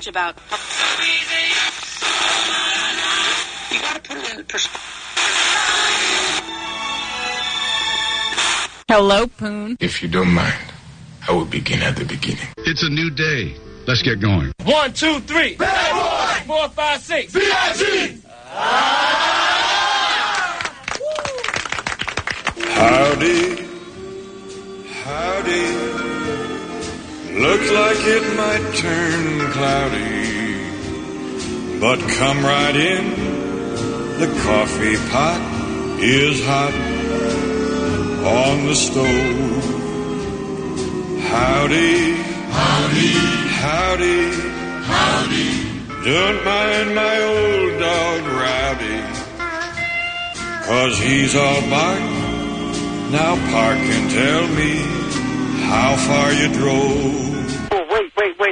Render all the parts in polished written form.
much about... You gotta put it in perspective. Hello, Poon. If you don't mind, I will begin at the beginning. It's a new day. Let's get going. 1, 2, 3. Bad boy! 4, 5, 6. B.I.G. Howdy, howdy. Looks like it might turn cloudy. But come right in. The coffee pot is hot on the stove. Howdy, howdy, howdy, howdy. Don't mind my old dog Rowdy, 'cause he's all bark. Now park and tell me how far you drove. Oh, wait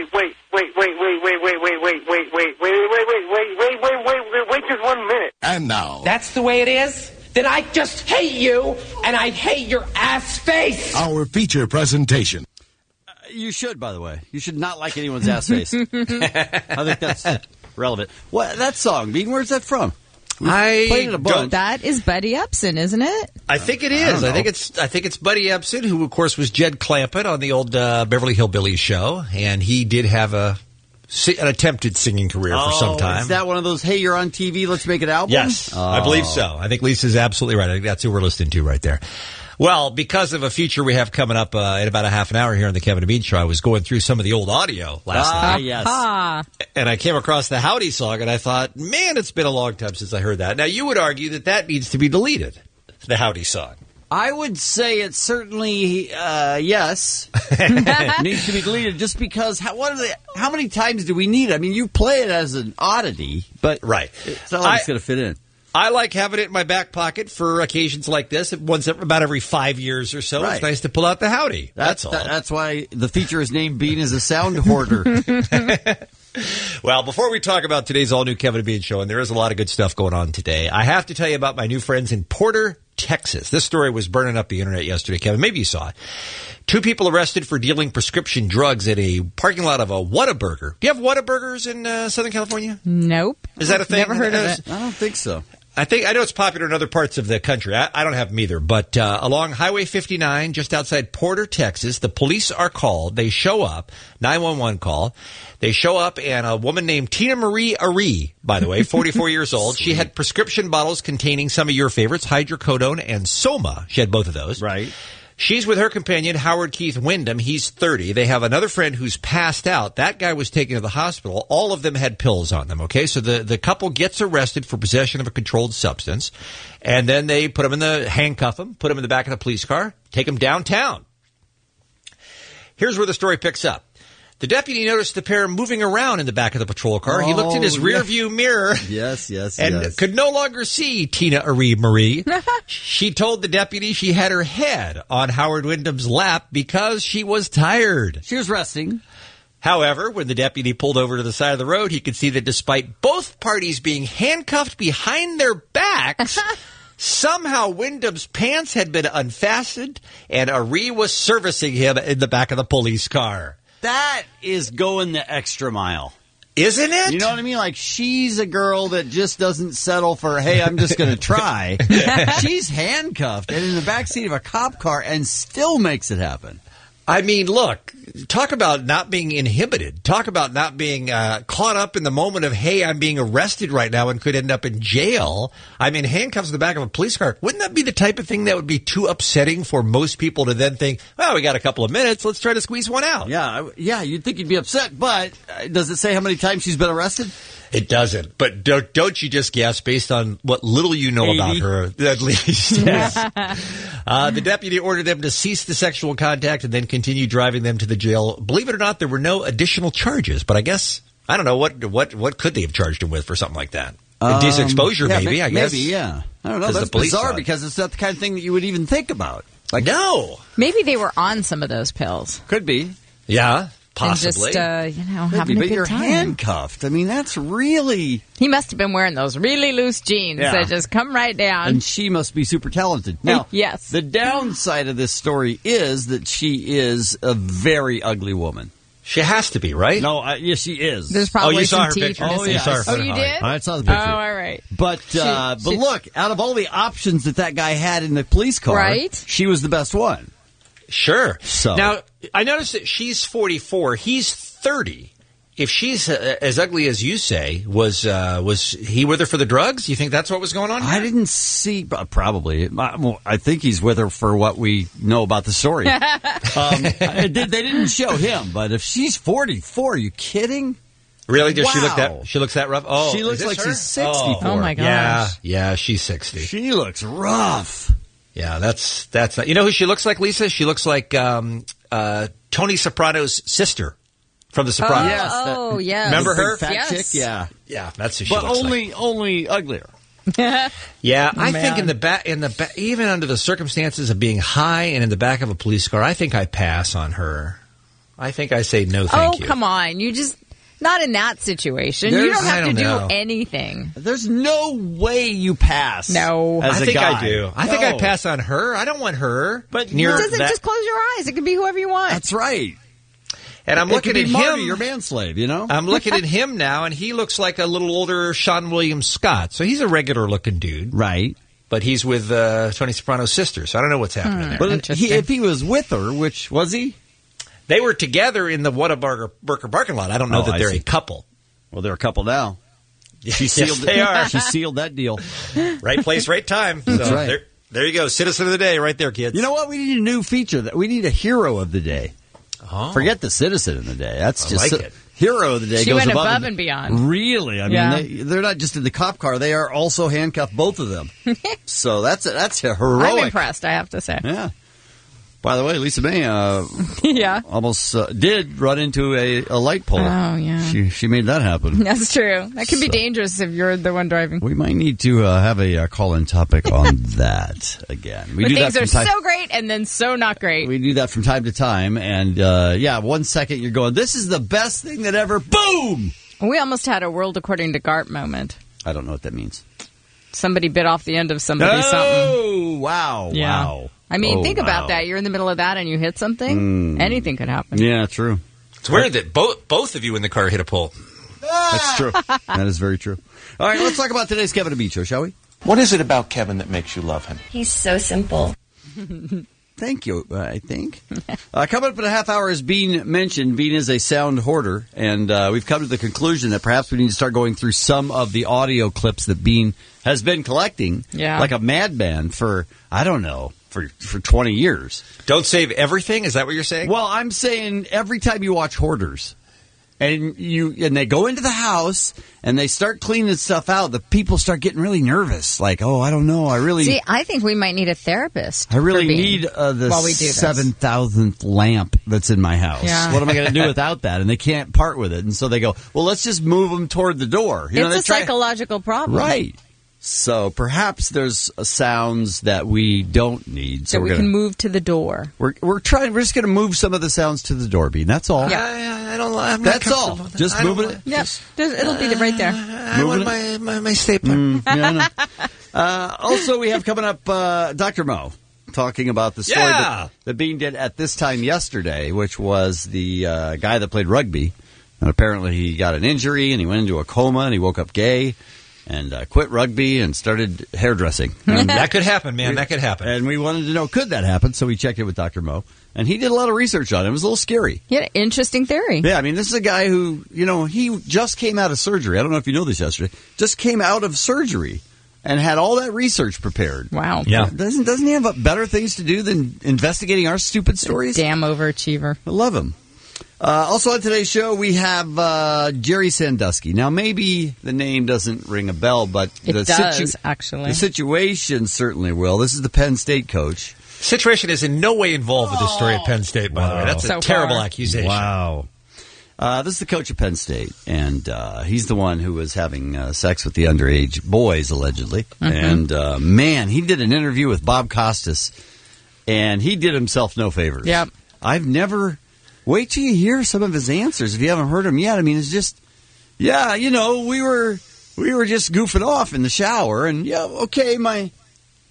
just 1 minute. And now, That's the way it is? Then I just hate you, and I hate your ass face. our feature presentation. You should, by the way. You should not like anyone's ass face. I think that's relevant. What that song, Bean? Where's that from? I played it a bunch. That is Buddy Epson, isn't it? I think it is. I think it's Buddy Epson, who of course was Jed Clampett on the old Beverly Hillbillies show, and he did have an attempted singing career for some time. Is that one of those? Hey, you're on TV. Let's make an album. Yes, I believe so. I think Lisa's absolutely right. I think that's who we're listening to right there. Well, because of a feature we have coming up in about a half an hour here on the Kevin and Bean Show, I was going through some of the old audio last night. Yes. And I came across the Howdy song, and I thought, man, it's been a long time since I heard that. Now, you would argue that needs to be deleted, the Howdy song. I would say it certainly, yes, needs to be deleted just because how many times do we need it? I mean, you play it as an oddity, but right. It's not like it's going to fit in. I like having it in my back pocket for occasions like this. About every 5 years or so. Right. It's nice to pull out the Howdy. That's all. That's why the feature is named Bean as a sound hoarder. Well, before we talk about today's all-new Kevin and Bean Show, and there is a lot of good stuff going on today, I have to tell you about my new friends in Porter, Texas. This story was burning up the internet yesterday, Kevin. Maybe you saw it. 2 people arrested for dealing prescription drugs at a parking lot of a Whataburger. Do you have Whataburgers in Southern California? Nope. Is that a thing? Never heard of it. I don't think so. I know it's popular in other parts of the country. I don't have them either. But along Highway 59, just outside Porter, Texas, the police are called. They show up, 911 call. They show up, and a woman named Tina Marie Ari, by the way, 44 years old. She had prescription bottles containing some of your favorites, hydrocodone and Soma. She had both of those. Right. She's with her companion, Howard Keith Wyndham. He's 30. They have another friend who's passed out. That guy was taken to the hospital. All of them had pills on them, okay? So the couple gets arrested for possession of a controlled substance, and then they put them handcuff them, put them in the back of the police car, take them downtown. Here's where the story picks up. The deputy noticed the pair moving around in the back of the patrol car. He looked in his rearview mirror. Yes. And could no longer see Tina Marie. She told the deputy she had her head on Howard Wyndham's lap because she was tired. She was resting. However, when the deputy pulled over to the side of the road, he could see that despite both parties being handcuffed behind their backs, somehow Wyndham's pants had been unfastened and Ari was servicing him in the back of the police car. That is going the extra mile. Isn't it? You know what I mean? Like, she's a girl that just doesn't settle for, hey, I'm just going to try. She's handcuffed and in the backseat of a cop car and still makes it happen. I mean, look, talk about not being inhibited. Talk about not being caught up in the moment of, hey, I'm being arrested right now and could end up in jail. I mean, handcuffs in the back of a police car. Wouldn't that be the type of thing that would be too upsetting for most people to then think, well, we got a couple of minutes. Let's try to squeeze one out. Yeah, you'd think you'd be upset. But does it say how many times she's been arrested? It doesn't. But don't you just guess based on what little you know 80? about her, at least. Yes. The deputy ordered them to cease the sexual contact and then continue driving them to the jail. Believe it or not, there were no additional charges. But I guess, I don't know, what could they have charged him with for something like that? Indecent exposure, maybe, I guess. Maybe, yeah. I don't know. That's bizarre because it's not the kind of thing that you would even think about. Like, no. Maybe they were on some of those pills. Could be. Yeah. Possibly. And just, having a good you're time. Handcuffed. I mean, that's really... He must have been wearing those really loose jeans that just come right down. And she must be super talented. Now, yes. The downside of this story is that she is a very ugly woman. She has to be, right? No, yes, she is. There's probably you saw some her teeth picture. missing. You saw her Oh, photo. you did? I saw the Oh, picture. all right. But look, out of all the options that guy had in the police car, Right? she was the best one. Sure. So now, I noticed that she's 44. He's 30. If she's as ugly as you say, was he with her for the drugs? You think that's what was going on here? I didn't see. Probably. I think he's with her for what we know about the story. They didn't show him, but if she's 44, are you kidding? Really? Does Wow. she looks that rough? Oh, She looks is this like her? she's 64. Oh, my gosh. Yeah, she's 60. She looks rough. Yeah, that's not. You know who she looks like, Lisa? She looks like Tony Soprano's sister from The Sopranos. Yes, Oh, yes. Remember her? Big fat Yes. chick? Yeah. Yeah, that's who she But looks like. only uglier. Yeah, I Man. think in the back, even under the circumstances of being high and in the back of a police car, I think I pass on her. I think I say no, thank you. Oh, come on. You just, not in that situation. There's- You don't have I to don't do know. anything. There's no way you pass. No. as I a think guy. I do. I think I No. pass on her. I don't want her. But near It doesn't, that. just close your eyes. It can be whoever you want. That's right. And I'm It looking could at be Marty, him. your manslave, you know? I'm looking at him now, and he looks like a little older Sean William Scott. So he's a regular-looking dude, Right. but he's with Tony Soprano's sister. So I don't know what's happening there. But Interesting. if he was with her, which was he? They were together in the Whataburger parking lot. I don't know Oh, that I they're see. a couple. Well, they're a couple now. She Yes, sealed they are. She sealed that deal. Right place, right time. So That's right. there you go. Citizen of the day right there, kids. You know what? We need a new feature. That we need a hero of the day. Oh. Forget the citizen of the day. That's I just like it. Hero of the day She goes went above, above and beyond. Really? I mean, Yeah. they're not just in the cop car. They are also handcuffed, both of them. So that's a heroic. I'm impressed, I have to say. Yeah. By the way, Lisa May Yeah. almost did run into a light pole. Oh, yeah. She made that happen. That's true. That can be So- dangerous if you're the one driving. We might need to have a call-in topic on that again. We When do things that are from time. so great and then so not great. We do that from time to time, and 1 second you're going, "This is the best thing that ever." Boom! We almost had a world according to Gart moment. I don't know what that means. Somebody bit off the end of somebody's something. Oh, wow! Yeah. Wow! I mean, Oh, think wow. about that. You're in the middle of that and you hit something. Anything could happen. Yeah, true. It's weird that both of you in the car hit a pole. That's true. That is very true. All right, let's talk about today's Kevin and Bean show, shall we? What is it about Kevin that makes you love him? He's so simple. Thank you, I think. Coming up in a half hour, as Bean mentioned, Bean is a sound hoarder, and we've come to the conclusion that perhaps we need to start going through some of the audio clips that Bean has been collecting, like a madman for, I don't know, for 20 years. Don't save everything? Is that what you're saying? Well, I'm saying every time you watch Hoarders, and they go into the house and they start cleaning stuff out, the people start getting really nervous. Like, oh, I don't know, See, I think we might need a therapist. I really for Bean need the while we do this. 7,000th lamp that's in my house. Yeah. What am I going to do without that? And they can't part with it. And so they go, well, let's just move them toward the door. You know, It's they a try- psychological problem. Right. So perhaps there's sounds that we don't need. So So we we're can gonna, move to the door. we're just going to move some of the sounds to the door, Bean. That's all. I don't. I'm not That's all. comfortable with that. Just I don't moving want- it. Yep. It'll be right there. I want Moving my stapler. Yeah, I know. Also, we have coming up Dr. Mo talking about the story that Bean did at this time yesterday, which was the guy that played rugby. And apparently he got an injury and he went into a coma and he woke up gay and quit rugby and started hairdressing. And That could happen, man. That could happen. And we wanted to know, could that happen? So we checked it with Dr. Mo. And he did a lot of research on it. It was a little scary. He had an interesting theory. Yeah, I mean, this is a guy who, he just came out of surgery. I don't know if you know this yesterday. Just came out of surgery and had all that research prepared. Wow. Yeah. Doesn't he have better things to do than investigating our stupid stories? Damn overachiever. I love him. Also on today's show, we have Jerry Sandusky. Now, maybe the name doesn't ring a bell, but It does, actually. the situation certainly will. This is the Penn State coach. Situation is in no way involved with this story at Penn State, by the way. That's So a terrible far. accusation. Wow. This is the coach of Penn State, and he's the one who was having sex with the underage boys, allegedly. And, man, he did an interview with Bob Costas, and he did himself no favors. Yep. I've never... Wait till you hear some of his answers if you haven't heard them yet. I mean, it's just, we were just goofing off in the shower, and okay, my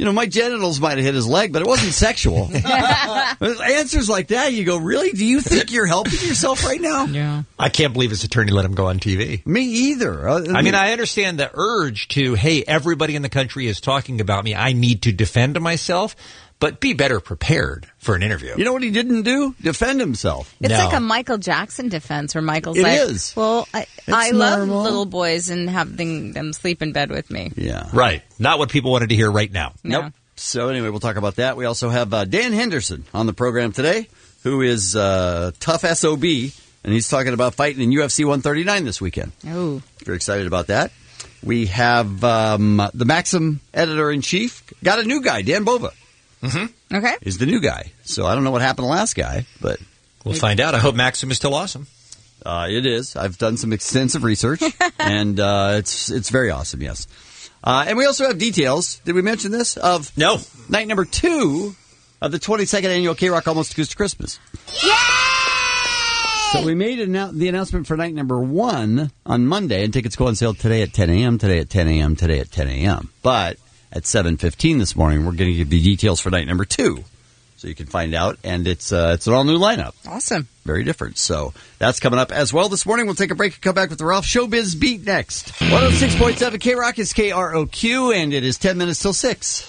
my genitals might have hit his leg, but it wasn't sexual. Answers like that, you go, really? Do you think you're helping yourself right now? Yeah. I can't believe his attorney let him go on TV. Me either. I mean, I understand the urge to, hey, everybody in the country is talking about me. I need to defend myself. But be better prepared for an interview. You know what he didn't do? Defend himself. It's like a Michael Jackson defense where Michael's It like, is. well, I love normal. little boys and having them sleep in bed with me. Yeah. Right. Not what people wanted to hear right now. No. Nope. So anyway, we'll talk about that. We also have Dan Henderson on the program today, who is tough SOB, and he's talking about fighting in UFC 139 this weekend. Oh. Very excited about that. We have the Maxim editor-in-chief, got a new guy, Dan Bova. Mm-hmm. Okay. Is the new guy. So I don't know what happened to the last guy, but we'll find out. I hope Maxim is still awesome. It is. I've done some extensive research, and it's very awesome, yes. And we also have details, did we mention this, of No. night number 2 of the 22nd annual K-Rock Almost Goes to Christmas. Yay! So we made the announcement for night number 1 on Monday, and tickets go on sale today at 10 a.m., today at 10 a.m., today at 10 a.m. But at 7:15 this morning, we're going to give you details for night number 2. So you can find out, and it's an all-new lineup. Awesome. Very different. So that's coming up as well this morning. We'll take a break and come back with the Ralph Showbiz Beat next. 106.7 K-Rock is KROQ, and it is 10 minutes till 6.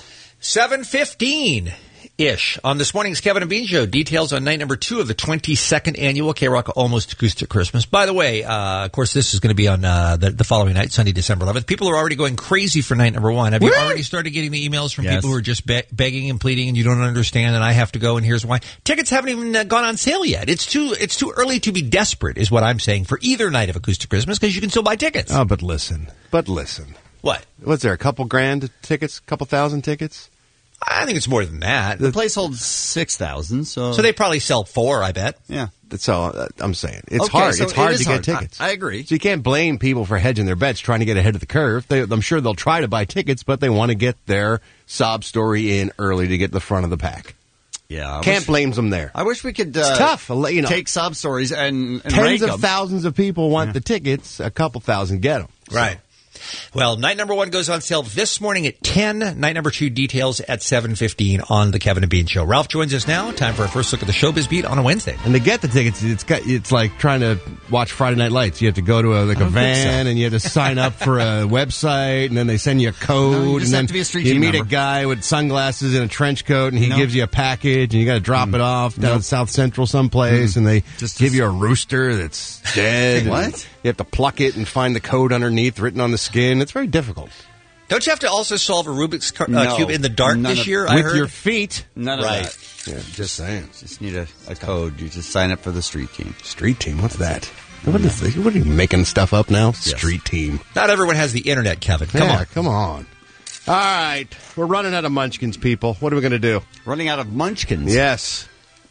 7:15-ish on this morning's Kevin and Bean Show. Details on night number 2 of the 22nd annual K-Rock Almost Acoustic Christmas. By the way, of course, this is going to be on the following night, Sunday, December 11th. People are already going crazy for night number 1. Have you already started getting the emails from people who are just begging and pleading and you don't understand and I have to go and here's why? Tickets haven't even gone on sale yet. It's too early to be desperate is what I'm saying for either night of Acoustic Christmas because you can still buy tickets. Oh, but listen. What? Was there a couple grand tickets, couple thousand tickets? I think it's more than that. The place holds 6,000, so they probably sell 4, I bet. Yeah. That's all I'm saying. It's Okay, hard. so It's hard it is to hard. get tickets. I agree. So you can't blame people for hedging their bets, trying to get ahead of the curve. I'm sure they'll try to buy tickets, but they want to get their sob story in early to get the front of the pack. Yeah. Can't blame them there. I wish we could it's tough. Take sob stories and rank tens of them. thousands of people want the tickets. A couple thousand get them. Right. Well, night number 1 goes on sale this morning at 10. Night number 2 details at 7:15 on the Kevin and Bean Show. Ralph joins us now. Time for our first look at the Showbiz Beat on a Wednesday. And to get the tickets, it's like trying to watch Friday Night Lights. You have to go to a van and you have to sign up for a website, and then they send you a code, just and have then to be a street you team meet member. a guy with sunglasses and a trench coat, and he gives you a package, and you got to drop it off down South Central someplace, and they Just give you a rooster that's dead. What? and You have to pluck it and find the code underneath written on the skin. It's very difficult. Don't you have to also solve a Rubik's No. Cube in the dark None this of- year? I With heard. your feet. None of Right. that. Yeah, just saying. Just need a code. You just sign up for the street team. Street team, what's that? What is this? What are you making stuff up now? Street team. Not everyone has the internet, Kevin. Come Yeah, on. Come on. All right. We're running out of munchkins, people. What are we going to do? Running out of munchkins. Yes.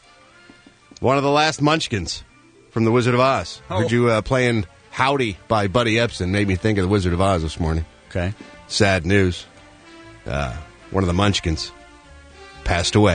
One of the last munchkins from The Wizard of Oz. Heard you playing Howdy by Buddy Epson. Made me think of The Wizard of Oz this morning. Okay. Sad news. One of the munchkins passed away.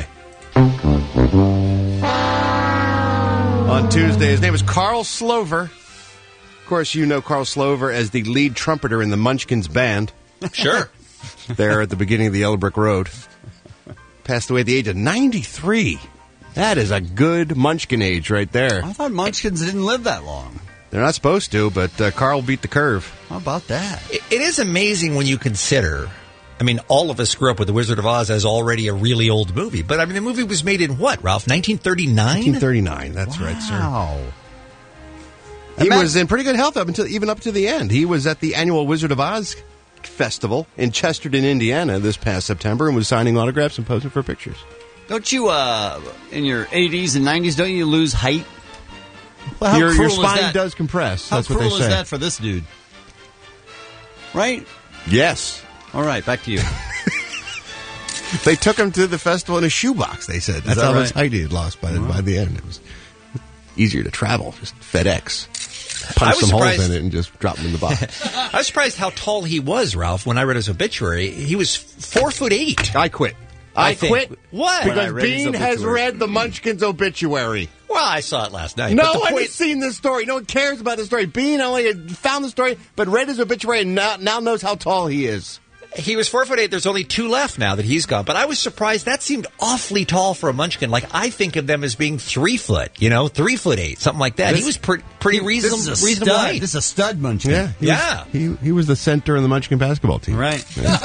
On Tuesday, his name is Carl Slover. Of course, you know Carl Slover as the lead trumpeter in the Munchkins band. Sure. There at the beginning of the Yellow Brick Road. Passed away at the age of 93. That is a good Munchkin age right there. I thought munchkins didn't live that long. They're not supposed to, but Carl beat the curve. How about that? It is amazing when you consider, I mean, all of us grew up with The Wizard of Oz as already a really old movie. But, I mean, the movie was made in what, Ralph? 1939? 1939, that's right, sir. Wow. He was in pretty good health up to the end. He was at the annual Wizard of Oz Festival in Chesterton, Indiana this past September and was signing autographs and posing for pictures. Don't you, in your 80s and 90s, don't you lose height? Well, how Your cruel is spine that? does compress. How That's what they cruel say. is that for this dude? Right? Yes. All right, back to you. They took him to the festival in a shoebox, they said. That's that how much right? height he had lost by the end. It was easier to travel. Just FedEx. I Punch was some holes surprised- in it and just drop them in the box. I was surprised how tall he was, Ralph, when I read his obituary. He was 4'8". I quit. I I think. quit. What? When I Because read his Bean has obituary. read the Munchkins obituary. Well, I saw it last night. No but the one point- has seen this story. No one cares about the story. Bean only had found the story, but read his obituary and now knows how tall he is. He was 4'8". There's only 2 left now that he's gone. But I was surprised. That seemed awfully tall for a Munchkin. Like, I think of them as being 3 foot, 3'8", something like that. He was pretty reasonable height. This is a stud Munchkin. He was the center of the Munchkin basketball team. Right.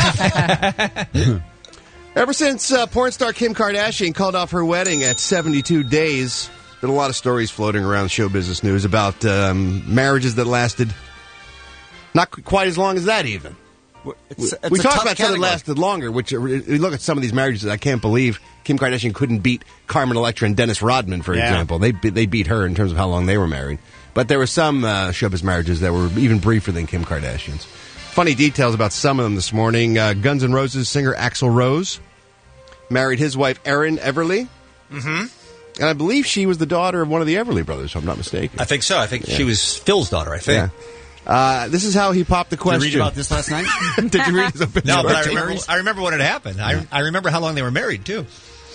Ever since porn star Kim Kardashian called off her wedding at 72 days, there's been a lot of stories floating around show business news about marriages that lasted not quite as long as that even. We talked about some that lasted longer, which we look at some of these marriages. I can't believe Kim Kardashian couldn't beat Carmen Electra and Dennis Rodman, for example. They beat her in terms of how long they were married. But there were some showbiz marriages that were even briefer than Kim Kardashian's. Funny details about some of them this morning. Guns N' Roses singer Axl Rose married his wife Erin Everly. Mm-hmm. And I believe she was the daughter of one of the Everly brothers, if I'm not mistaken. I think so. I think she was Phil's daughter, I think. Yeah. This is how he popped the question. Did you read about this last night? Did you read his obituary? No, but I remember what had happened. I remember how long they were married, too.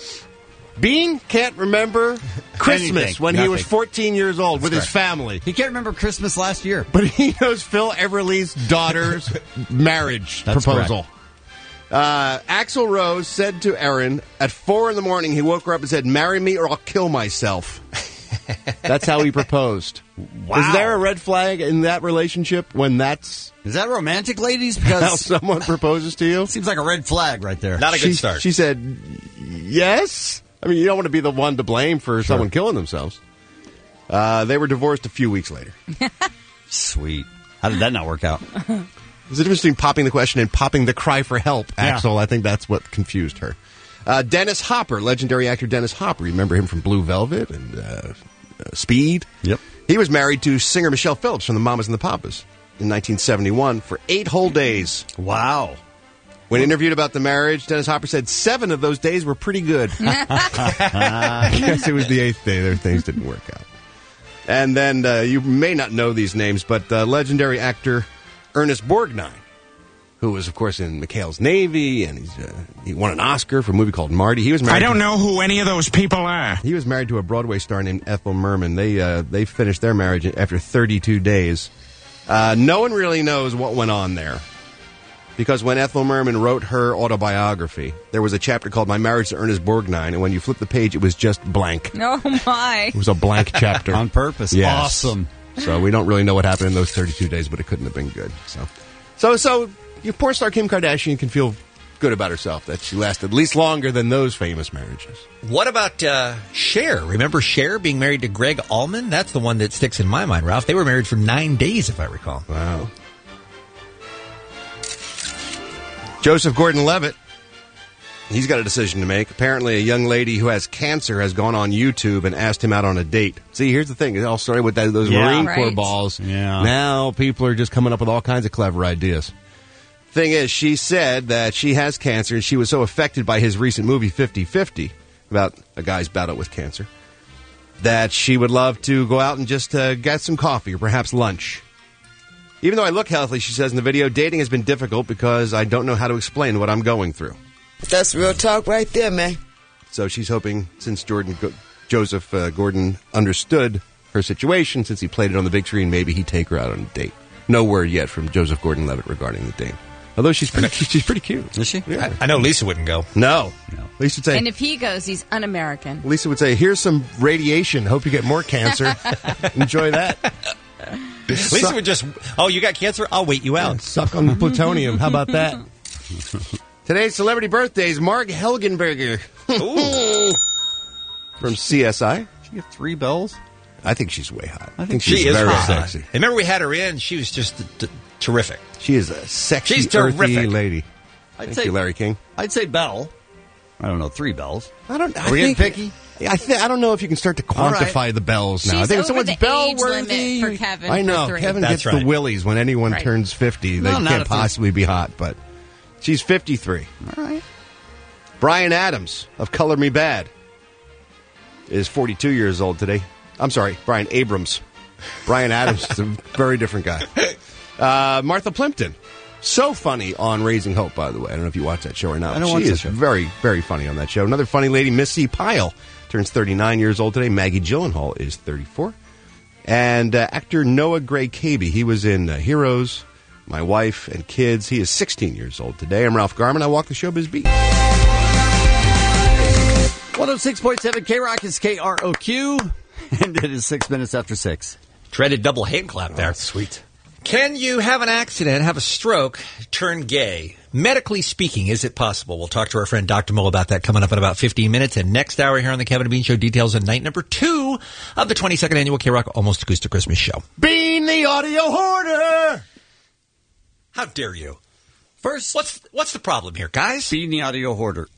Bean can't remember Christmas when he was 14 years old with his family. He can't remember Christmas last year. But he knows Phil Everly's daughter's marriage proposal. Axl Rose said to Erin, at 4 a.m, he woke her up and said, "Marry me or I'll kill myself." That's how he proposed. Wow. Is there a red flag in that relationship when that's... Is that romantic, ladies? Because how someone proposes to you? Seems like a red flag right there. Not a good start. She said, yes. I mean, you don't want to be the one to blame for someone killing themselves. They were divorced a few weeks later. Sweet. How did that not work out? There's a difference between popping the question and popping the cry for help, Axl. I think that's what confused her. Dennis Hopper, legendary actor Dennis Hopper. Remember him from Blue Velvet and Speed? Yep. He was married to singer Michelle Phillips from the Mamas and the Papas in 1971 for 8 whole days. Wow. When interviewed about the marriage, Dennis Hopper said 7 of those days were pretty good. I guess it was the 8th day that things didn't work out. And then you may not know these names, but legendary actor Ernest Borgnine, who was, of course, in McHale's Navy, and he won an Oscar for a movie called Marty. He was married. I don't know who any of those people are. He was married to a Broadway star named Ethel Merman. They finished their marriage after 32 days. No one really knows what went on there, because when Ethel Merman wrote her autobiography, there was a chapter called "My Marriage to Ernest Borgnine," and when you flip the page, it was just blank. Oh my! It was a blank chapter on purpose. Yes. Awesome. So we don't really know what happened in those 32 days, but it couldn't have been good. So your porn star Kim Kardashian can feel good about herself that she lasted at least longer than those famous marriages. What about Cher? Remember Cher being married to Greg Allman? That's the one that sticks in my mind, Ralph. They were married for 9 days, if I recall. Wow. Joseph Gordon-Levitt, he's got a decision to make. Apparently, a young lady who has cancer has gone on YouTube and asked him out on a date. See, here's the thing. It all started with those Marine Corps balls. Yeah. Now people are just coming up with all kinds of clever ideas. Thing is, she said that she has cancer, and she was so affected by his recent movie 50-50, about a guy's battle with cancer, that she would love to go out and just get some coffee or perhaps lunch. Even though I look healthy, she says in the video, dating has been difficult because I don't know how to explain what I'm going through. That's real talk right there, man. So she's hoping, since Joseph Gordon understood her situation, since he played it on the big screen, maybe he'd take her out on a date. No word yet from Joseph Gordon-Levitt regarding the date. Although she's pretty cute. Is she? Yeah. I know Lisa wouldn't go. No. Lisa would say, and if he goes, he's un-American. Lisa would say, here's some radiation. Hope you get more cancer. Enjoy that. Lisa would just, you got cancer? I'll wait you out. Suck on the plutonium. How about that? Today's celebrity birthdays, Marg Helgenberger. From CSI. She get 3 bells? I think she's way hot. I think she's she is very hot. sexy. Remember we had her in, she was just terrific. She is a sexy, she's earthy terrific lady. Thank you, Larry King. I'd say bell. I don't know, 3 bells. Are we getting picky? I don't know if you can start to quantify the bells now. She's I think over someone's the bell age worthy. limit for Kevin. I know. For 3. Kevin That's gets right. the willies when anyone turns 50. They can't possibly be hot, but she's 53. All right. Brian Adams of Color Me Bad is 42 years old today. I'm sorry, Brian Abrams. Brian Adams is a very different guy. Martha Plimpton. So funny on Raising Hope, by the way. I don't know if you watch that show or not. I don't watch that that show. show. Very, very funny on that show. Another funny lady, Missy Pyle, turns 39 years old today. Maggie Gyllenhaal is 34. And actor Noah Gray Cabey. He was in Heroes, my wife, and kids. He is 16 years old today. I'm Ralph Garman. I walk the showbiz beat. 106.7 K-Rock is KROQ, and it is 6 minutes after 6. Dreaded double hand clap there. Sweet. Can you have an accident, have a stroke, turn gay? Medically speaking, is it possible? We'll talk to our friend Dr. Mo about that coming up in about 15 minutes. And next hour here on the Kevin and Bean Show, details on night number 2 of the 22nd annual K-Rock Almost Acoustic Christmas Show. Bean the audio hoarder! How dare you? First, what's the problem here, guys? Bean the audio hoarder.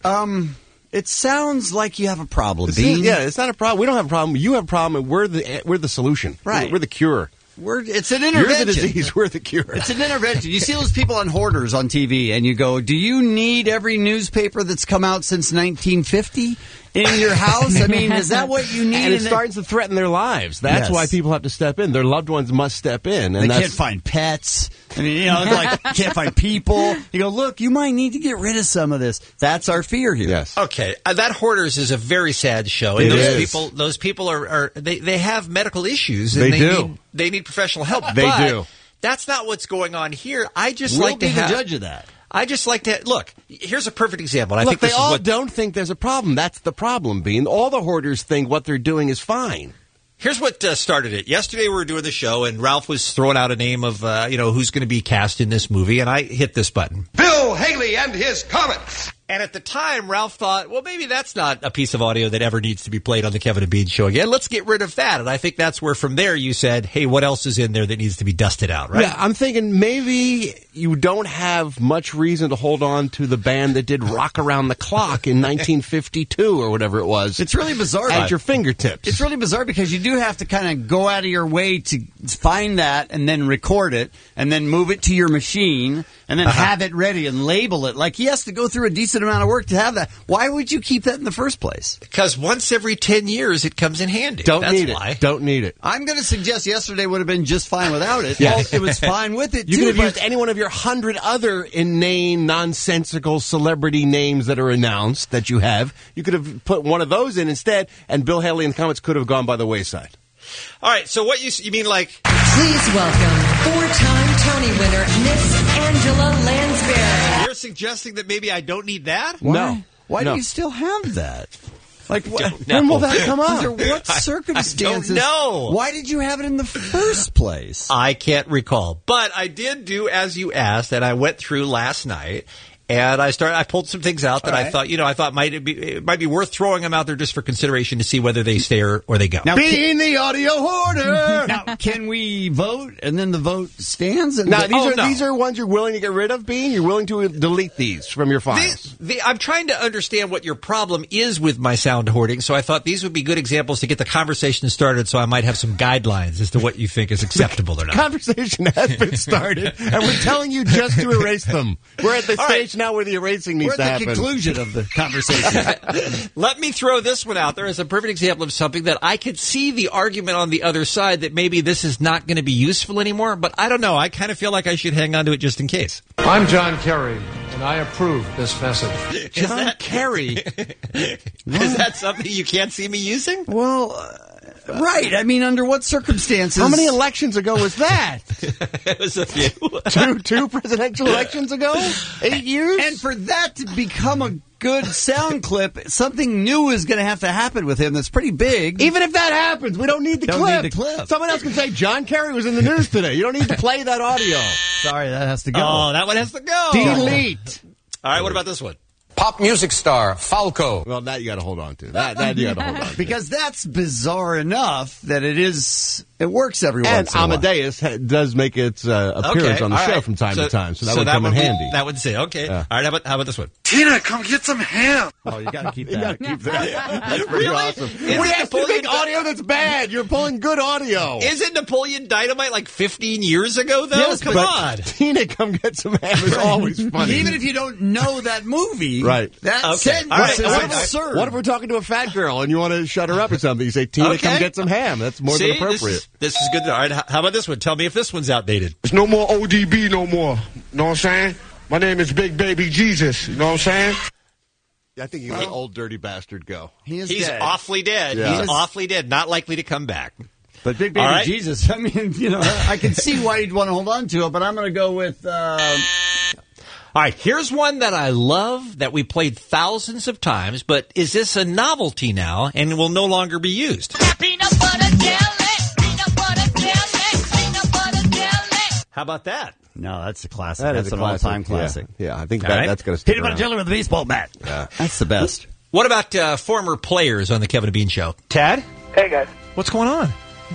It sounds like you have a problem, Bean. Yeah, it's not a problem. We don't have a problem. You have a problem, and we're the solution. Right. We're the cure. It's an intervention. You're the disease. We're the cure. It's an intervention. You see those people on Hoarders on TV, and you go, do you need every newspaper that's come out since 1950 in your house? I mean, is that what you need? And it starts to threaten their lives. That's why people have to step in. Their loved ones must step in. And they can't find pets. I mean, it's like, can't find people. You go, look, you might need to get rid of some of this. That's our fear here. Yes. Okay. That Hoarders is a very sad show. And those people are they have medical issues. And they need professional help. They do. That's not what's going on here. I just we'll like to be have the judge of that. I just like to look. Here's a perfect example. I think they all don't think there's a problem. That's the problem, Bean. All the hoarders think what they're doing is fine. Here's what started it. Yesterday we were doing the show, and Ralph was throwing out a name of who's going to be cast in this movie, and I hit this button. Bill Haley and his Comets. And at the time, Ralph thought, well, maybe that's not a piece of audio that ever needs to be played on the Kevin and Bean Show again. Let's get rid of that. And I think that's where from there you said, hey, what else is in there that needs to be dusted out, right? Yeah, I'm thinking maybe you don't have much reason to hold on to the band that did Rock Around the Clock in 1952 or whatever it was. It's really bizarre. At your fingertips. It's really bizarre because you do have to kind of go out of your way to find that and then record it and then move it to your machine and then have it ready and label it. Like he has to go through a decent amount of work to have that. Why would you keep that in the first place? Because once every 10 years it comes in handy. Don't That's need why. it. Don't need it. I'm going to suggest yesterday would have been just fine without it. Yes. Well, it was fine with it, You too. could have used any one of your 100 other inane, nonsensical celebrity names that are announced that you have. You could have put one of those in instead, and Bill Haley and the Comets could have gone by the wayside. All right, so what you mean like... Please welcome 4-time Tony winner, Miss Angela Lansbury. You're suggesting that maybe I don't need that? Why? No. Why do you still have that? Like, when will that come up? Under what circumstances? I don't know. Why did you have it in the first place? I can't recall. But I did do as you asked, and I went through last night. And I pulled some things out that I thought it might be worth throwing them out there just for consideration to see whether they stay or they go. Now, Being the audio hoarder. Now, can we vote and then the vote stands? Now, these are ones you're willing to get rid of, Bean? You're willing to delete these from your files? I'm trying to understand what your problem is with my sound hoarding, so I thought these would be good examples to get the conversation started so I might have some guidelines as to what you think is acceptable or not. Conversation has been started, and we're telling you just to erase them. We're at the stage now where the erasing needs to happen. We're at the conclusion of the conversation. Let me throw this one out there as a perfect example of something that I could see the argument on the other side that maybe this is not going to be useful anymore, but I don't know. I kind of feel like I should hang on to it just in case. I'm John Kerry, and I approve this message. John Kerry? Is that something you can't see me using? Well, right. I mean, under what circumstances? How many elections ago was that? It was a few. Two presidential elections ago? 8 years? And for that to become a good sound clip, something new is going to have to happen with him that's pretty big. Even if that happens, we don't need the clip. Need the clip. Someone else can say, John Kerry was in the news today. You don't need to play that audio. Sorry, that has to go. Oh, that one has to go. Delete. All right, what about this one? Pop music star Falco. Well, that you got to hold on to. That you got to hold on to. Because that's bizarre enough that it works every once in a while. And Amadeus does make its appearance on the show from time to time, so that would come in handy. That would say, okay. Yeah. All right, how about this one? Tina, come get some ham. Oh, you got to keep that. You got to keep that. That's pretty awesome. We have to make audio that's bad. You're pulling good audio. Isn't Napoleon Dynamite like 15 years ago, though? Yes, come on. Tina, come get some ham is always funny. Even if you don't know that movie. Right. That sentence is absurd. What if we're talking to a fat girl and you want to shut her up or something? You say, Tina, come get some ham. That's more than appropriate. This is good. All right, how about this one? Tell me if this one's outdated. There's no more ODB no more. You know what I'm saying? My name is Big Baby Jesus. You know what I'm saying? I think he let old dirty bastard go. He's awfully dead. Yeah. He's awfully dead. Not likely to come back. But Big Baby right. Jesus, I mean, I can see why you'd want to hold on to it, but I'm going to go with... All right, here's one that I love that we played thousands of times, but is this a novelty now and will no longer be used? Peanut butter jelly, peanut butter jelly, peanut butter jelly. How about that? No, that's a classic. That that's is a an classic. all-time classic. Yeah, I think All right. that's going to stick Peanut butter around. jelly with a baseball bat. Yeah. That's the best. What about former players on the Kevin and Bean Show? Tad? Hey, guys. What's going on?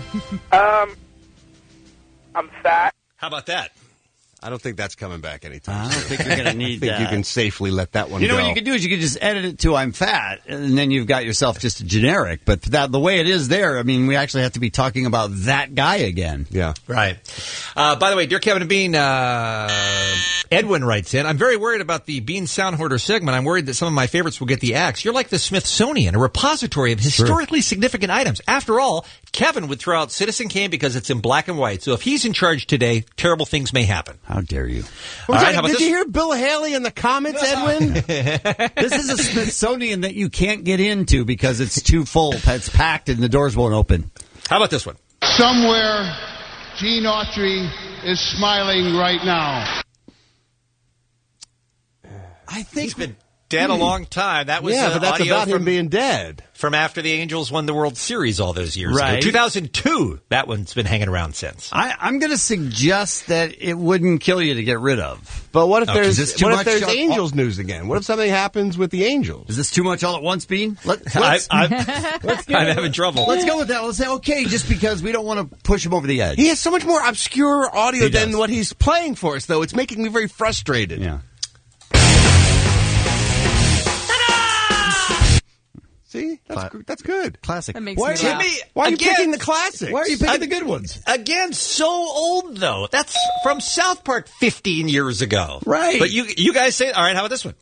I'm fat. How about that? I don't think that's coming back anytime I soon. don't think you're going to need I think that. you can safely let that one You know go. what you can do is you can just edit it to "I'm fat," and then you've got yourself just a generic. But the way it is there, I mean, we actually have to be talking about that guy again. Yeah. Right. By the way, dear Kevin and Bean, Edwin writes in, I'm very worried about the Bean Sound Hoarder segment. I'm worried that some of my favorites will get the axe. You're like the Smithsonian, a repository of historically significant items. After all, Kevin would throw out Citizen Kane because it's in black and white. So if he's in charge today, terrible things may happen. How dare you? All right, how about Did this? you hear Bill Haley in the comments, Edwin? This is a Smithsonian that you can't get into because it's too full. It's packed and the doors won't open. How about this one? Somewhere, Gene Autry is smiling right now. I think He's been dead a long time. That was but that's audio about from, him being dead. from after the Angels won the World Series all those years Right. ago. 2002, that one's been hanging around since. I'm going to suggest that it wouldn't kill you to get rid of. But what if Okay, there's is this too much Angels news again? What if something happens with the Angels? Is this too much all at once, Bean? I'm having trouble. Let's go with that. Let's say, okay, just because we don't want to push him over the edge. He has so much more obscure audio He than does. what he's playing for us, though. It's making me very frustrated. Yeah. See? That's good. Classic. That makes Why, me laugh. why are you Again- picking the classics? Why are you picking the good ones? Again, so old though. That's from South Park 15 years ago. Right. But you guys say, all right, how about this one?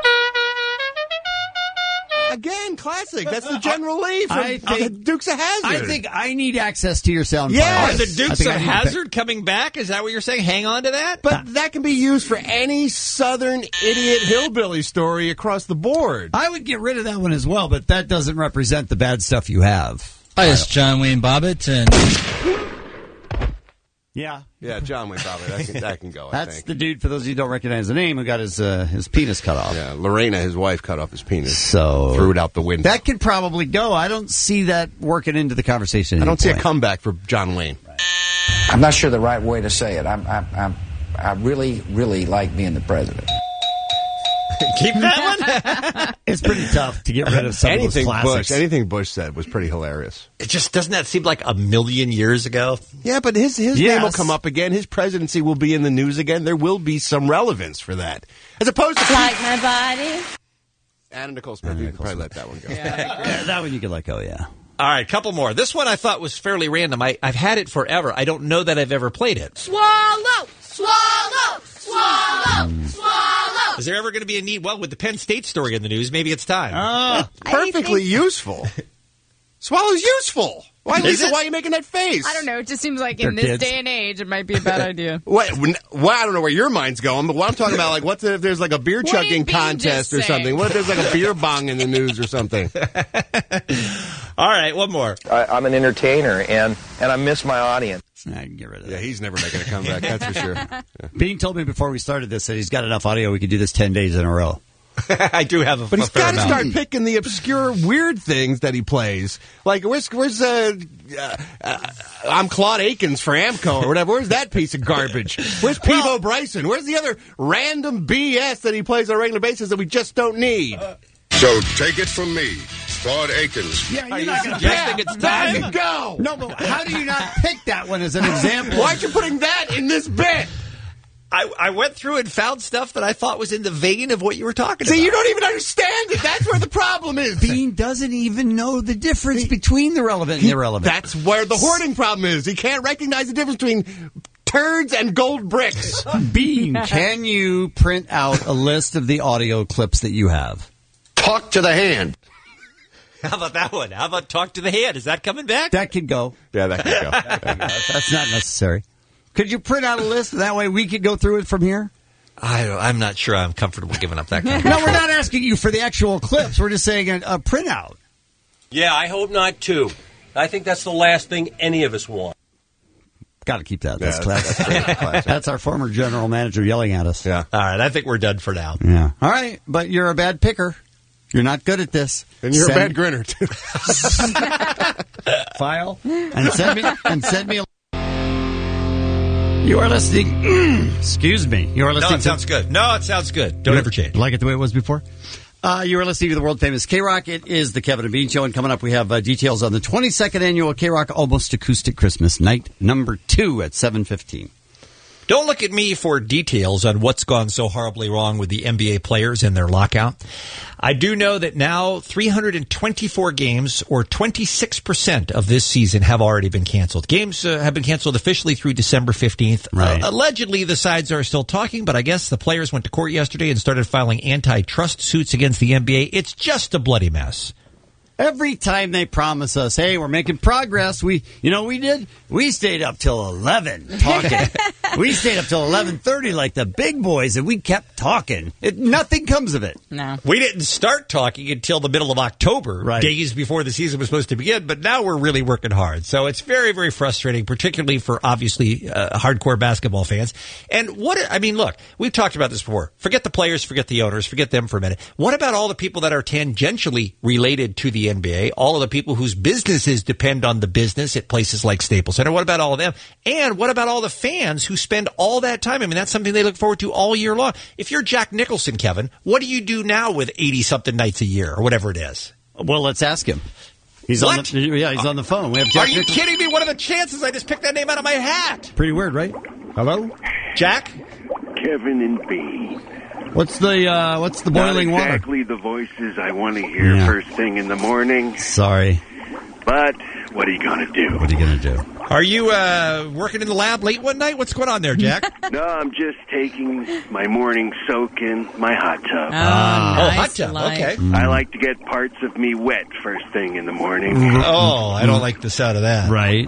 Again, classic. That's the General Lee from I think- Dukes of Hazzard. I think I need access to your sound Yes. file. Are the I Dukes think of I need to Hazzard coming back? Is that what you're saying? Hang on to that? But that can be used for any Southern idiot hillbilly story across the board. I would get rid of that one as well, but that doesn't represent the bad stuff you have. Hi, it's John Wayne Bobbitt, and Yeah. Yeah, John Wayne Bobbitt. That can go, I That's think. the dude, for those of you who don't recognize the name, who got his penis cut off. Yeah, Lorena, his wife, cut off his penis. So Threw it out the window. that could probably go. I don't see that working into the conversation. I don't see a point. comeback for John Wayne. I'm not sure the right way to say it. I really, really like being the president. Keep that one? It's pretty tough to get rid of some of those classics. Anything Bush said was pretty hilarious. It just doesn't that seem like a million years ago? Yeah, but his Yes. name will come up again. His presidency will be in the news again. There will be some relevance for that. As opposed to... Like my body. Anna Nicole Smith, you can probably let that one go. Yeah, that one you could let go, yeah. All right, couple more. This one I thought was fairly random. I've had it forever. I don't know that I've ever played it. Swallow, swallow, swallow, swallow. Is there ever going to be a need? Well, with the Penn State story in the news, maybe it's time. Perfectly useful. Swallow's useful. Why, Is Lisa, it? why are you making that face? I don't know. It just seems like They're in this kids. day and age, it might be a bad idea. Well, I don't know where your mind's going, but what I'm talking about, like, what if there's like a beer What chugging did Bean contest just or say? something? What if there's like a beer bong in the news or something? All right, one more. I'm an entertainer, and I miss my audience. I can get rid of Yeah, that. he's never making a comeback, that's for sure. Yeah. Bean told me before we started this that he's got enough audio we could do this 10 days in a row. I do have a But he's fair got to amount. start picking the obscure, weird things that he plays. Like, where's I'm Claude Akins for Amco or whatever. Where's that piece of garbage? Where's Peebo Bryson? Where's the other random BS that he plays on a regular basis that we just don't need? So take it from me, Claude Akins. Yeah, Are you're you not going to suggesting it's time? Let it go! No, but how do you not pick that one as an example? Why aren't you putting that in this bit? I went through and found stuff that I thought was in the vein of what you were talking about. See, you don't even understand it. That's where the problem is. Bean doesn't even know the difference between the relevant and irrelevant. That's where the hoarding problem is. He can't recognize the difference between turds and gold bricks. Bean, can you print out a list of the audio clips that you have? Talk to the hand. How about that one? How about talk to the hand? Is that coming back? That could go. Yeah, that can go. That's not necessary. Could you print out a list? That way we could go through it from here? I'm not sure I'm comfortable giving up that kind of No, control. we're not asking you for the actual clips. We're just saying a printout. Yeah, I hope not, too. I think that's the last thing any of us want. Got to keep that. That's classic. That's our former general manager yelling at us. Yeah. All right, I think we're done for now. Yeah. All right, but you're a bad picker. You're not good at this. And you're a bad grinner, too. File and send me a. You are listening. Excuse me. You are listening. No, it sounds good. No, it sounds good. Don't ever change. Like it the way it was before? You are listening to the world famous K-Rock. It is the Kevin and Bean Show, and coming up we have details on the 22nd annual K-Rock Almost Acoustic Christmas Night number 2 at 7:15. Don't look at me for details on what's gone so horribly wrong with the NBA players and their lockout. I do know that now 324 games, or 26% of this season, have already been canceled. Games have been canceled officially through December 15th. Right. Allegedly, the sides are still talking, but I guess the players went to court yesterday and started filing antitrust suits against the NBA. It's just a bloody mess. Every time they promise us, hey, we're making progress, we stayed up till 11 talking. We stayed up till 11:30 like the big boys, and we kept talking. Nothing comes of it. No. We didn't start talking until the middle of October, Right. days before the season was supposed to begin, but now we're really working hard. So it's very, very frustrating, particularly for, obviously, hardcore basketball fans. And look, we've talked about this before. Forget the players, forget the owners, forget them for a minute. What about all the people that are tangentially related to the NBA? All of the people whose businesses depend on the business at places like Staples Center. What about all of them? And what about all the fans who spend all that time? I mean, that's something they look forward to all year long. If you're Jack Nicholson, Kevin, what do you do now with 80-something nights a year or whatever it is? Well, let's ask him. He's What? he's on the phone. We have Jack Are you Nicholson. kidding me? What are the chances I just picked that name out of my hat? Pretty weird, right? Hello? Jack? Kevin and B. What's the boiling Not water? exactly the voices I want to hear Yeah. first thing in the morning, Sorry. but what are you going to do? What are you going to do? Are you working in the lab late one night? What's going on there, Jack? No, I'm just taking my morning soak in my hot tub. hot tub. Okay. I like to get parts of me wet first thing in the morning. Oh, I don't like the sound of that. Right.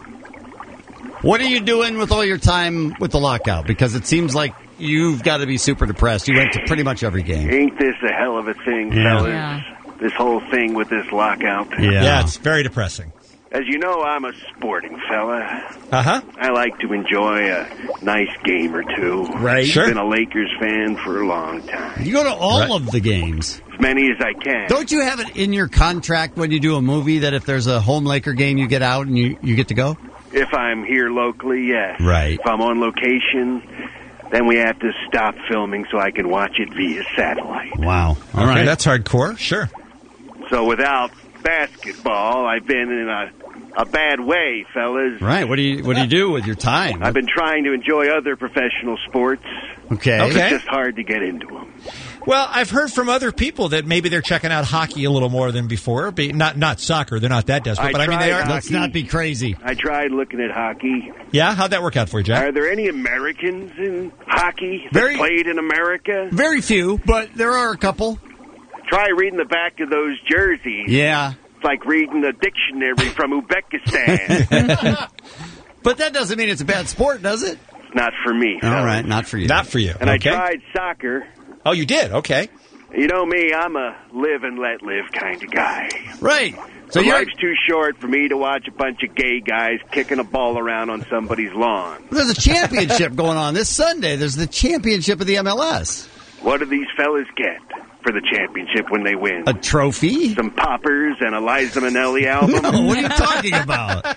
What are you doing with all your time with the lockout? Because it seems like you've got to be super depressed. You went to pretty much every game. Ain't this a hell of a thing, Yeah. fellas? Yeah. This whole thing with this lockout. Yeah, it's very depressing. As you know, I'm a sporting fella. Uh-huh. I like to enjoy a nice game or two. Right. Sure. Been a Lakers fan for a long time. You go to all Right. of the games. As many as I can. Don't you have it in your contract when you do a movie that if there's a home Laker game, you get out and you get to go? If I'm here locally, yes. Right. If I'm on location, then we have to stop filming so I can watch it via satellite. Wow. All Okay, right. that's hardcore. Sure. So without basketball, I've been in a bad way, fellas. Right. What do you do with your time? I've been trying to enjoy other professional sports. Okay. But it's just hard to get into them. Well, I've heard from other people that maybe they're checking out hockey a little more than before. Not soccer. They're not that desperate. But I mean, they are. Let's not be crazy. I tried looking at hocky. Yeah? How'd that work out for you, Jack? Are there any Americans in hockey that Very- played in America? Very few, but there are a couple. Try reading the back of those jerseys. Yeah. It's like reading a dictionary from Uzbekistan. But that doesn't mean it's a bad sport, does it? It's not for me. All fellas. right, not for you. Not for you. And Okay. I tried soccer. Oh, you did? Okay. You know me, I'm a live and let live kind of guy. Right. So So you're, life's too short for me to watch a bunch of gay guys kicking a ball around on somebody's lawn. there's a championship going on this Sunday. There's the championship of the MLS. What do these fellas get for the championship when they win? A trophy? Some poppers and a Liza Minnelli album? No, what are you talking about?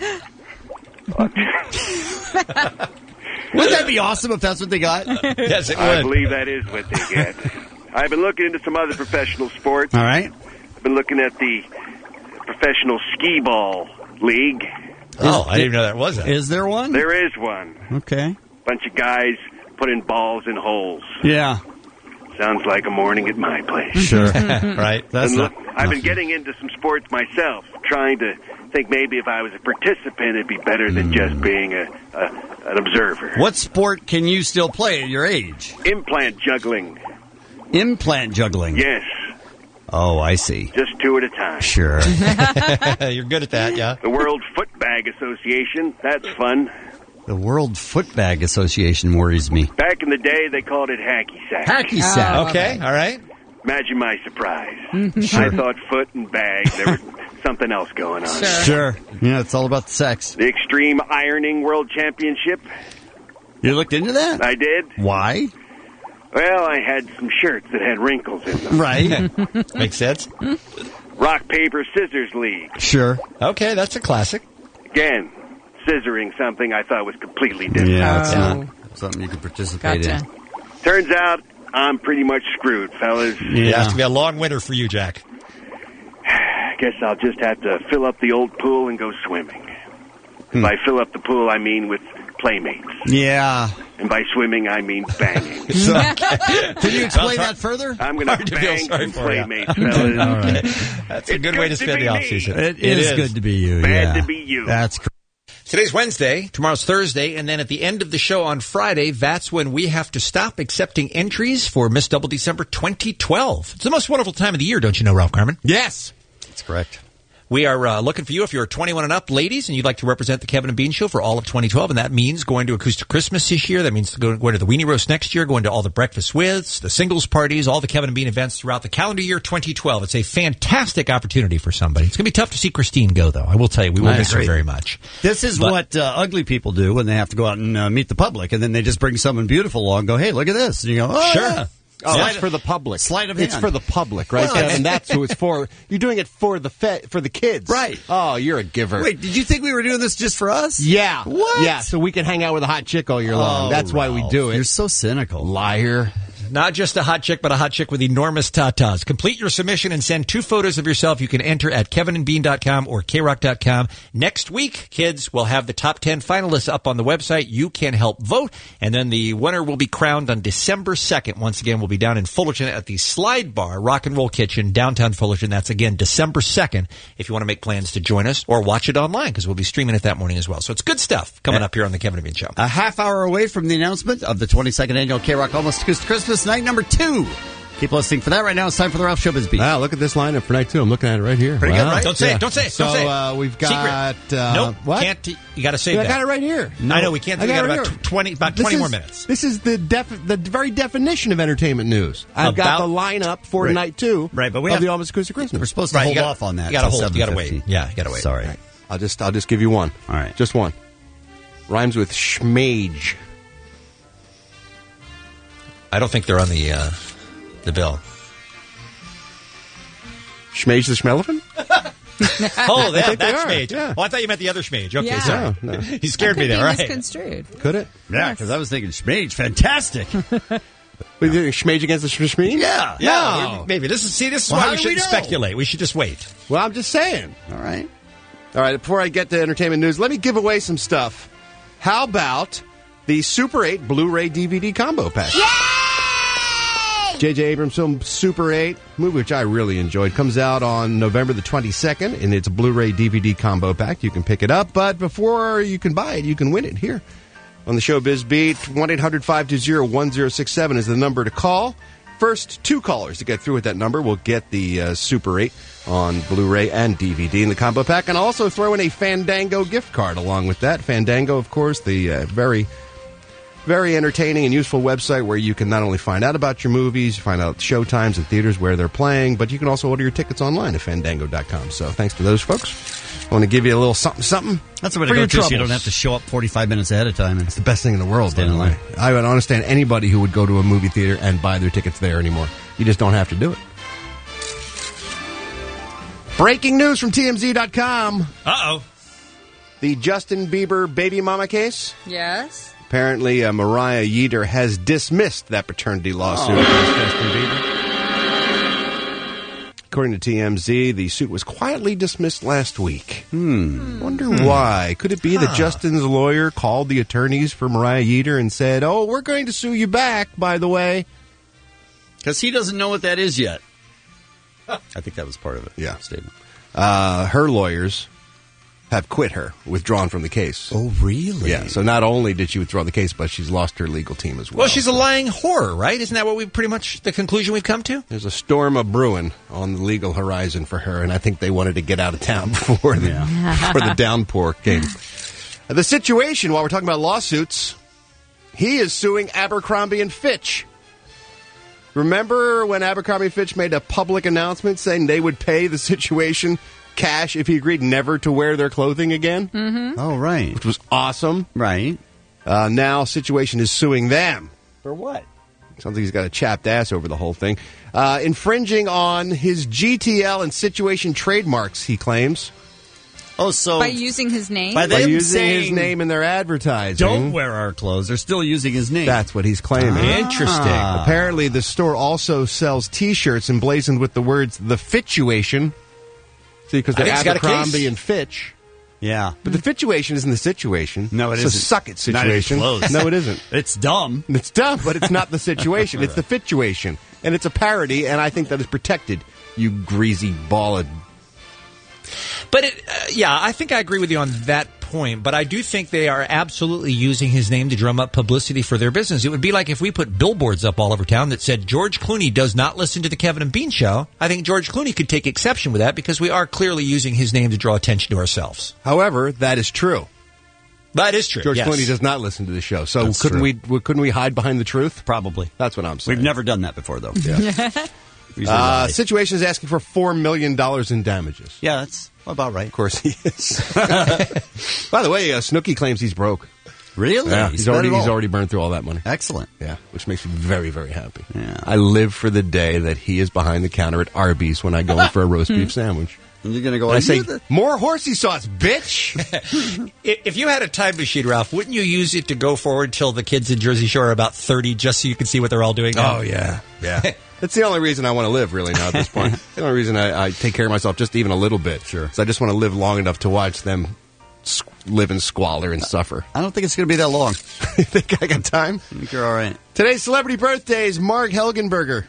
Wouldn't that be awesome if that's what they got? Yes, it I would. believe that is what they get. I've been looking into some other professional sports. All right. I've been looking at the Professional Skee Ball League. Oh, I didn't even know that was it. Is there one? There is one. Okay. Bunch of guys putting balls in holes. Yeah. Sounds like a morning at my place. Sure. Right. That's And look, not. I've been getting into some sports myself, trying to think maybe if I was a participant, it'd be better than just being an observer. What sport can you still play at your age? Implant juggling. Implant juggling. Yes, Oh, I see. just 2 at a time. Sure. You're good at that, yeah. The World Footbag Association. That's fun. The World Footbag Association worries me. Back in the day, they called it hacky sack. Hacky sack. Okay, all right. Imagine my surprise. Sure. I thought foot and bag, they were something else going on. Sure. Yeah, it's all about the sex. The Extreme Ironing World Championship. You looked into that? I did. Why? Well, I had some shirts that had wrinkles in them. Right. Makes sense. Rock, paper, scissors league. Sure. Okay, that's a classic. Again, scissoring something I thought was completely different. Yeah, it's not something you can participate in. Turns out I'm pretty much screwed, fellas. It has to be a long winter for you, Jack. Guess I'll just have to fill up the old pool and go swimming. By fill up the pool, I mean with playmates. Yeah. And by swimming, I mean banging. Can you explain that further? I'm going to bang some playmates, fellas. All right. That's a good way to spend the off-season. It is good to be you. Bad to be you. That's correct. Today's Wednesday, tomorrow's Thursday, and then at the end of the show on Friday, that's when we have to stop accepting entries for Miss Double December 2012. It's the most wonderful time of the year, don't you know, Ralph Garman? Yes. That's correct. We are looking for you if you're 21 and up, ladies, and you'd like to represent the Kevin and Bean Show for all of 2012, and that means going to Acoustic Christmas this year. That means going to the Weenie Roast next year, going to all the Breakfast Withs, the singles parties, all the Kevin and Bean events throughout the calendar year 2012. It's a fantastic opportunity for somebody. It's going to be tough to see Christine go, though. I will tell you, we will miss her very much. This is what ugly people do when they have to go out and meet the public, and then they just bring someone beautiful along and go, hey, look at this. And you go, oh, Sure. yeah. Oh, that's for the public. Sleight of It's hand. for the public, right, Kevin? That's who it's for. You're doing it for the for the kids. Right. Oh, you're a giver. Wait, did you think we were doing this just for us? Yeah. What? Yeah, so we can hang out with a hot chick all year long. That's why we do it. You're so cynical. Liar. Not just a hot chick, but a hot chick with enormous tatas. Complete your submission and send 2 photos of yourself. You can enter at kevinandbean.com or krock.com. Next week, kids, we'll have the top 10 finalists up on the website. You can help vote. And then the winner will be crowned on December 2nd. Once again, we'll be down in Fullerton at the Slide Bar Rock and Roll Kitchen, downtown Fullerton. That's, again, December 2nd, if you want to make plans to join us or watch it online, because we'll be streaming it that morning as well. So it's good stuff coming up here on the Kevin and Bean Show. A half hour away from the announcement of the 22nd annual K-Rock Almost Acoustic Christmas night number 2. Keep listening for that. Right now, it's time for the Ralph Showbiz Beat. Wow, look at this lineup for night 2. I'm looking at it right here. Pretty good, right? Don't say it. Don't say it. So Don't say it. we've got... Nope. What? Can't. You got to save I that. got it right here. I know we can't. We got it about right here. 20 more minutes. This is the very definition of entertainment news. I've got the lineup for night 2 right, but we of have, the Almost Acoustic Christmas. We're supposed to hold off on that. You got to till hold. You got to 7:50. wait. Yeah, you got to wait. Sorry. Right. I'll just give you one. All right. Just one. Rhymes with schmage. I don't think they're on the bill. Schmage the Schmelephant? Oh, I think that they are, Schmage. yeah. Oh, I thought you meant the other Schmage. Okay, Yeah. sorry. No. He scared me there. All right. Misconstrued. Could it? Yeah, because I was thinking Schmage, fantastic. What are you doing, Schmage against the Schmage? Yeah. Yeah, maybe. This is Well, why how we do we shouldn't know? speculate. We should just wait. Well, I'm just saying. All right. All right, before I get to entertainment news, let me give away some stuff. How about the Super 8 Blu-ray DVD combo pack? J.J. Abrams film Super 8, movie which I really enjoyed, comes out on November the 22nd, and it's a Blu-ray DVD combo pack. You can pick it up, but before you can buy it, you can win it here on the Showbiz Beat. 1-800-520-1067 is the number to call. First 2 callers to get through with that number will get the Super 8 on Blu-ray and DVD in the combo pack, and also throw in a Fandango gift card along with that. Fandango, of course, the very entertaining and useful website where you can not only find out about your movies, find out show times and theaters where they're playing, but you can also order your tickets online at Fandango.com. So thanks to those folks. I want to give you a little something. That's the way for to go, your too, so you troubles. don't have to show up 45 minutes ahead of time. It's the best thing in the world, by the way. I would understand anybody who would go to a movie theater and buy their tickets there anymore. You just don't have to do it. Breaking news from TMZ.com. Uh-oh. The Justin Bieber baby mama case. Yes. Apparently, Mariah Yeater has dismissed that paternity lawsuit against Justin Bieber. According to TMZ, the suit was quietly dismissed last week. Wonder why. Could it be that Justin's lawyer called the attorneys for Mariah Yeater and said, "Oh, we're going to sue you back, by the way"? Because he doesn't know what that is yet. I think that was part of it. Yeah. Statement. Her lawyers have quit her, withdrawn from the case. Oh, really? Yeah, so not only did she withdraw the case, but she's lost her legal team as well. Well, she's a lying whore, right? Isn't that what we've pretty much the conclusion we've come to? There's a storm of brewing on the legal horizon for her, and I think they wanted to get out of town before the downpour came. The situation, while we're talking about lawsuits, he is suing Abercrombie & Fitch. Remember when Abercrombie & Fitch made a public announcement saying they would pay the Situation cash if he agreed never to wear their clothing again. Mm-hmm. Oh, right. Which was awesome. Right. Now Situation is suing them. For what? Sounds like he's got a chapped ass over the whole thing. Infringing on his GTL and Situation trademarks, he claims. Oh, so By using his name? By using his name in their advertising. Don't wear our clothes. They're still using his name. That's what he's claiming. Interesting. Apparently, the store also sells T-shirts emblazoned with the words "The Fituation." See, because they're I think he's got a Abercrombie case. and Fitch. Yeah. But the Fituation isn't the situation. No, it it's isn't. a suck it situation. Not even close. No, it isn't. It's dumb. It's dumb, but it's not the situation. It's the Fituation. And it's a parody, and I think that is protected, you greasy ball of... But, I think I agree with you on that point, but I do think they are absolutely using his name to drum up publicity for their business. It would be like if we put billboards up all over town that said, George Clooney does not listen to the Kevin and Bean Show. I think George Clooney could take exception with that because we are clearly using his name to draw attention to ourselves. However, that is true. That is true. George yes. Clooney does not listen to the show, so That's couldn't true. we hide behind the truth? Probably. That's what I'm saying. We've never done that before, though. Yeah. Situation is asking for $4 million in damages. Yeah, that's about right. Of course he is. By the way, Snooki claims he's broke. Really? Yeah, he's already burned through all that money. Excellent. Yeah, which makes me very, very happy. Yeah. I live for the day that he is behind the counter at Arby's when I go in for a roast beef sandwich. And you're going to go, I say, more horsey sauce, bitch! If you had a time machine, Ralph, wouldn't you use it to go forward till the kids in Jersey Shore are about 30 just so you can see what they're all doing now? Oh, yeah. Yeah. That's the only reason I want to live, really, now at this point. The only reason I take care of myself just even a little bit. Sure. So I just want to live long enough to watch them live in squalor and suffer. I don't think it's going to be that long. You think I got time? I think you're all right. Today's celebrity birthday is Mark Helgenberger.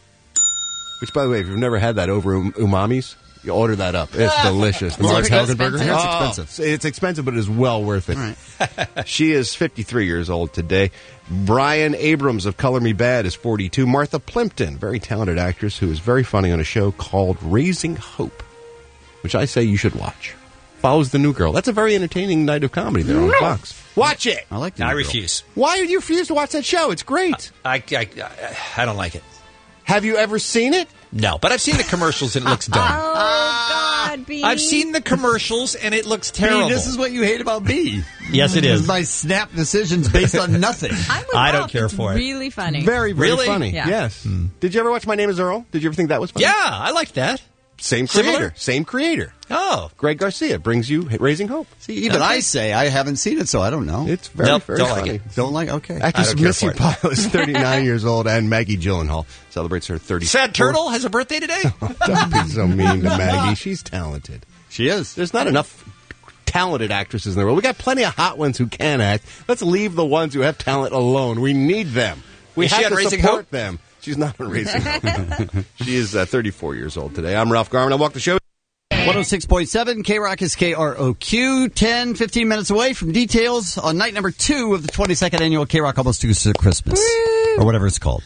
Which, by the way, if you've never had that over Umami's, you order that up. It's delicious. The Mark Helgenberger. It's expensive. It's expensive, but it is well worth it. Right. She is 53 years old today. Brian Abrams of Color Me Bad is 42. Martha Plimpton, very talented actress who is very funny on a show called Raising Hope, which I say you should watch. Follows the new girl. That's a very entertaining night of comedy there on Fox. Watch it. I like the new I girl. refuse. Why would you refuse to watch that show? It's great. I don't like it. Have you ever seen it? No, but I've seen the commercials and it looks dumb. Oh, God, B. I've seen the commercials and it looks terrible. B, this is what you hate about B. Yes, it is. My snap decisions based on nothing. I don't care for it. Really funny. Very, very Really? funny. Yeah. Yes. Did you ever watch My Name is Earl? Did you ever think that was funny? Yeah, I like that. Same Similar? creator. Same creator. Oh. Greg Garcia brings you Raising Hope. See, even I say I haven't seen it, so I don't know. It's very, Nope, very don't like funny. it. Don't like? Okay. Actress I don't care Missy for it. Pyle is 39 years old, and Maggie Gyllenhaal celebrates her 30th. Sad Turtle has a birthday today? Don't be so mean to Maggie. She's talented. She is. There's not enough talented actresses in the world. We got plenty of hot ones who can act. Let's leave the ones who have talent alone. We need them. We Is she have on to Raising support Hope? them. She's not on Raising Hope. She is 34 years old today. I'm Ralph Garman. I walk the show. 106.7 K-Rock is KROQ. 10, 15 minutes away from details on night number 2 of the 22nd annual K-Rock Almost Too Good Christmas. Or whatever it's called.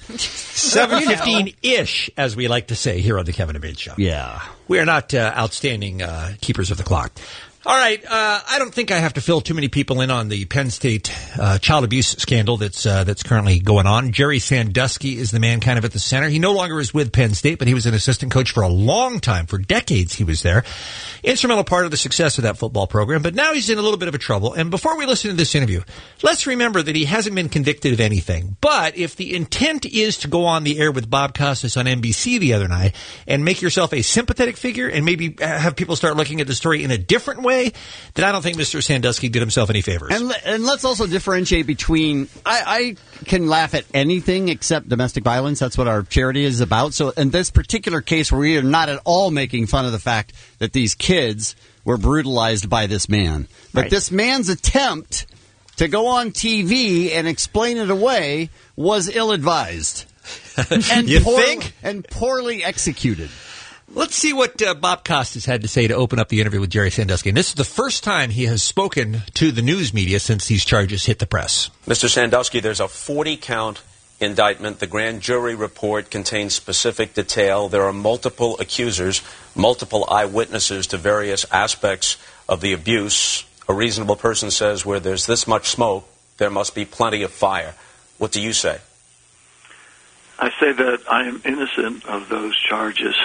7:15-ish, as we like to say here on the Kevin and Bean Show. Yeah. We are not outstanding keepers of the clock. All right, I don't think I have to fill too many people in on the Penn State child abuse scandal that's currently going on. Jerry Sandusky is the man kind of at the center. He no longer is with Penn State, but he was an assistant coach for a long time. For decades he was there. Instrumental part of the success of that football program, but now he's in a little bit of a trouble. And before we listen to this interview, let's remember that he hasn't been convicted of anything. But if the intent is to go on the air with Bob Costas on NBC the other night and make yourself a sympathetic figure and maybe have people start looking at the story in a different way, then I don't think Mr. Sandusky did himself any favors. And let's also differentiate between, I can laugh at anything except domestic violence. That's what our charity is about. So in this particular case where we are not at all making fun of the fact that these kids were brutalized by this man. But Right. this man's attempt to go on TV and explain it away was ill-advised. And You think? And poorly executed. Let's see what Bob Costas had to say to open up the interview with Jerry Sandusky. And this is the first time he has spoken to the news media since these charges hit the press. Mr. Sandusky, there's a 40-count indictment. The grand jury report contains specific detail. There are multiple accusers, multiple eyewitnesses to various aspects of the abuse. A reasonable person says where there's this much smoke, there must be plenty of fire. What do you say? I say that I am innocent of those charges.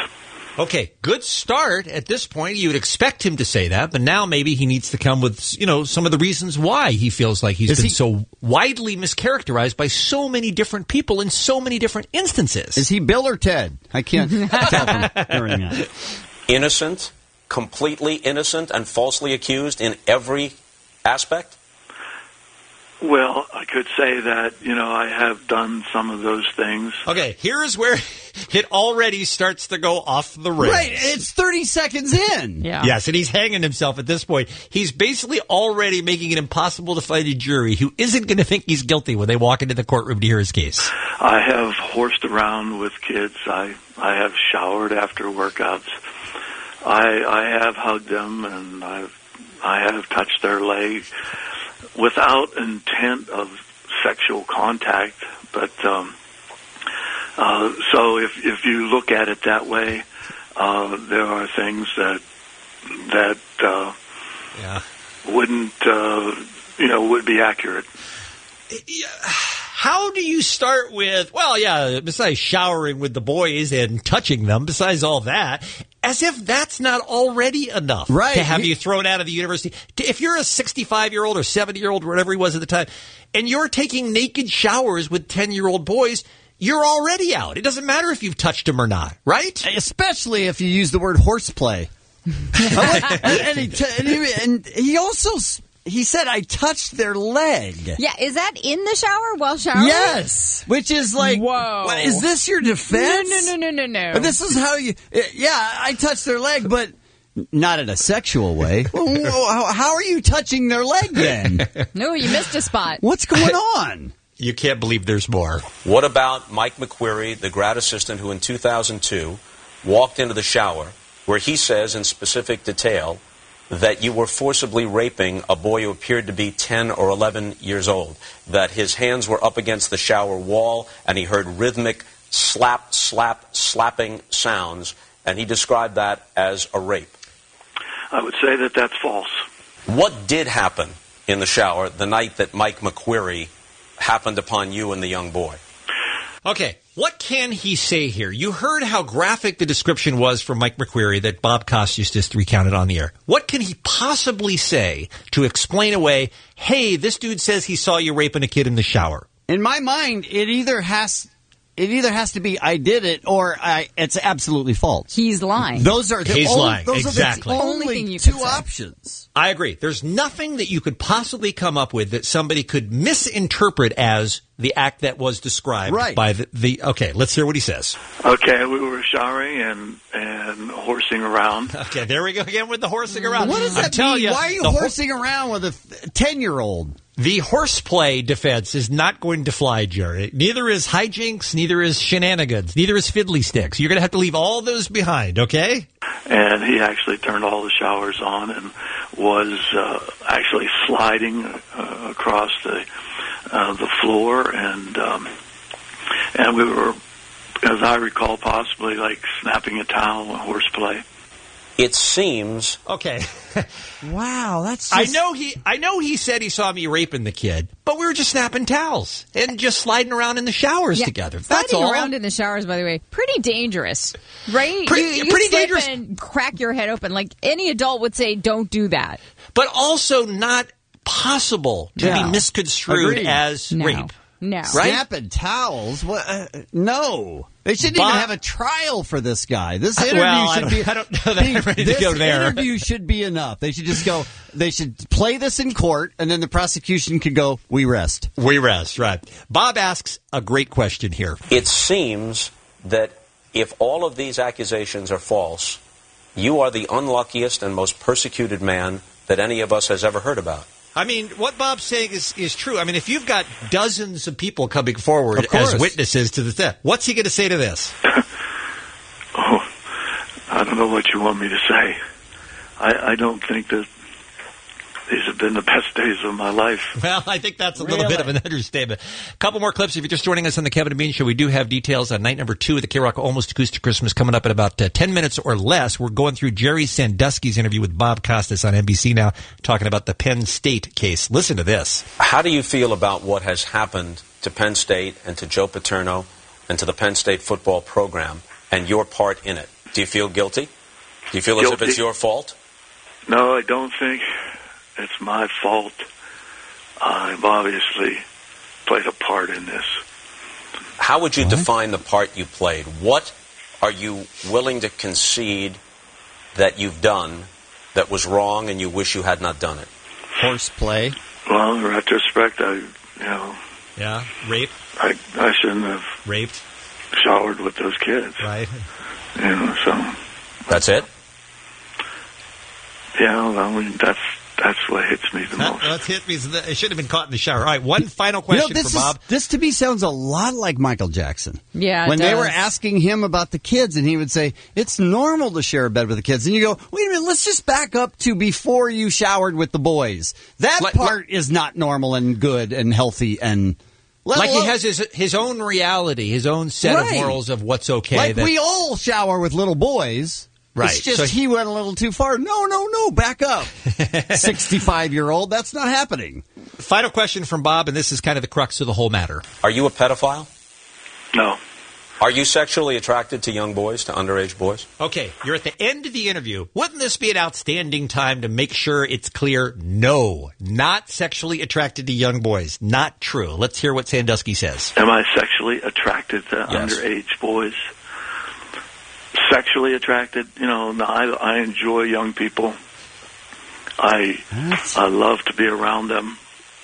Okay, good start at this point. You would expect him to say that, but now maybe he needs to come with, some of the reasons why he feels like he's been so widely mischaracterized by so many different people in so many different instances. Is he Bill or Ted? I can't tell from hearing that. Innocent, completely innocent, and falsely accused in every aspect? Well, I could say that, I have done some of those things. Okay, here's where it already starts to go off the rails. Right, it's 30 seconds in. Yeah. Yes, and he's hanging himself at this point. He's basically already making it impossible to find a jury who isn't going to think he's guilty when they walk into the courtroom to hear his case. I have horsed around with kids. I have showered after workouts. I have hugged them, and I have touched their leg without intent of sexual contact. But so if you look at it that way, there are things that wouldn't would be accurate. How do you start with, besides showering with the boys and touching them, besides all that, as if that's not already enough to have you thrown out of the university? If you're a 65-year-old or 70-year-old, whatever he was at the time, and you're taking naked showers with 10-year-old boys, you're already out. It doesn't matter if you've touched them or not, right? Especially if you use the word horseplay. and he also... He said, I touched their leg. Yeah, is that in the shower while showering? Yes. Which is like, whoa. What, is this your defense? No. This is how you, I touched their leg, but not in a sexual way. How are you touching their leg then? No, you missed a spot. What's going on? You can't believe there's more. What about Mike McQueary, the grad assistant who in 2002 walked into the shower where he says in specific detail that you were forcibly raping a boy who appeared to be 10 or 11 years old, that his hands were up against the shower wall and he heard rhythmic slapping sounds, and he described that as a rape? I would say that that's false. What did happen in the shower the night that Mike McQueary happened upon you and the young boy? Okay, what can he say here? You heard how graphic the description was from Mike McQueary that Bob Costas just recounted on the air. What can he possibly say to explain away, hey, this dude says he saw you raping a kid in the shower? In my mind, it either has to be I did it or it's absolutely false. He's lying. Those are the He's lying. Those Exactly. are the only thing you two options. I agree. There's nothing that you could possibly come up with that somebody could misinterpret as the act that was described by the. Okay, let's hear what he says. Okay, we were showering and horsing around. Okay, there we go again with the horsing around. What does that mean? Why are you horsing around with a 10-year-old? The horseplay defense is not going to fly, Jerry. Neither is hijinks, neither is shenanigans, neither is fiddly sticks. You're going to have to leave all those behind, okay? And he actually turned all the showers on and was actually sliding across the floor, and we were, as I recall, possibly like snapping a towel and horseplay. It seems. Okay. Wow, that's. Just... I know he said he saw me raping the kid, but we were just snapping towels and just sliding around in the showers together. That's all. Sliding around in the showers, by the way, pretty dangerous, right? Pretty you dangerous. And crack your head open. Like any adult would say, don't do that. But also not possible to be misconstrued as No. rape. No. Right? Snapping towels? What? No. They shouldn't even have a trial for this guy. This interview should be. I don't know that I'm ready to go there. This interview should be enough. They should just go. They should play this in court, and then the prosecution could go, we rest. We rest, right. Bob asks a great question here. It seems that if all of these accusations are false, you are the unluckiest and most persecuted man that any of us has ever heard about. I mean, what Bob's saying is true. I mean, if you've got dozens of people coming forward as witnesses to the theft, what's he going to say to this? I don't know what you want me to say. I don't think that these have been the best days of my life. Well, I think that's a little bit of an understatement. A couple more clips. If you're just joining us on the Kevin and Bean Show, we do have details on night number 2 of the K-Rock Almost Acoustic Christmas coming up in about 10 minutes or less. We're going through Jerry Sandusky's interview with Bob Costas on NBC now, talking about the Penn State case. Listen to this. How do you feel about what has happened to Penn State and to Joe Paterno and to the Penn State football program and your part in it. Do you feel guilty? Do you feel as if Guilty. it's your fault? No, I don't think it's my fault. I've obviously played a part in this. How would you define the part you played? What are you willing to concede that you've done that was wrong and you wish you had not done it? Horseplay. Well, in retrospect, Yeah, rape. I shouldn't have raped, showered with those kids. Right. So. That's it? Yeah, I mean, that's what hits me the most. That's hit me. It should have been caught in the shower. All right, one final question for Bob. This to me sounds a lot like Michael Jackson. Yeah, it when they does. were asking him about the kids, and he would say, it's normal to share a bed with the kids. And you go, wait a minute, let's just back up to before you showered with the boys. That part is not normal and good and healthy and... He has his own reality, his own set of morals of what's okay. Like we all shower with little boys. Right. It's just So he went a little too far. No, back up. 65-year-old, that's not happening. Final question from Bob, and this is kind of the crux of the whole matter. Are you a pedophile? No. Are you sexually attracted to young boys, to underage boys? Okay, you're at the end of the interview. Wouldn't this be an outstanding time to make sure it's clear? No, not sexually attracted to young boys. Not true. Let's hear what Sandusky says. Am I sexually attracted to underage boys? Sexually attracted? No, I enjoy young people. I love to be around them.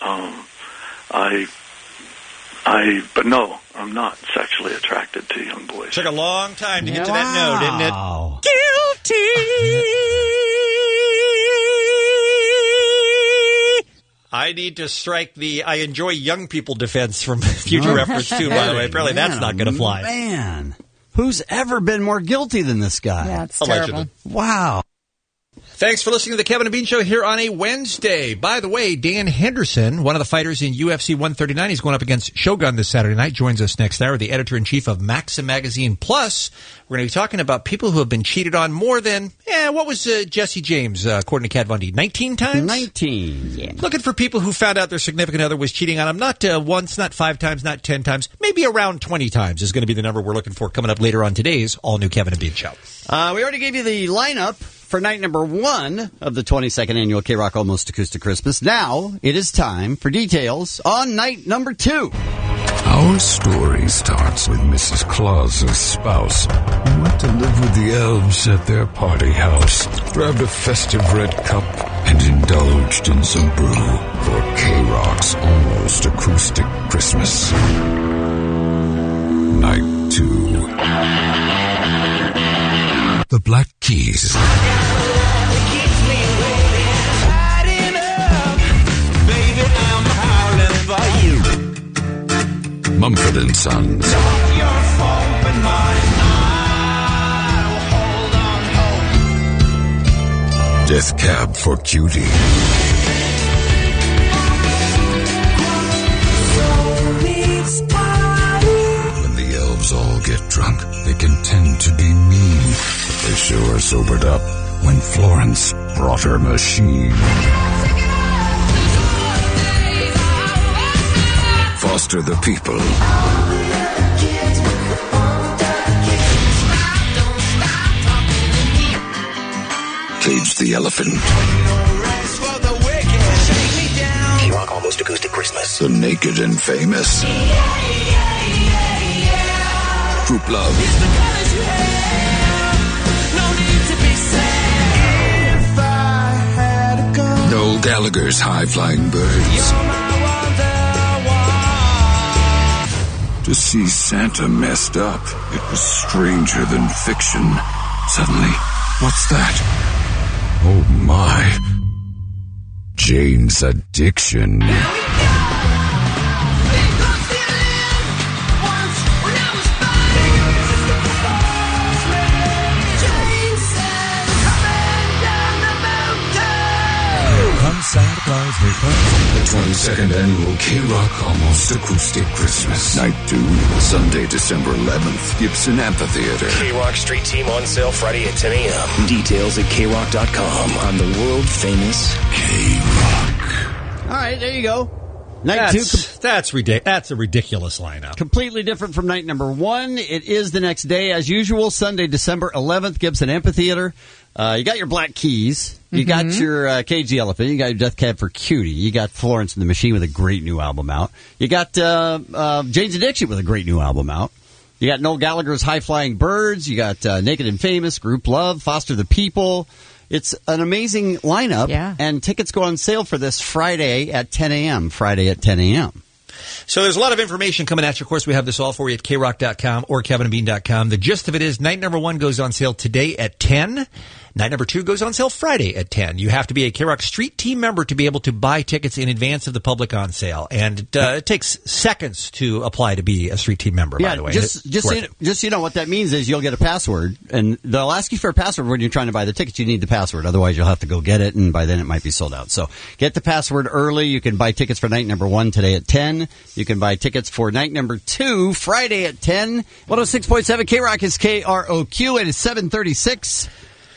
But no, I'm not sexually attracted to young boys. Took a long time to get to that note, didn't it? Guilty! I need to strike the I enjoy young people defense from future reference, too, by the way. Apparently that's not going to fly. Man, who's ever been more guilty than this guy? Yeah, it's Allegedly. terrible. Wow. Thanks for listening to the Kevin and Bean Show here on a Wednesday. By the way, Dan Henderson, one of the fighters in UFC 139, he's going up against Shogun this Saturday night, joins us next hour, the editor-in-chief of Maxim Magazine. Plus, we're going to be talking about people who have been cheated on more than, what was Jesse James, according to Kat Von D, 19 times? 19, yeah. Looking for people who found out their significant other was cheating on them, not once, not 5 times, not 10 times, maybe around 20 times is going to be the number we're looking for coming up later on today's all-new Kevin and Bean Show. We already gave you the lineup for night number 1 of the 22nd annual K-Rock Almost Acoustic Christmas. Now it is time for details on night number 2. Our story starts with Mrs. Claus's spouse, who went to live with the elves at their party house, grabbed a festive red cup, and indulged in some brew for K-Rock's Almost Acoustic Christmas. Night 2. The Black Keys. Mumford & Sons. Death Cab for Cutie. When the elves all get drunk, they can tend to be mean. But they sure sobered up when Florence brought her machine. Foster the People. Cage the Elephant. K-Rock Almost Acoustic Christmas. The Naked and Famous. Troop Love. Noel Gallagher's High Flying Birds. To see Santa messed up, it was stranger than fiction. Suddenly, what's that? Oh my. Jane's Addiction. Santa Claus, here comes the 22nd annual K-Rock Almost Acoustic Christmas. Night 2, Sunday, December 11th, Gibson Amphitheater. K-Rock Street Team on sale Friday at 10 a.m. Details at krock.com on the world famous K-Rock. All right, there you go. Night two, That's ridiculous. That's a ridiculous lineup. completely different from night number one. It is the next day, as usual, Sunday, December 11th, Gibson Amphitheater. You got your Black Keys. You got your Cage the Elephant. You got your Death Cab for Cutie. You got Florence and the Machine with a great new album out. You got Jane's Addiction with a great new album out. You got Noel Gallagher's High Flying Birds. You got Naked and Famous, Group Love, Foster the People. It's an amazing lineup, and tickets go on sale for this Friday at 10 a.m. Friday at 10 a.m. So there's a lot of information coming at you. Of course, we have this all for you at krock.com or kevinandbean.com. The gist of it is night number 1 goes on sale today at 10. Night number 2 goes on sale Friday at 10. You have to be a K-Rock Street Team member to be able to buy tickets in advance of the public on sale. And it takes seconds to apply to be a Street Team member, by the way. Just so you know, what that means is you'll get a password, and they'll ask you for a password when you're trying to buy the tickets. You need the password. Otherwise, you'll have to go get it, and by then it might be sold out. So get the password early. You can buy tickets for night number 1 today at 10. You can buy tickets for night number 2 Friday at 10. 106.7 K-Rock is KROQ. It is 7:36.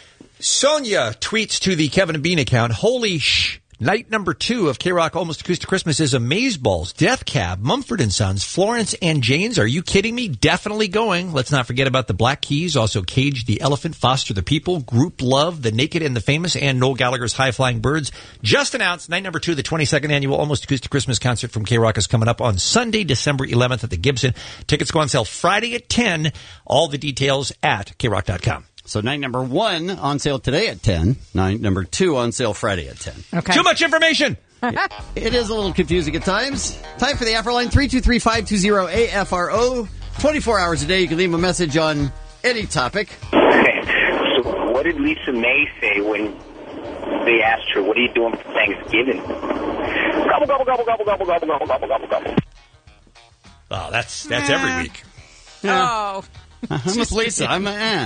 Sonia tweets to the Kevin and Bean account, holy night number 2 of K-Rock Almost Acoustic Christmas is Amazeballs, Death Cab, Mumford & Sons, Florence and Jane's. Are you kidding me? Definitely going. Let's not forget about the Black Keys, also Cage the Elephant, Foster the People, Group Love, The Naked and the Famous, and Noel Gallagher's High Flying Birds. Just announced, night number 2, the 22nd annual Almost Acoustic Christmas concert from K-Rock is coming up on Sunday, December 11th at the Gibson. Tickets go on sale Friday at 10. All the details at krock.com. So night number 1 on sale today at 10. Night number 2 on sale Friday at 10. Okay. Too much information! It is a little confusing at times. Time for the AFRO line, 323-520-AFRO. 24 hours a day. You can leave a message on any topic. So what did Lisa May say when they asked her, what are you doing for Thanksgiving? Gobble, gobble, gobble, gobble, gobble, gobble, gobble, gobble, gobble, gobble. Oh, that's every week. Oh. I'm with Lisa. I'm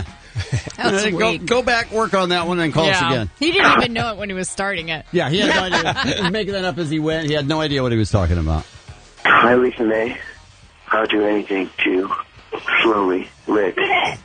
That's weak. Go back, work on that one, and call us again. He didn't even know it when he was starting it. Yeah, he had no idea. He was making that up as he went. He had no idea what he was talking about. Hi, Lisa May. I'll do anything to slowly lick. Yeah.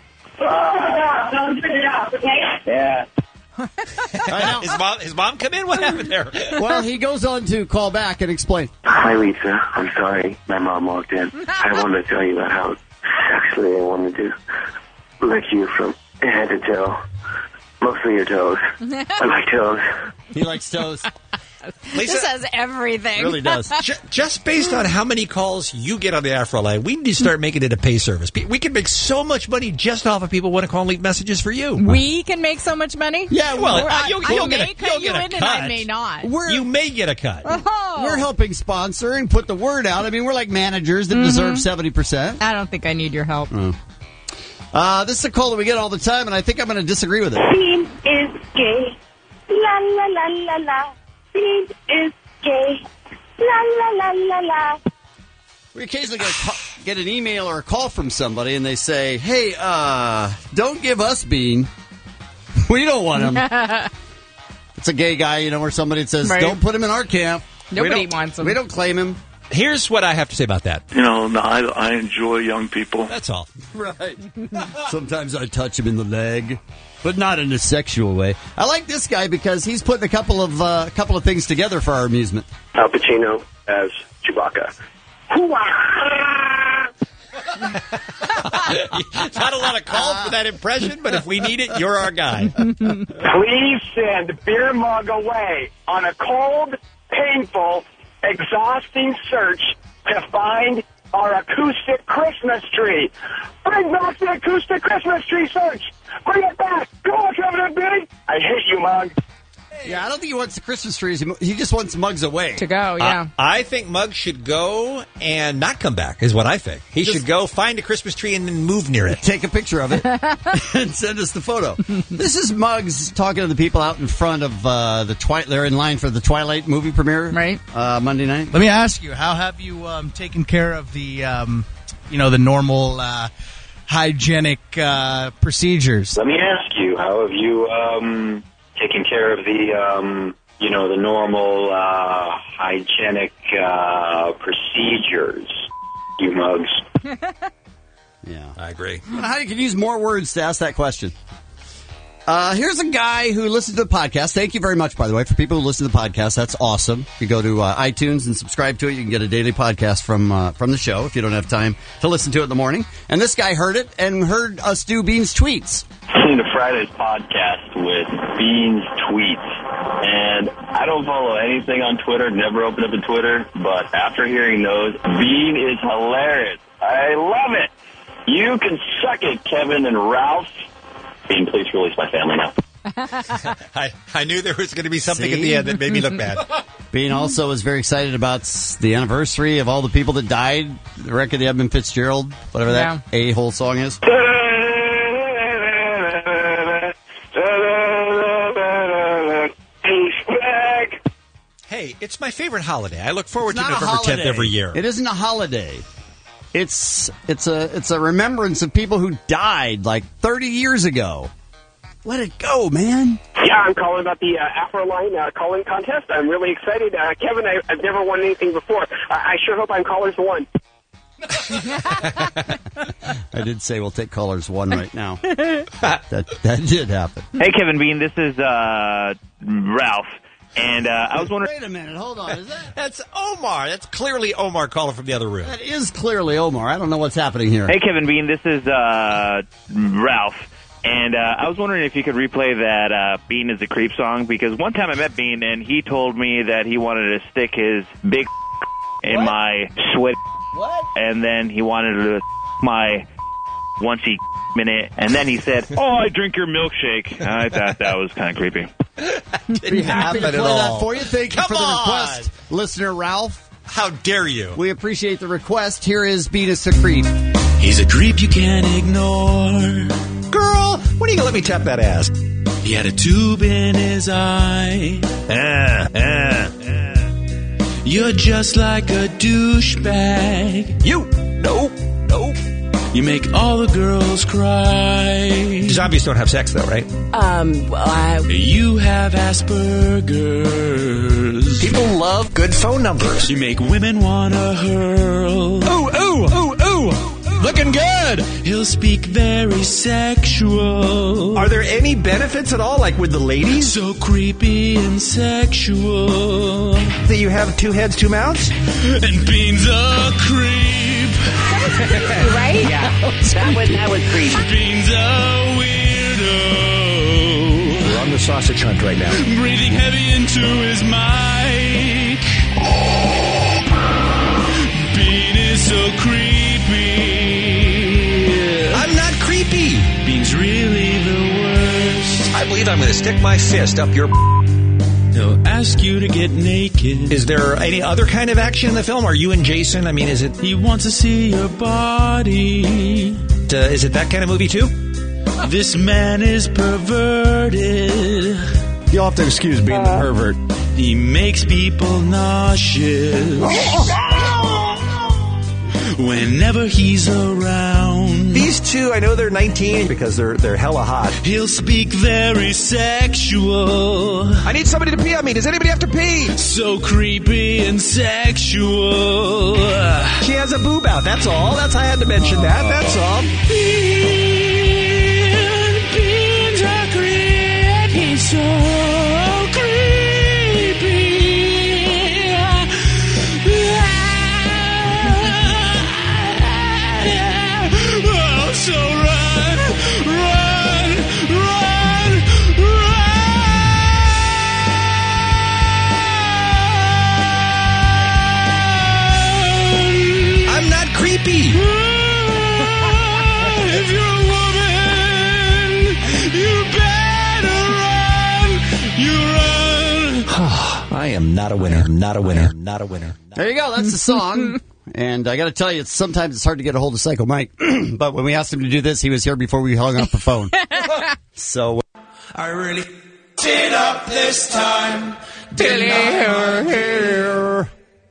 His mom come in? What happened there? Well, he goes on to call back and explain. Hi, Lisa. I'm sorry. My mom walked in. I wanted to tell you about how sexually I wanted to lick you from head to toe. Mostly your toes. I like toes. He likes toes. Lisa, this has everything. It really does. Just based on how many calls you get on the AFRO line, we need to start making it a pay service. We can make so much money just off of people want to call and leave messages for you. We can make so much money? Yeah, well, you'll get a cut. And I may not. You may get a cut. Oh. We're helping sponsor and put the word out. I mean, we're like managers that deserve 70%. I don't think I need your help. This is a call that we get all the time, and I think I'm going to disagree with it. Bean is gay. La la la la la. Bean is gay. La la la la la. We occasionally get an email or a call from somebody, and they say, hey, don't give us Bean. We don't want him. It's a gay guy, or somebody that says, don't put him in our camp. Nobody wants him. We don't claim him. Here's what I have to say about that. I enjoy young people. That's all. Right. Sometimes I touch him in the leg, but not in a sexual way. I like this guy because he's putting a couple of things together for our amusement. Al Pacino as Chewbacca. Not a lot of calls for that impression, but if we need it, you're our guy. Please send Beer Mug away on a cold, painful, exhausting search to find our acoustic Christmas tree. Bring back the acoustic Christmas tree search. Bring it back. Go on, Kevin and Billy. I hate you, Mug. Yeah, I don't think he wants the Christmas trees. He just wants Mugs away. To go, yeah. I think Mug should go and not come back, is what I think. He should go find a Christmas tree and then move near it. Take a picture of it and send us the photo. This is Muggs talking to the people out in front of the Twilight. They're in line for the Twilight movie premiere, right? Monday night. Let me ask you, how have you taken care of the, the normal hygienic procedures? Let me ask you, how have you taken care of the, the normal hygienic procedures, you mugs? Yeah, I agree. How you can use more words to ask that question. Here's a guy who listens to the podcast. Thank you very much, by the way, for people who listen to the podcast. That's awesome. If you go to iTunes and subscribe to it, you can get a daily podcast from the show if you don't have time to listen to it in the morning. And this guy heard it and heard us do Bean's tweets. Listening to Friday's podcast with Bean's tweets. And I don't follow anything on Twitter, never open up a Twitter, but after hearing those, Bean is hilarious. I love it. You can suck it, Kevin and Ralph. Bean, please release my family now. I knew there was going to be something at the end that made me look bad. Bean also is very excited about the anniversary of all the people that died. The record of the Edmund Fitzgerald, whatever that a-hole song is. Hey, it's my favorite holiday. I look forward to November 10th every year. It isn't a holiday. It's a remembrance of people who died like 30 years ago. Let it go, man. Yeah, I'm calling about the Afroline calling contest. I'm really excited. Kevin, I've never won anything before. I sure hope I'm callers one. I did say we'll take callers one right now. That did happen. Hey, Kevin Bean, this is Ralph. And I was wondering... Wait a minute, hold on. Is that... That's Omar. That's clearly Omar calling from the other room. That is clearly Omar. I don't know what's happening here. Hey, Kevin Bean, this is Ralph. And I was wondering if you could replay that Bean is a Creep song, because one time I met Bean, and he told me that he wanted to stick his big in my sweat. What? And then he wanted to my once he minute, and then he said, "Oh, I drink your milkshake." I thought that was kind of creepy. Be happy to play that for you. Thank you for the request, listener Ralph. How dare you? We appreciate the request. Here is Bean is a Creep. He's a creep you can't ignore. Girl, when are you going to let me tap that ass? He had a tube in his eye. You're just like a douchebag. Nope. You make all the girls cry. Zombies don't have sex, though, right? You have Asperger's. People love good phone numbers. You make women wanna hurl. Ooh. Looking good. He'll speak very sexual. Are there any benefits at all, like with the ladies? So creepy and sexual. That you have two heads, two mouths? And Bean's a creep. Right? Yeah, that was creepy. Bean's a weirdo. We're on the sausage hunt right now. Breathing heavy into his mic. Bean is so creepy. I'm not creepy. Bean's really the worst. I believe I'm going to stick my fist up your... He'll ask you to get naked. Is there any other kind of action in the film? Are you and Jason? I mean, is it... He wants to see your body. Is it that kind of movie, too? This man is perverted. You'll have to excuse being the pervert. He makes people nauseous. Whenever he's around. These two, I know they're 19 because they're hella hot. He'll speak very sexual. I need somebody to pee on me. Does anybody have to pee? So creepy and sexual. She has a boob out. That's all. I had to mention that. That's all. Bean's a creep. He's so creepy. Oh, so run. I'm not creepy. If you're a woman, you better run. You run. I am not a winner. Not a winner. There you go. That's the song. And I got to tell you, sometimes it's hard to get a hold of Psycho Mike. But when we asked him to do this, he was here before we hung up the phone. So I really did up this time. Didn't I?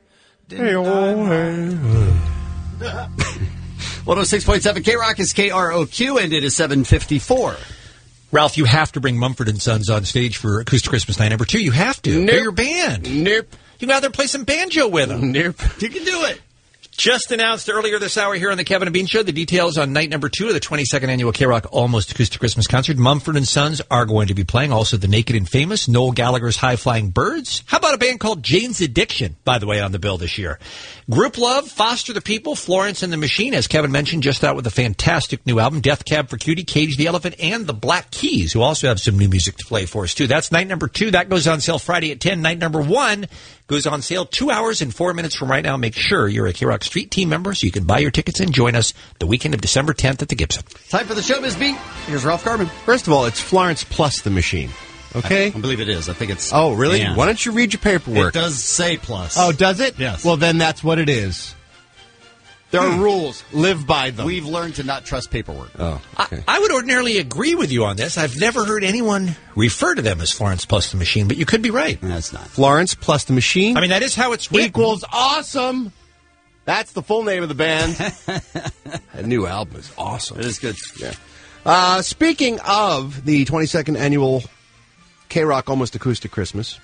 106.7 K-Rock is KROQ, and it is 7:54. Ralph, you have to bring Mumford & Sons on stage for Acoustic Christmas Night #2. You have to. Nope. They're your band. Nope. You can go out there and play some banjo with them. Nope. You can do it. Just announced earlier this hour here on the Kevin and Bean Show, the details on night number 2 of the 22nd annual K-Rock Almost Acoustic Christmas Concert. Mumford & Sons are going to be playing. Also, the Naked and Famous, Noel Gallagher's High Flying Birds. How about a band called Jane's Addiction, by the way, on the bill this year? Group Love, Foster the People, Florence and the Machine, as Kevin mentioned, just out with a fantastic new album. Death Cab for Cutie, Cage the Elephant, and the Black Keys, who also have some new music to play for us, too. That's night number 2. That goes on sale Friday at 10. Night number 1 goes on sale 2 hours and 4 minutes from right now. Make sure you're a K-Rock Street Team member so you can buy your tickets and join us the weekend of December 10th at the Gibson. Time for the Showbiz Beat. Here's Ralph Garman. First of all, it's Florence plus the Machine. Okay? I believe it is. I think it's... Oh, really? and. Why don't you read your paperwork? It does say plus. Oh, does it? Yes. Well, then that's what it is. There are rules. Live by them. We've learned to not trust paperwork. Oh, okay. I would ordinarily agree with you on this. I've never heard anyone refer to them as Florence plus the Machine, but you could be right. That's not. Florence plus the Machine? I mean, that is how it's written. Equals awesome. That's the full name of the band. That new album is awesome. It is good. Yeah. Speaking of the 22nd annual K-Rock Almost Acoustic Christmas,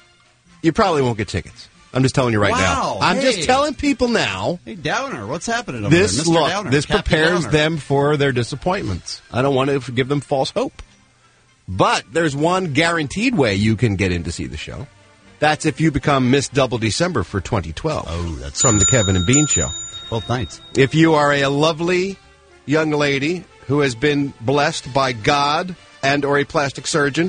you probably won't get tickets. I'm just telling you right now. I'm just telling people now. Hey, Downer, what's happening over This there? Mr. Downer, this Captain prepares Downer. them for their disappointments. I don't want to give them false hope. But there's one guaranteed way you can get in to see the show. That's if you become Miss Double December for 2012. Oh, that's from the Kevin and Bean Show. Both nights. If you are a lovely young lady who has been blessed by God and or a plastic surgeon,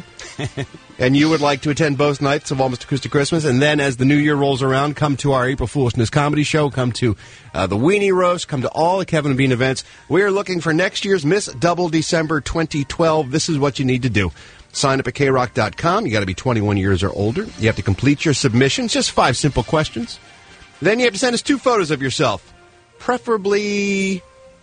and you would like to attend both nights of Almost Acoustic Christmas, and then as the new year rolls around, come to our April Foolishness comedy show, come to the Weenie Roast, come to all the Kevin and Bean events. We are looking for next year's Miss Double December 2012. This is what you need to do. Sign up at krock.com. You got to be 21 years or older. You have to complete your submissions, just 5 simple questions. Then you have to send us 2 photos of yourself, preferably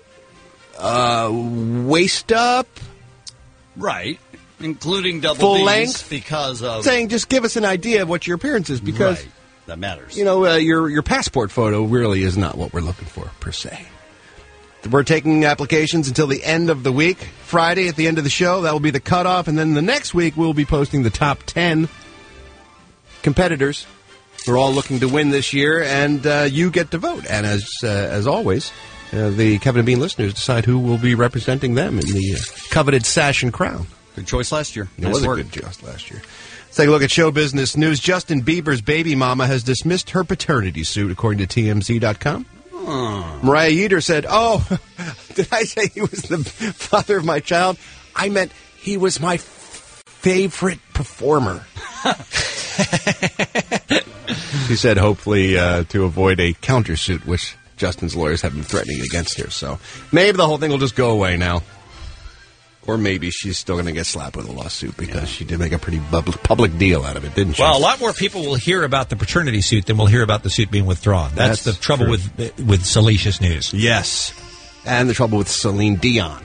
waist up. Right. Including double full Ds length, because of saying just give us an idea of what your appearance is, because right. That matters. You know, your passport photo really is not what we're looking for per se. We're taking applications until the end of the week. Friday at the end of the show, that will be the cutoff, and then the next week we'll be posting the top 10 competitors. We're all looking to win this year, and you get to vote. And as always, the Kevin and Bean listeners decide who will be representing them in the coveted sash and crown. Good choice last year. It was a good choice last year. Let's take a look at show business news. Justin Bieber's baby mama has dismissed her paternity suit, according to TMZ.com. Mariah Yeater said, "Oh, did I say he was the father of my child? I meant he was my favorite performer." She said, hopefully to avoid a countersuit, which Justin's lawyers have been threatening against her. So maybe the whole thing will just go away now. Or maybe she's still going to get slapped with a lawsuit because she did make a pretty public deal out of it, didn't she? Well, a lot more people will hear about the paternity suit than will hear about the suit being withdrawn. That's the trouble with salacious news. Yes. And the trouble with Celine Dion.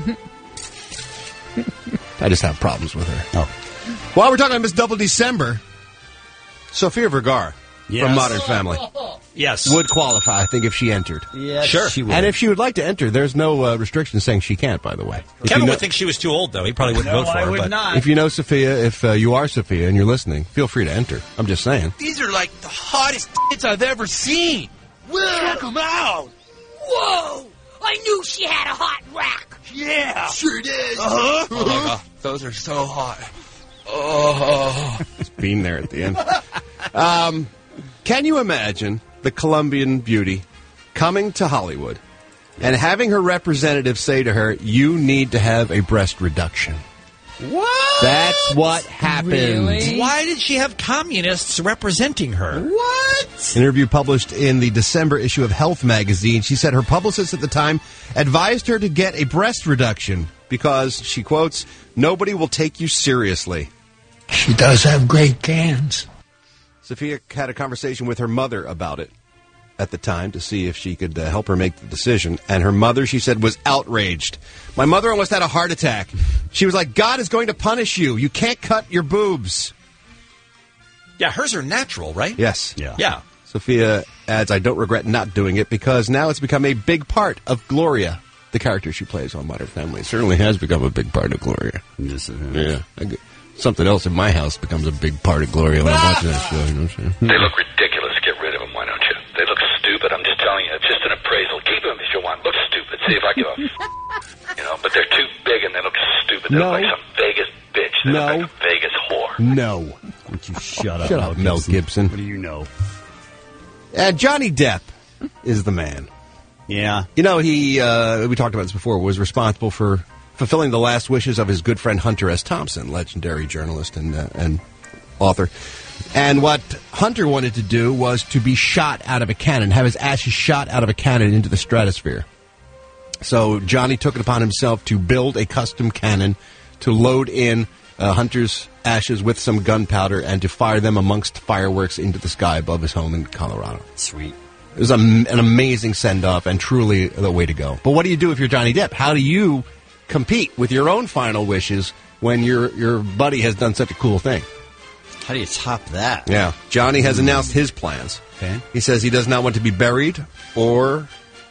I just have problems with her. Oh. While we're talking about Miss Double December, Sofia Vergara from Modern Family. Yes. Would qualify, I think, if she entered. Yes, sure. she would. And if she would like to enter, there's no restrictions saying she can't, by the way. Kevin would think she was too old, though. He probably wouldn't vote for her. I would but not. If you know Sophia, if you are Sophia and you're listening, feel free to enter. I'm just saying. These are like the hottest I've ever seen. Check them out. Whoa! I knew she had a hot rack. Yeah. Sure did. Uh-huh. Oh, my God. Those are so hot. Oh. It's being there at the end. Can you imagine the Colombian beauty coming to Hollywood and having her representative say to her, "You need to have a breast reduction"? What? That's what happened. Really? Why did she have communists representing her? What? An interview published in the December issue of Health magazine. She said her publicist at the time advised her to get a breast reduction because, she quotes, "Nobody will take you seriously." She does have great cans. Sophia had a conversation with her mother about it at the time to see if she could help her make the decision. And her mother, she said, was outraged. "My mother almost had a heart attack. She was like, God is going to punish you. You can't cut your boobs." Yeah, hers are natural, right? Yes. Yeah. Sophia adds, "I don't regret not doing it because now it's become a big part of Gloria, the character she plays on Modern Family." It certainly has become a big part of Gloria. Yes, it has. Yeah. Something else in my house becomes a big part of Gloria when I'm watching that show. You know what I'm saying? They look ridiculous. Get rid of them, why don't you? They look stupid. I'm just telling you. It's appraisal. Keep them if you want. Look stupid. See if I give a you know, but they're too big and they look stupid. They No. look like some Vegas bitch. They No. look like a Vegas whore. No. Would you shut up? Shut up, Mel Gibson. What do you know? Johnny Depp is the man. Yeah. You know, he, we talked about this before, was responsible for fulfilling the last wishes of his good friend Hunter S. Thompson, legendary journalist and author. And what Hunter wanted to do was to be shot out of a cannon, have his ashes shot out of a cannon into the stratosphere. So Johnny took it upon himself to build a custom cannon to load in Hunter's ashes with some gunpowder and to fire them amongst fireworks into the sky above his home in Colorado. Sweet. It was an amazing send-off and truly the way to go. But what do you do if you're Johnny Depp? How do you compete with your own final wishes when your buddy has done such a cool thing? How do you top that? Yeah. Johnny has announced his plans. Okay. He says he does not want to be buried or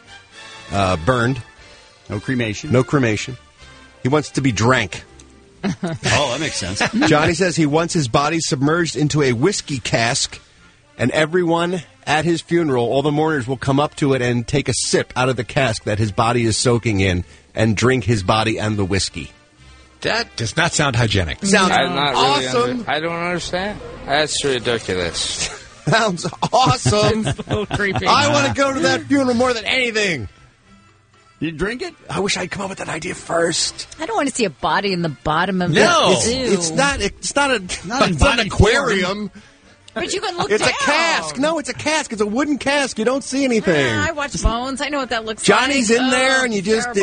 burned. No cremation. No cremation. He wants to be drank. Oh, that makes sense. Johnny says he wants his body submerged into a whiskey cask, and everyone at his funeral, all the mourners will come up to it and take a sip out of the cask that his body is soaking in and drink his body and the whiskey. That does not sound hygienic. Sounds I'm not really awesome. I don't understand. That's ridiculous. Sounds awesome. So creepy. I want to go to that funeral more than anything. You drink it? I wish I'd come up with that idea first. I don't want to see a body in the bottom of No. the zoo. It's not an aquarium. But you can look It's down. a cask. No, it's a cask. It's a wooden cask. You don't see anything. I watch Bones. I know what that looks Johnny's like. in there, and you just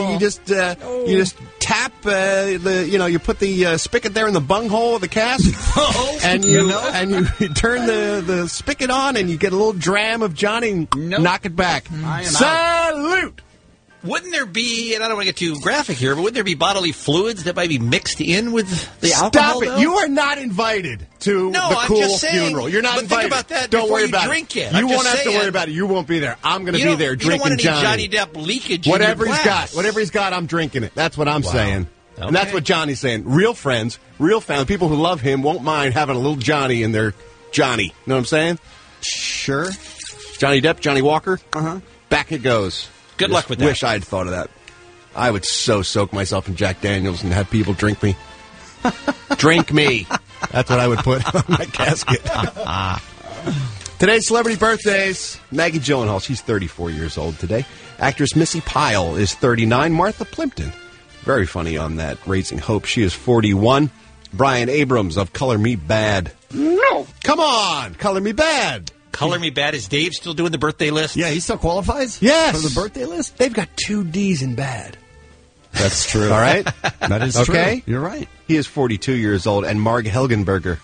tap you put the spigot there in the bunghole of the cask, and you turn the spigot on, and you get a little dram of Johnny. And knock it back. Salute. Wouldn't there be, and I don't want to get too graphic here, but wouldn't there be bodily fluids that might be mixed in with the alcohol? Stop it! though? You are not invited to No, the I'm cool just saying, funeral. You're not but invited. think about that Don't before worry you about drink it. You I'm won't just have to saying. worry about it. You won't be there. I'm going to You be don't- there you don't drinking want any Johnny. Johnny Depp leakage. Whatever in your he's glass. got, whatever he's got, I'm drinking it. That's what I'm Wow. saying. And that's Okay. what Johnny's saying. Real friends, real family, people who love him won't mind having a little Johnny in their Johnny. You know what I'm saying? Sure. Johnny Depp, Johnny Walker. Back it goes. Good luck with that. Wish I'd thought of that. I would so soak myself in Jack Daniels and have people drink me. Drink me. That's what I would put on my casket. Today's celebrity birthdays. Maggie Gyllenhaal, she's 34 years old today. Actress Missy Pyle is 39. Martha Plimpton, very funny on that Raising Hope, she is 41. Brian Abrams of Color Me Bad. No. Come on. Color Me Bad. Color Me Bad. Is Dave still doing the birthday list? Yeah, he still qualifies? Yes. For the birthday list? They've got 2 D's in bad. That's true. All right? That is okay? true. You're right. He is 42 years old. And Marg Helgenberger.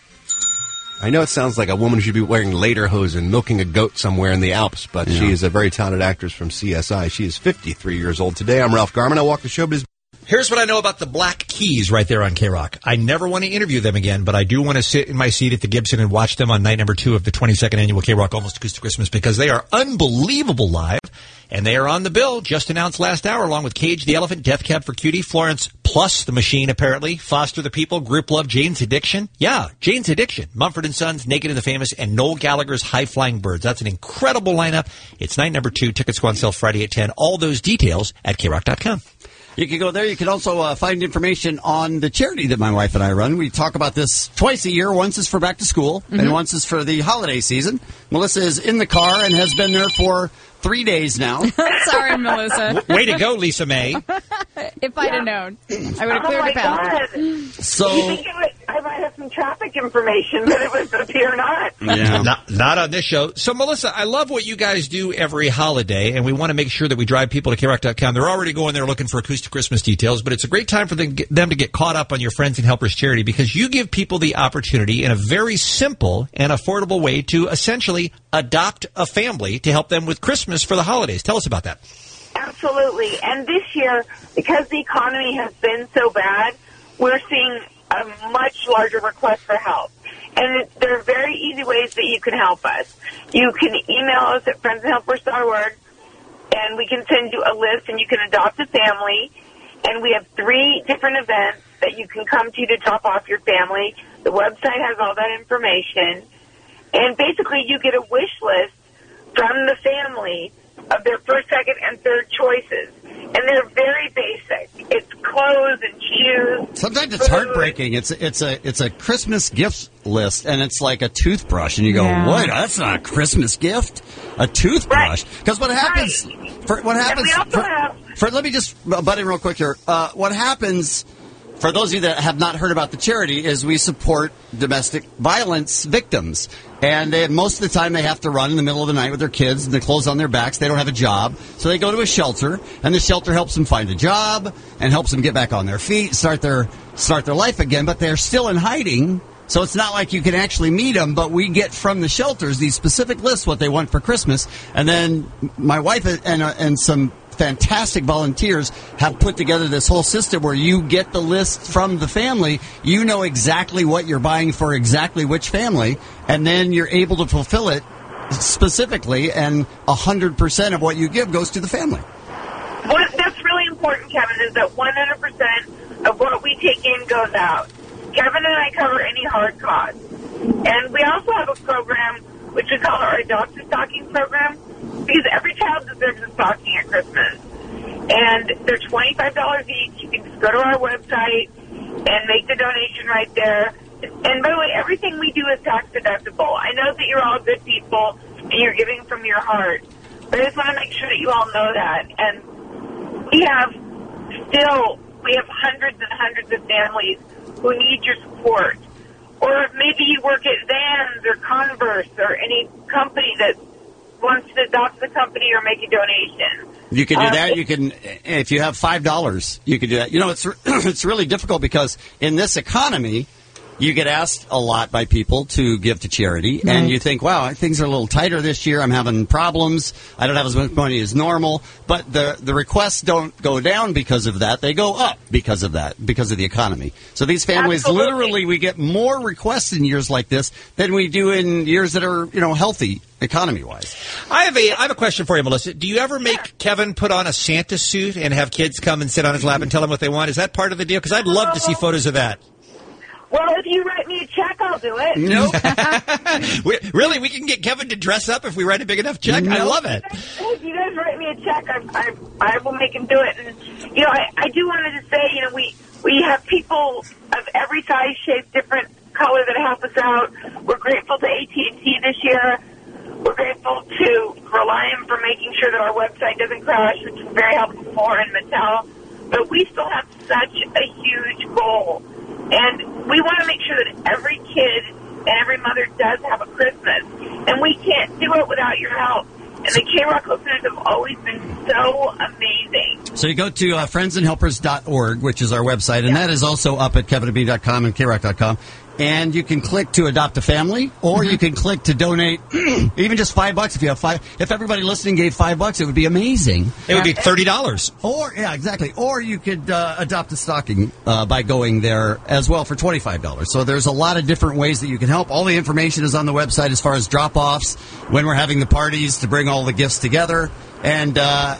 I know it sounds like a woman who should be wearing lederhosen, milking a goat somewhere in the Alps, but she is a very talented actress from CSI. She is 53 years old today. I'm Ralph Garman. I walk the showbiz. Here's what I know about the Black Keys right there on K-Rock. I never want to interview them again, but I do want to sit in my seat at the Gibson and watch them on night number 2 of the 22nd annual K-Rock Almost Acoustic Christmas because they are unbelievable live, and they are on the bill, just announced last hour, along with Cage the Elephant, Death Cab for Cutie, Florence Plus the Machine, apparently, Foster the People, Group Love, Jane's Addiction. Yeah, Jane's Addiction, Mumford & Sons, Naked and the Famous, and Noel Gallagher's High Flying Birds. That's an incredible lineup. It's night number 2. Tickets go on sale Friday at 10. All those details at krock.com. You can go there. You can also find information on the charity that my wife and I run. We talk about this twice a year. Once is for back to school, and once is for the holiday season. Melissa is in the car and has been there for 3 days now. Sorry, Melissa. Way to go, Lisa May. If I'd have known, I would have cleared my a path. God. So- You think I might have some traffic information, but it would appear not. Yeah. Not on this show. So, Melissa, I love what you guys do every holiday, and we want to make sure that we drive people to KROC.com. They're already going there looking for acoustic Christmas details, but it's a great time for them to get caught up on your Friends and Helpers charity because you give people the opportunity in a very simple and affordable way to essentially adopt a family to help them with Christmas for the holidays. Tell us about that. Absolutely. And this year, because the economy has been so bad, we're seeing a much larger request for help. And there are very easy ways that you can help us. You can email us at friendsandhelpers.org, and we can send you a list, and you can adopt a family. And we have 3 different events that you can come to drop off your family. The website has all that information. And basically, you get a wish list from the family of their first, second, and third choices. And they're very basic. It's clothes and shoes. Sometimes it's heartbreaking. It's a Christmas gift list, and it's like a toothbrush, and you go, "What? That's not a Christmas gift, a toothbrush." Because what happens? Let me just butt in real quick here. What happens? For those of you that have not heard about the charity, is we support domestic violence victims. And most of the time they have to run in the middle of the night with their kids and their clothes on their backs. They don't have a job. So they go to a shelter, and the shelter helps them find a job and helps them get back on their feet, start their life again. But they're still in hiding, so it's not like you can actually meet them. But we get from the shelters these specific lists, what they want for Christmas. And then my wife and some fantastic volunteers have put together this whole system where you get the list from the family. You know exactly what you're buying for exactly which family, and then you're able to fulfill it specifically, and 100% of what you give goes to the family. That's really important, Kevin, is that 100% of what we take in goes out. Kevin and I cover any hard costs. And we also have a program which we call our Adopt a Stocking program, because every child deserves a stocking at Christmas. And they're $25 each. You can just go to our website and make the donation right there. And by the way, everything we do is tax deductible. I know that you're all good people and you're giving from your heart, but I just want to make sure that you all know that. And we have hundreds and hundreds of families who need your support. Or maybe you work at Vans or Converse or any company that wants to adopt the company or make a donation. You can do that. You can, if you have $5, you can do that. You know, it's really difficult because in this economy, you get asked a lot by people to give to charity, and you think, wow, things are a little tighter this year. I'm having problems. I don't have as much money as normal. But the requests don't go down because of that. They go up because of that, because of the economy. So these families, literally, we get more requests in years like this than we do in years that are, healthy economy-wise. I have a question for you, Melissa. Do you ever make Kevin put on a Santa suit and have kids come and sit on his lap and tell him what they want? Is that part of the deal? Because I'd love to see photos of that. Well, if you write me a check, I'll do it. Nope. Really? We can get Kevin to dress up if we write a big enough check? I love it. If you guys write me a check, I will make him do it. And, I do want to say, we have people of every size, shape, different color that help us out. We're grateful to AT&T this year. We're grateful to Reliant for making sure that our website doesn't crash, which is very helpful for, and Mattel. But we still have such a huge goal. And we want to make sure that every kid and every mother does have a Christmas. And we can't do it without your help. And the K-Rock listeners have always been so amazing. So you go to friendsandhelpers.org, which is our website, and that is also up at kevinandbean.com and krock.com. And you can click to adopt a family, or you can click to donate, even just $5 if you have $5. If everybody listening gave $5, it would be amazing. It would be $30. Exactly. Or you could adopt a stocking by going there as well for $25. So there's a lot of different ways that you can help. All the information is on the website as far as drop-offs, when we're having the parties to bring all the gifts together. And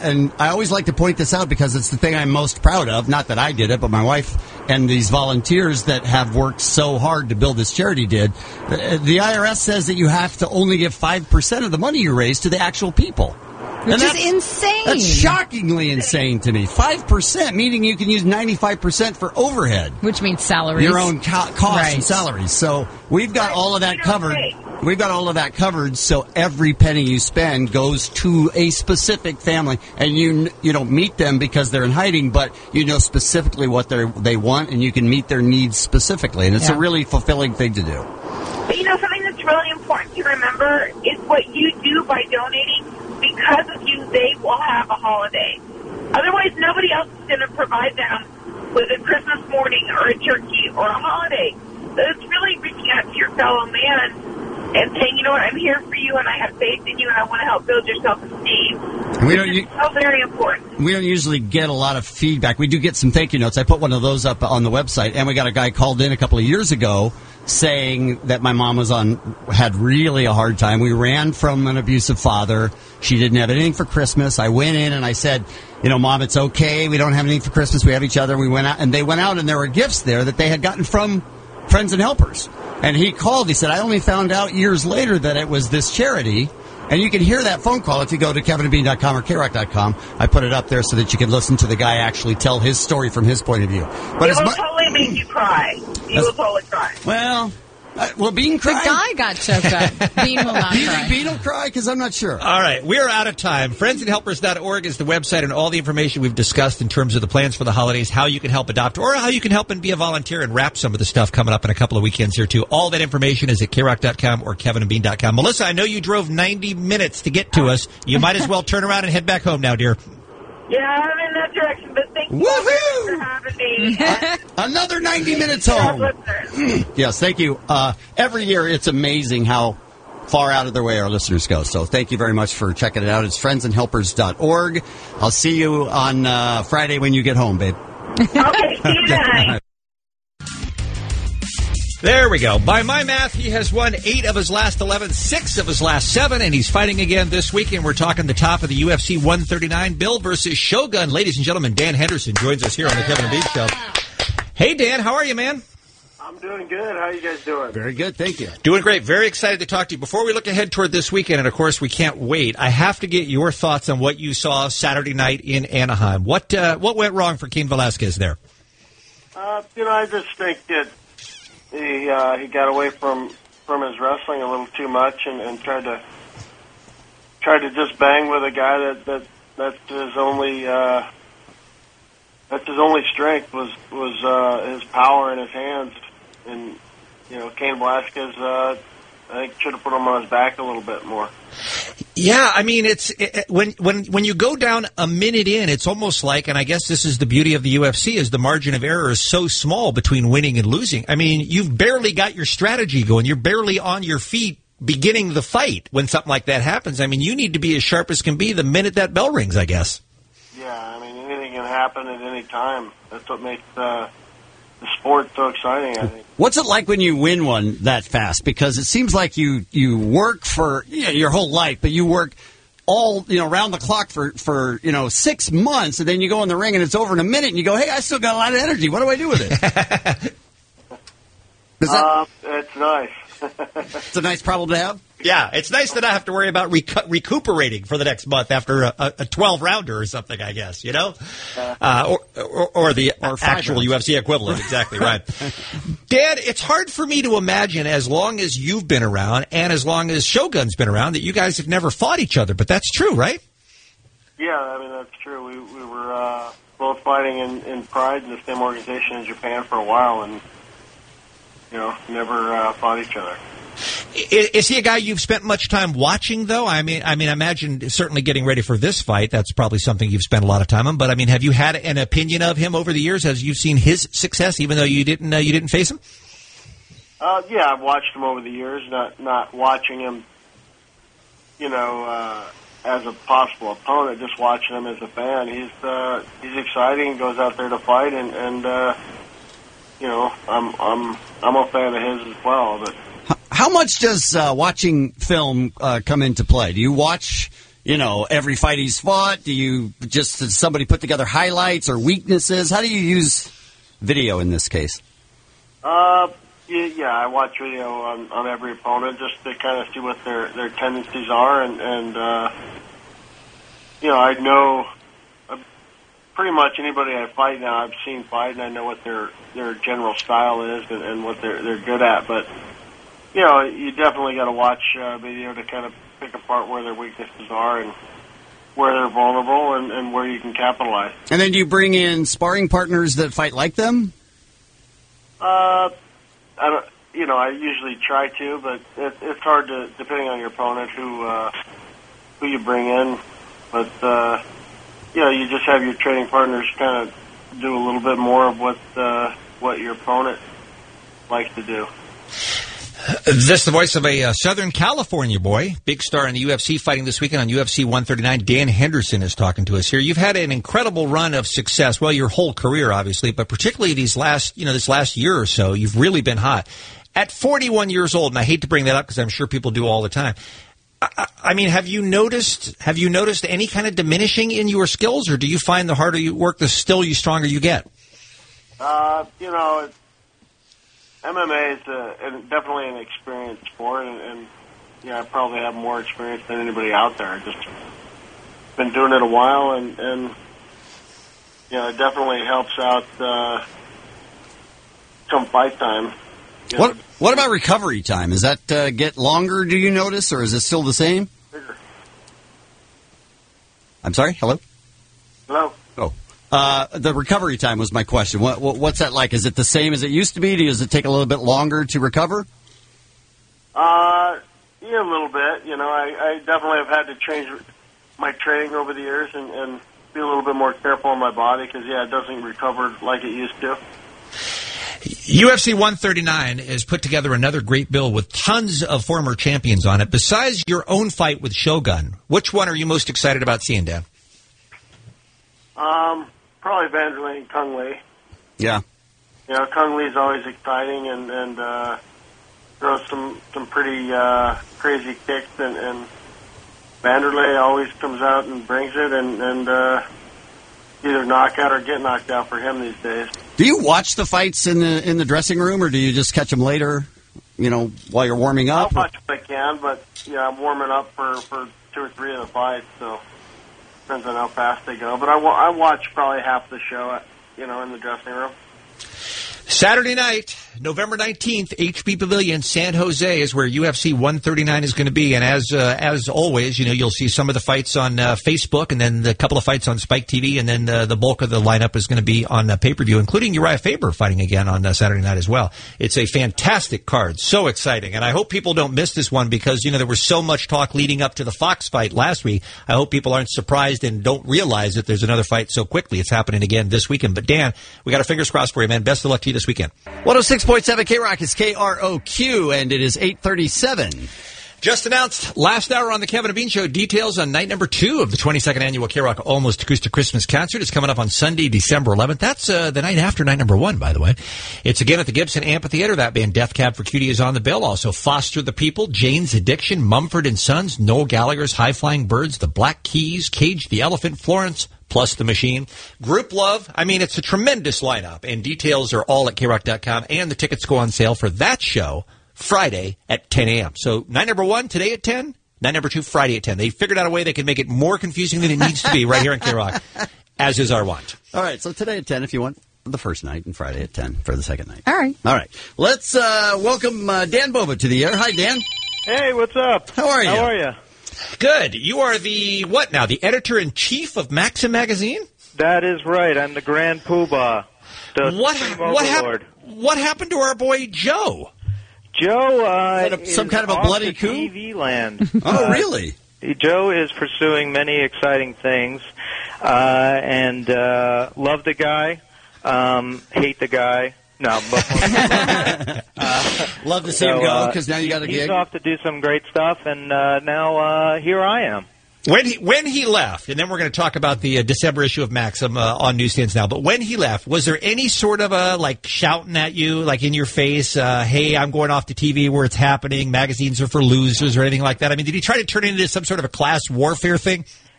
I always like to point this out because it's the thing I'm most proud of. Not that I did it, but my wife and these volunteers that have worked so hard to build this charity did. The IRS says that you have to only give 5% of the money you raise to the actual people. Which is insane. That's shockingly insane to me. 5%, meaning you can use 95% for overhead. Which means salaries. Your own costs and salaries. So we've got all of that covered. We've got all of that covered, so every penny you spend goes to a specific family, and you don't meet them because they're in hiding, but you know specifically what they want, and you can meet their needs specifically, and it's a really fulfilling thing to do. But something that's really important to remember is what you do by donating. Because of you, they will have a holiday. Otherwise, nobody else is going to provide them with a Christmas morning or a turkey or a holiday. So it's really reaching out to your fellow man and saying, I'm here for you, and I have faith in you, and I want to help build your self-esteem. It's so very important. We don't usually get a lot of feedback. We do get some thank you notes. I put one of those up on the website, and we got a guy called in a couple of years ago saying that my mom had really a hard time. We ran from an abusive father. She didn't have anything for Christmas. I went in and I said, Mom, it's okay. We don't have anything for Christmas. We have each other. We went out, and they went out, and there were gifts there that they had gotten from Friends and Helpers. And he called. He said, I only found out years later that it was this charity And you can hear that phone call if you go to kevinandbean.com or krock.com. I put it up there so that you can listen to the guy actually tell his story from his point of view. But It will totally make you cry. You will totally cry. Well, will Bean cry? The guy got choked up. Bean will not cry. Bean will cry because I'm not sure. All right, we're out of time. Friendsandhelpers.org is the website, and all the information we've discussed in terms of the plans for the holidays, how you can help adopt, or how you can help and be a volunteer and wrap some of the stuff coming up in a couple of weekends here, too. All that information is at krock.com or kevinandbean.com. Melissa, I know you drove 90 minutes to get to us. You might as well turn around and head back home now, dear. Yeah, I'm in that direction, but thank you all very much for having me. Another 90 minutes home. Yes, thank you. Every year, it's amazing how far out of their way our listeners go. So thank you very much for checking it out. It's friendsandhelpers.org. I'll see you on Friday when you get home, babe. Okay, see you then. There we go. By my math, he has won 8 of his last 11, 6 of his last 7, and he's fighting again this weekend. We're talking the top of the UFC 139, Bill versus Shogun. Ladies and gentlemen, Dan Henderson joins us here on the Kevin and Bean Show. Hey, Dan, how are you, man? I'm doing good. How are you guys doing? Very good, thank you. Doing great. Very excited to talk to you. Before we look ahead toward this weekend, and of course we can't wait, I have to get your thoughts on what you saw Saturday night in Anaheim. What went wrong for Cain Velasquez there? I just think that he got away from his wrestling a little too much and tried to just bang with a guy that's his only strength was his power in his hands. And Cain Velasquez I think should have put him on his back a little bit more. Yeah, I mean, when you go down a minute in, it's almost like, and I guess this is the beauty of the UFC, is the margin of error is so small between winning and losing. I mean, you've barely got your strategy going. You're barely on your feet beginning the fight when something like that happens. I mean, you need to be as sharp as can be the minute that bell rings, I guess. Yeah, I mean, anything can happen at any time. That's what makes the sport so exciting, I think. What's it like when you win one that fast? Because it seems like you work for your whole life, but you work all around the clock for 6 months, and then you go in the ring and it's over in a minute, and you go, "Hey, I still got a lot of energy. What do I do with it?" It's nice. It's a nice problem to have. Yeah, it's nice that I have to worry about recuperating for the next month after a 12-rounder or something, I guess, or the actual UFC equivalent. Exactly right. Dad, it's hard for me to imagine, as long as you've been around and as long as Shogun's been around, that you guys have never fought each other. But that's true, right? Yeah, I mean, that's true. We were both fighting in Pride in the same organization in Japan for a while, and never fought each other. Is he a guy you've spent much time watching, though? I mean, I imagine certainly getting ready for this fight, that's probably something you've spent a lot of time on. But I mean, have you had an opinion of him over the years? As you've seen his success, even though you didn't face him? Yeah, I've watched him over the years. Not watching him, as a possible opponent. Just watching him as a fan. He's exciting. Goes out there to fight, and I'm a fan of his as well. But how much does watching film come into play? Do you watch, every fight he's fought? Do you does somebody put together highlights or weaknesses? How do you use video in this case? Yeah, I watch video on every opponent just to kind of see what their tendencies are, and I know pretty much anybody I fight now. I've seen fight, and I know what their general style is and what they're good at, but. You definitely got to watch video to kind of pick apart where their weaknesses are and where they're vulnerable and where you can capitalize. And then do you bring in sparring partners that fight like them? I don't. I usually try to, but it's hard to, depending on your opponent, who you bring in. But you just have your training partners kind of do a little bit more of what your opponent likes to do. This is the voice of a Southern California boy, big star in the UFC, fighting this weekend on UFC 139. Dan Henderson is talking to us here. You've had an incredible run of success, well, your whole career, obviously, but particularly this last year or so, you've really been hot. At 41 years old, and I hate to bring that up because I'm sure people do all the time. I mean, have you noticed any kind of diminishing in your skills, or do you find the harder you work, the stronger you get? MMA is definitely an experienced sport, and I probably have more experience than anybody out there. I've just been doing it a while, and it definitely helps out come fight time. What about recovery time? Is that get longer, do you notice, or is it still the same? Bigger. I'm sorry? Hello? Hello? Oh. The recovery time was my question. What's that like? Is it the same as it used to be? Does it take a little bit longer to recover? Yeah, a little bit. I definitely have had to change my training over the years and be a little bit more careful on my body because, it doesn't recover like it used to. UFC 139 has put together another great bill with tons of former champions on it. Besides your own fight with Shogun, which one are you most excited about seeing, Dan? Probably Vanderlei and Kung Lee. Yeah. Kung Lee's always exciting and throws some pretty crazy kicks, and Vanderlei always comes out and brings it, and either knockout or get knocked out for him these days. Do you watch the fights in the dressing room, or do you just catch them later, while you're warming up? I'll watch if I can, but I'm warming up for 2 or 3 of the fights, so depends on how fast they go. But I watch probably half the show, in the dressing room. Saturday night, November 19th, HB Pavilion, San Jose is where UFC 139 is going to be. And as always, you'll see some of the fights on Facebook, and then a couple of fights on Spike TV, and then the bulk of the lineup is going to be on pay-per-view, including Uriah Faber fighting again on Saturday night as well. It's a fantastic card. So exciting. And I hope people don't miss this one because, there was so much talk leading up to the Fox fight last week. I hope people aren't surprised and don't realize that there's another fight so quickly. It's happening again this weekend. But Dan, we got our fingers crossed for you, man. Best of luck to you this weekend. 106.7 K-Rock is KROQ, and it is 8:37. Just announced last hour on the Kevin and Bean Show, details on night number 2 of the 22nd annual K-Rock Almost Acoustic Christmas Concert. It's coming up on Sunday, December 11th. That's the night after night number 1, by the way. It's again at the Gibson Amphitheater. That band Death Cab for Cutie is on the bill. Also Foster the People, Jane's Addiction, Mumford & Sons, Noel Gallagher's High Flying Birds, The Black Keys, Cage the Elephant, Florence, plus the Machine. Group Love. I mean, it's a tremendous lineup, and details are all at KROC.com, and the tickets go on sale for that show Friday at 10 a.m. So night number 1 today at 10, night number 2 Friday at 10. They figured out a way they can make it more confusing than it needs to be right here on KROC, as is our want. All right, so today at 10 if you want the first night, and Friday at 10 for the second night. All right. All right. Let's welcome Dan Boba to the air. Hi, Dan. Hey, what's up? How are you? How are you? Good. You are the, what now, the editor-in-chief of Maxim Magazine? That is right. I'm the Grand Poobah. What happened to our boy Joe? Joe some kind of a bloody coup? TV land. Oh, really? Joe is pursuing many exciting things, and love the guy, hate the guy. No, but love to see him go because now you got a gig. He's off to do some great stuff, and now here I am. When he left, and then we're going to talk about the December issue of Maxim on newsstands now, but when he left, was there any sort of like shouting at you, like in your face, hey, I'm going off to TV where it's happening, magazines are for losers or anything like that? I mean, did he try to turn it into some sort of a class warfare thing?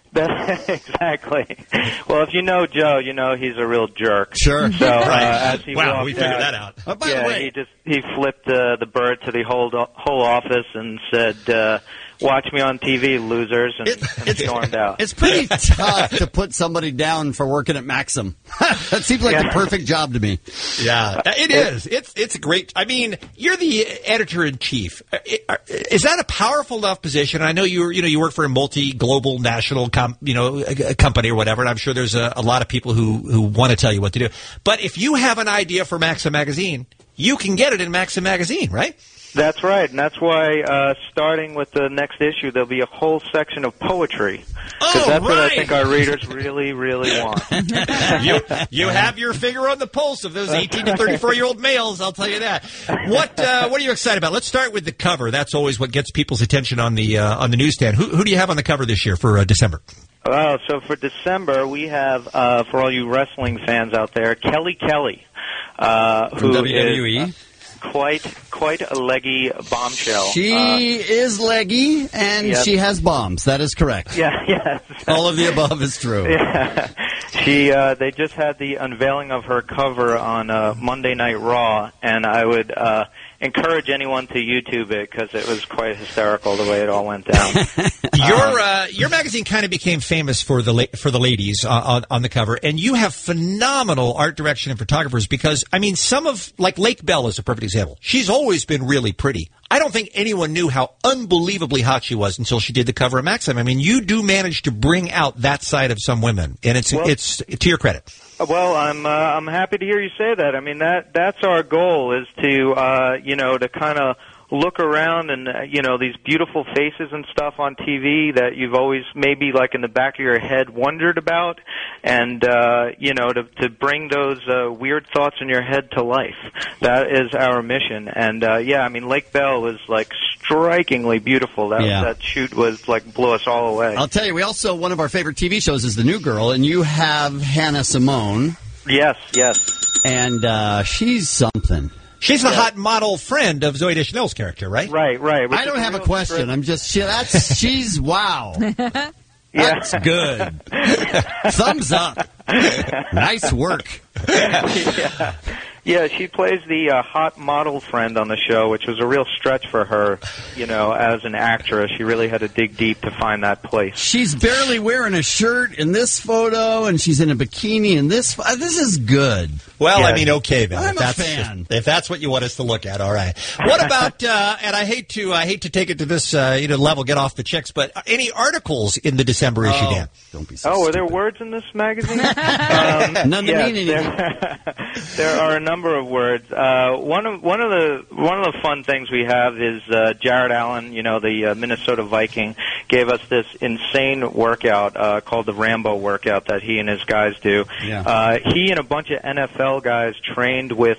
Exactly. Well, if you know Joe, you know he's a real jerk. Sure. So as he wow, walked we figured out, that out. By the way, he flipped the bird to the whole office and said, "Watch me on TV, losers," and stormed out. It's pretty tough to put somebody down for working at Maxim. That seems like the perfect job to me. Yeah, it is. It's a great. I mean, you're the editor-in-chief. Is that a powerful enough position? I know you work for a multi-global national company or whatever, and I'm sure there's a lot of people who want to tell you what to do. But if you have an idea for Maxim Magazine, you can get it in Maxim Magazine, right? That's right, and that's why starting with the next issue, there'll be a whole section of poetry. Because that's what I think our readers really, really want. You have your finger on the pulse of those 18 to 34-year-old males, I'll tell you that. What are you excited about? Let's start with the cover. That's always what gets people's attention on the newsstand. Who do you have on the cover this year for December? Oh, so for December, we have, for all you wrestling fans out there, Kelly Kelly, who WWE. is quite a leggy bombshell. She is leggy, and yes. she has bombs. That is correct. Yeah, yes. All of the above is true. Yeah. They just had the unveiling of her cover on Monday Night Raw, and I would encourage anyone to YouTube it because it was quite hysterical the way it all went down. Your magazine kind of became famous for the ladies on the cover, and you have phenomenal art direction and photographers because, I mean, some of, like Lake Bell is a perfect example. She's always been really pretty. I don't think anyone knew how unbelievably hot she was until she did the cover of Maxim. I mean, you do manage to bring out that side of some women, and it's to your credit. Well, I'm happy to hear you say that. I mean, that's our goal is to to kind of look around and these beautiful faces and stuff on TV that you've always maybe like in the back of your head wondered about, and to bring those weird thoughts in your head to life. That is our mission. And I mean, Lake Bell was like strikingly beautiful. That shoot was like blew us all away. I'll tell you, we also one of our favorite TV shows is The New Girl, and you have Hannah Simone. Yes. And she's something. She's the hot model friend of Zooey Deschanel's character, right? Right. I don't have a question. I'm just she's wow. That's good. Thumbs up. Nice work. Yeah, she plays the hot model friend on the show, which was a real stretch for her, as an actress. She really had to dig deep to find that place. She's barely wearing a shirt in this photo, and she's in a bikini in this. This is good. Well, I mean, okay, then. I'm a fan. If that's what you want us to look at, all right. What about? And I hate to take it to this level, get off the chicks, but any articles in the December issue, Dan? Don't be so are there words in this magazine? None that mean anything. There are a number of words. One of the fun things we have is Jared Allen, the Minnesota Viking, gave us this insane workout called the Rambo workout that he and his guys do. Yeah. He and a bunch of NFL guys trained with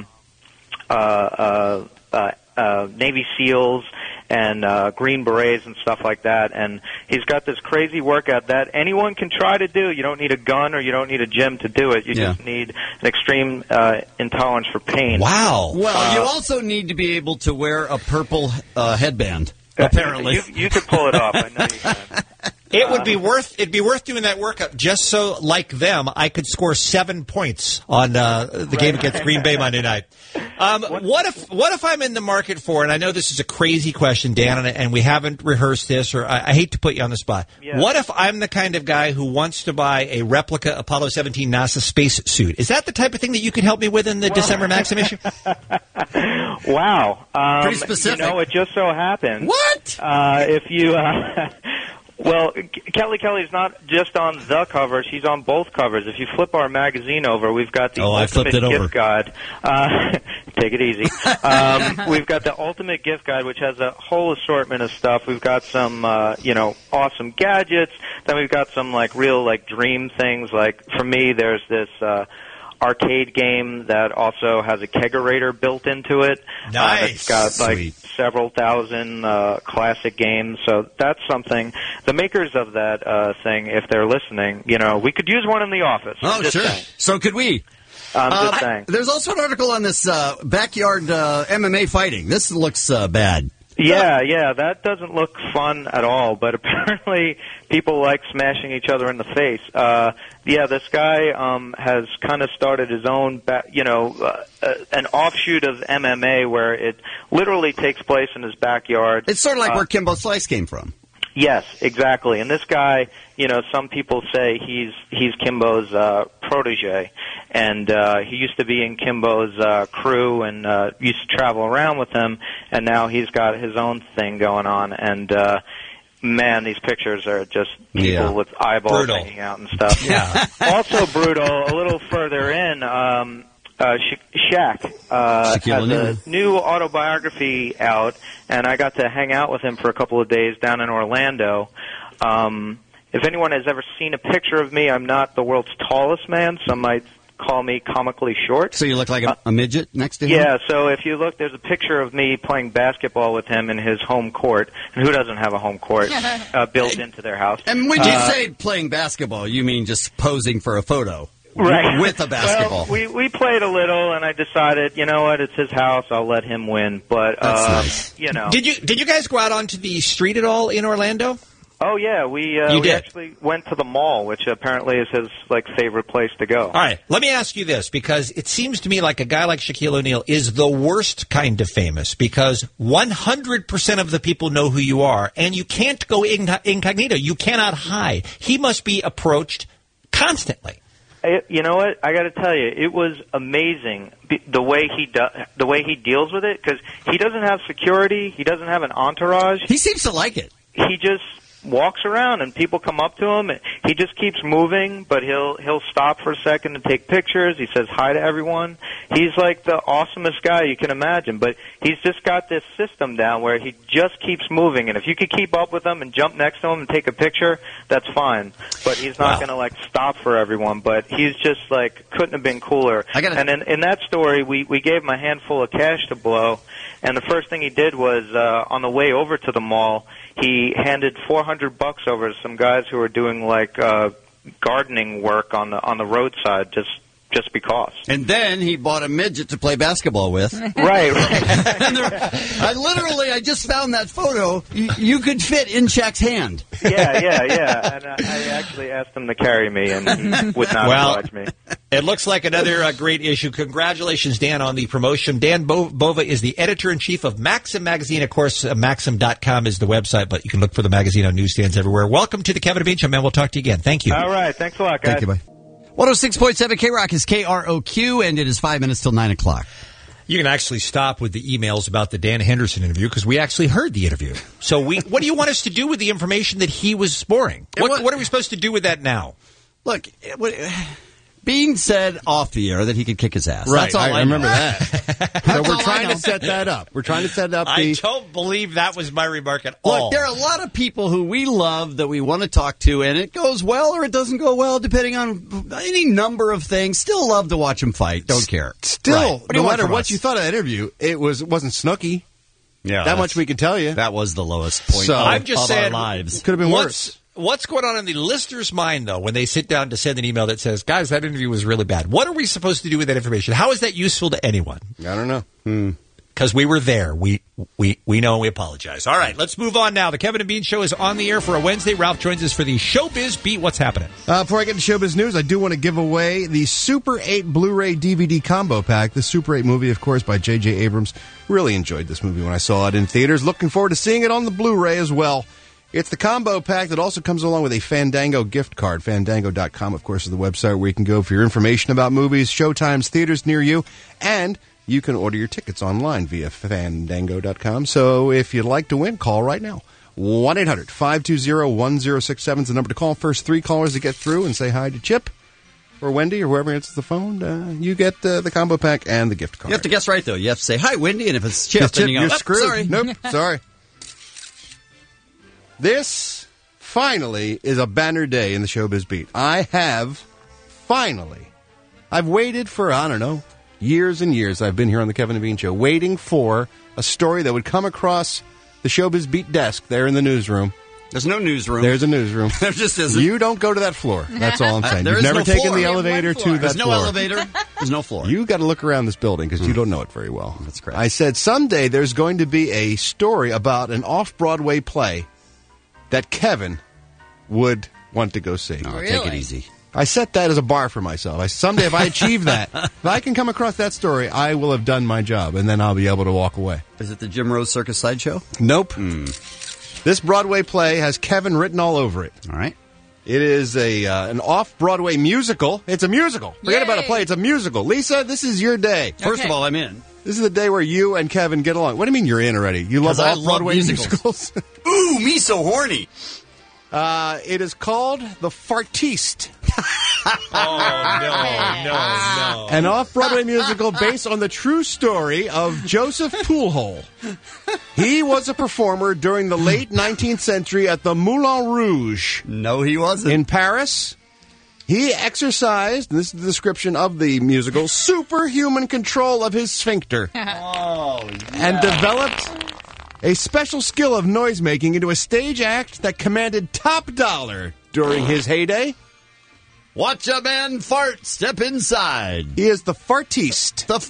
Navy SEALs and Green Berets and stuff like that. And he's got this crazy workout that anyone can try to do. You don't need a gun or you don't need a gym to do it. You just need an extreme intolerance for pain. Wow. Well, you also need to be able to wear a purple headband, apparently. You could pull it off. I know you can. It'd be worth doing that workout just so, like them, I could score 7 points on the game against Green Bay Monday night. What if I'm in the market for, and I know this is a crazy question, Dan, and we haven't rehearsed this, or I hate to put you on the spot. Yeah. What if I'm the kind of guy who wants to buy a replica Apollo 17 NASA space suit? Is that the type of thing that you could help me with in the December Maxim issue? Wow. Pretty specific. It just so happens. What? If you... Well, Kelly's not just on the cover; she's on both covers. If you flip our magazine over, we've got the ultimate gift guide. Take it easy. We've got the ultimate gift guide, which has a whole assortment of stuff. We've got some, awesome gadgets. Then we've got some real dream things. Like for me, there's this arcade game that also has a kegerator built into it. Nice. It's got Sweet. several thousand classic games, so that's something. The makers of that thing, if they're listening, we could use one in the office. Oh, Just sure. saying. So could we. Just saying. There's also an article on this backyard MMA fighting. This looks bad. Yeah, that doesn't look fun at all, but apparently people like smashing each other in the face. This guy has kind of started his own, an offshoot of MMA where it literally takes place in his backyard. It's sort of like where Kimbo Slice came from. Yes, exactly. And this guy, some people say he's Kimbo's protege, and he used to be in Kimbo's crew and used to travel around with him, and now he's got his own thing going on. And man, these pictures are just people with eyeballs hanging out and stuff. Yeah. Also brutal. A little further in. Shaq has a new autobiography out, and I got to hang out with him for a couple of days down in Orlando. If anyone has ever seen a picture of me, I'm not the world's tallest man. Some might call me comically short. So you look like a midget next to him? Yeah, so if you look, there's a picture of me playing basketball with him in his home court. And who doesn't have a home court built into their house? And when you say playing basketball, you mean just posing for a photo? Right. With a basketball. Well, we played a little, and I decided, you know what, it's his house, I'll let him win. But, That's nice. you know. Did you guys go out onto the street at all in Orlando? Oh yeah, we did? actually went to the mall, which apparently is his favorite place to go. All right, let me ask you this, because it seems to me like a guy like Shaquille O'Neal is the worst kind of famous, because 100% of the people know who you are, and you can't go incognito. You cannot hide. He must be approached constantly. You know what? I got to tell you, it was amazing the way he deals with it, because he doesn't have security, he doesn't have an entourage. He seems to like it. He just walks around and people come up to him and he just keeps moving, but he'll stop for a second and take pictures. He says hi to everyone. He's like the awesomest guy you can imagine, but he's just got this system down where he just keeps moving, and if you could keep up with him and jump next to him and take a picture, that's fine, but he's not going to stop for everyone. But he's just couldn't have been cooler. And in that story, we gave him a handful of cash to blow, and the first thing he did was on the way over to the mall, he handed $400 over to some guys who were doing gardening work on the roadside, just because. And then he bought a midget to play basketball with. Right. I just found that photo. You could fit in Shaq's hand. Yeah. And I actually asked him to carry me, and he would not oblige me. It looks like another great issue. Congratulations, Dan, on the promotion. Dan Bova is the editor-in-chief of Maxim Magazine. Of course, Maxim.com is the website, but you can look for the magazine on newsstands everywhere. Welcome to the Kevin and Bean Show, man. We'll talk to you again. Thank you. All right. Thanks a lot, guys. Thank you, bye. 106.7 K-Rock is KROQ, and it is 5 minutes till 9 o'clock. You can actually stop with the emails about the Dan Henderson interview, because we actually heard the interview. So what do you want us to do with the information that he was sporing? What are we supposed to do with that now? Look, Bean said off the air that he could kick his ass. Right, That's all I remember know. that. So we're trying to set that up. We're trying to set up I don't believe that was my remark at all. Look, there are a lot of people who we love that we want to talk to, and it goes well or it doesn't go well, depending on any number of things. Still love to watch them fight. Don't care. Still, What do you no want matter from what us? you thought of that interview, it wasn't Snooki. Yeah, that much we can tell you. That was the lowest point I'm just of saying, our lives. Could have been worse. What's going on in the listener's mind, though, when they sit down to send an email that says, guys, that interview was really bad? What are we supposed to do with that information? How is that useful to anyone? I don't know. Because we were there. We know and we apologize. All right, let's move on now. The Kevin and Bean Show is on the air for a Wednesday. Ralph joins us for the Showbiz Beat. What's happening? Before I get to Showbiz News, I do want to give away the Super 8 Blu-ray DVD combo pack. The Super 8 movie, of course, by J.J. Abrams. Really enjoyed this movie when I saw it in theaters. Looking forward to seeing it on the Blu-ray as well. It's the combo pack that also comes along with a Fandango gift card. Fandango.com, of course, is the website where you can go for your information about movies, showtimes, theaters near you, and you can order your tickets online via Fandango.com. So if you'd like to win, call right now. 1-800-520-1067 is the number to call. First 3 callers to get through and say hi to Chip or Wendy or whoever answers the phone, you get the combo pack and the gift card. You have to guess right, though. You have to say, hi, Wendy, and if it's Chip, then you go, you're screwed. Sorry. Nope, sorry. This, finally, is a banner day in the Showbiz Beat. I've waited for, I don't know, years and years. I've been here on the Kevin and Bean Show, waiting for a story that would come across the Showbiz Beat desk there in the newsroom. There's no newsroom. There's a newsroom. There just isn't. You don't go to that floor. That's all I'm saying. There You've is never no taken floor. the elevator to that There's no floor. elevator. There's no floor. You got to look around this building because you don't know it very well. That's correct. I said someday there's going to be a story about an off-Broadway play that Kevin would want to go see. Oh, take it easy. I set that as a bar for myself. Someday, if I achieve that, if I can come across that story, I will have done my job, and then I'll be able to walk away. Is it the Jim Rose Circus Sideshow? Nope. This Broadway play has Kevin written all over it. All right. It is an off-Broadway musical. It's a musical. Forget about a play. It's a musical. Lisa, this is your day. First of all, I'm in. This is the day where you and Kevin get along. What do you mean you're in already? You love I love off-Broadway musicals. Ooh, me so horny. It is called The Fartiste. No. An off-Broadway musical based on the true story of Joseph Poolhole. He was a performer during the late 19th century at the Moulin Rouge. No, he wasn't. In Paris. He exercised, and this is the description of the musical, superhuman control of his sphincter. And developed a special skill of noise-making into a stage act that commanded top dollar during his heyday. Watch a man fart. Step inside. He is the Fartiste. The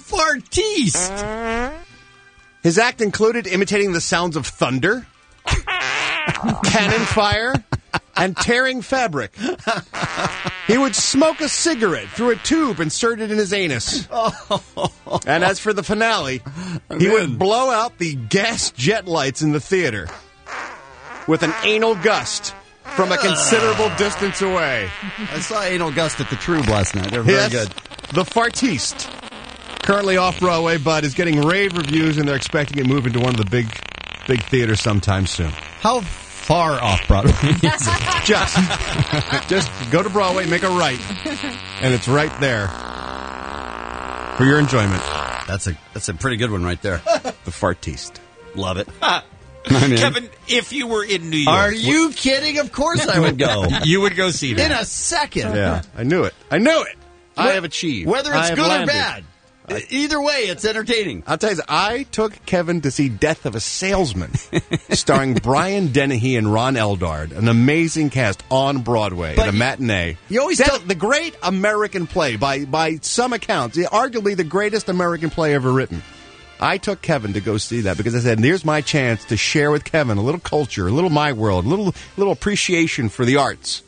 Fartiste. His act included imitating the sounds of thunder, cannon fire, and tearing fabric. He would smoke a cigarette through a tube inserted in his anus. And as for the finale, he would blow out the gas jet lights in the theater with an anal gust from a considerable distance away. I saw Anal Gust at the Trube last night. They're very good. The Fartiste, currently off Broadway, but is getting rave reviews, and they're expecting it to move into one of the big theaters sometime soon. How far off Broadway is it? Just go to Broadway, make a right, and it's right there for your enjoyment. That's a pretty good one right there. The Fartiste. Love it. Kevin, if you were in New York... Are you kidding? Of course I would go. You would go see that. In a second. Yeah, I knew it. I have achieved. Whether it's I have good landed. or bad. Either way, it's entertaining. I'll tell you, I took Kevin to see Death of a Salesman, starring Brian Dennehy and Ron Eldard. An amazing cast on Broadway at a matinee. You always tell the great American play, by some accounts, arguably the greatest American play ever written. I took Kevin to go see that because I said, here's my chance to share with Kevin a little culture, a little my world, a little appreciation for the arts.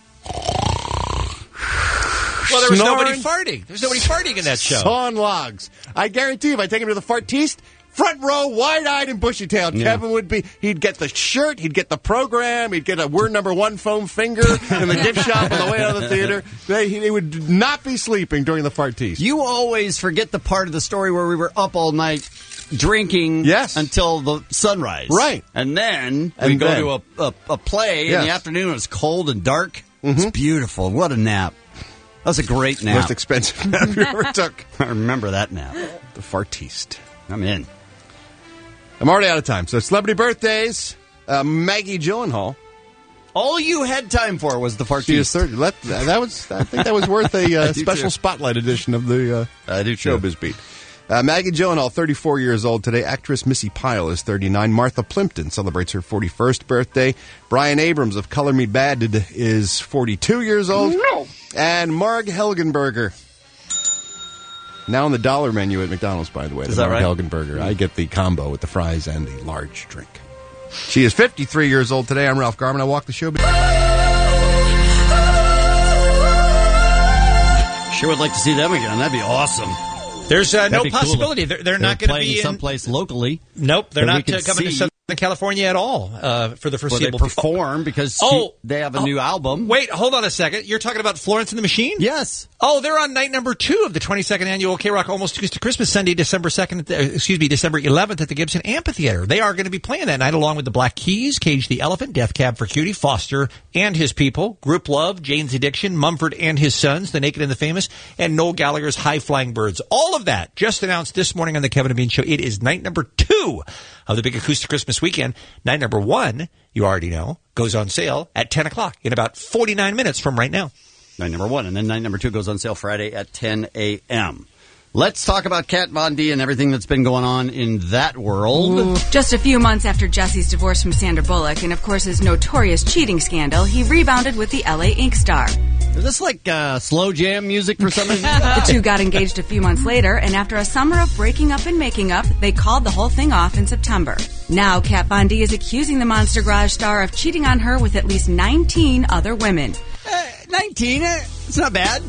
Well, there was nobody farting. There's nobody farting in that show. Sawn logs. I guarantee if I take him to the Fartiste, front row, wide-eyed and bushy-tailed, Kevin would be. He'd get the shirt, he'd get the program, he'd get a Word Number 1 foam finger in the gift shop on the way out of the theater. He would not be sleeping during the Fartiste. You always forget the part of the story where we were up all night drinking until the sunrise. Right. And then we go to a play in the afternoon. It was cold and dark. It's beautiful. What a nap. That was a great nap. Most expensive nap you ever took. I remember that nap. The Fartiste. I'm in. I'm already out of time. So celebrity birthdays. Maggie Gyllenhaal. All you had time for was the Fartiste. She is 30. I think that was worth a special spotlight edition of the Showbiz Beat. Maggie Gyllenhaal, 34 years old today. Actress Missy Pyle is 39. Martha Plimpton celebrates her 41st birthday. Brian Abrams of Color Me Bad is 42 years old. No. And Marg Helgenberger. Now on the dollar menu at McDonald's, by the way. Is that right? Helgenberger. I get the combo with the fries and the large drink. She is 53 years old today. I'm Ralph Garman. I walk the show. Sure would like to see them again. That'd be awesome. There's no possibility. They're not going to be in someplace locally. Nope, they're not coming to Southern California at all for the foreseeable future. They perform because they have a new album. Wait, hold on a second. You're talking about Florence and the Machine? Yes. Oh, they're on night number 2 of the 22nd annual K-Rock Almost Acoustic Christmas Sunday, December 11th at the Gibson Amphitheater. They are going to be playing that night along with the Black Keys, Cage the Elephant, Death Cab for Cutie, Foster and His People, Group Love, Jane's Addiction, Mumford and His Sons, The Naked and the Famous, and Noel Gallagher's High Flying Birds. All of that just announced this morning on the Kevin and Bean Show. It is night number 2 of the big Acoustic Christmas weekend. Night number 1, you already know, goes on sale at 10 o'clock in about 49 minutes from right now. Night number 1, and then night number 2 goes on sale Friday at 10 a.m. Let's talk about Kat Von D and everything that's been going on in that world. Just a few months after Jesse's divorce from Sandra Bullock and, of course, his notorious cheating scandal, he rebounded with the LA Ink star. Is this like slow jam music for something? The two got engaged a few months later, and after a summer of breaking up and making up, they called the whole thing off in September. Now, Kat Von D is accusing the Monster Garage star of cheating on her with at least 19 other women. 19? It's not bad.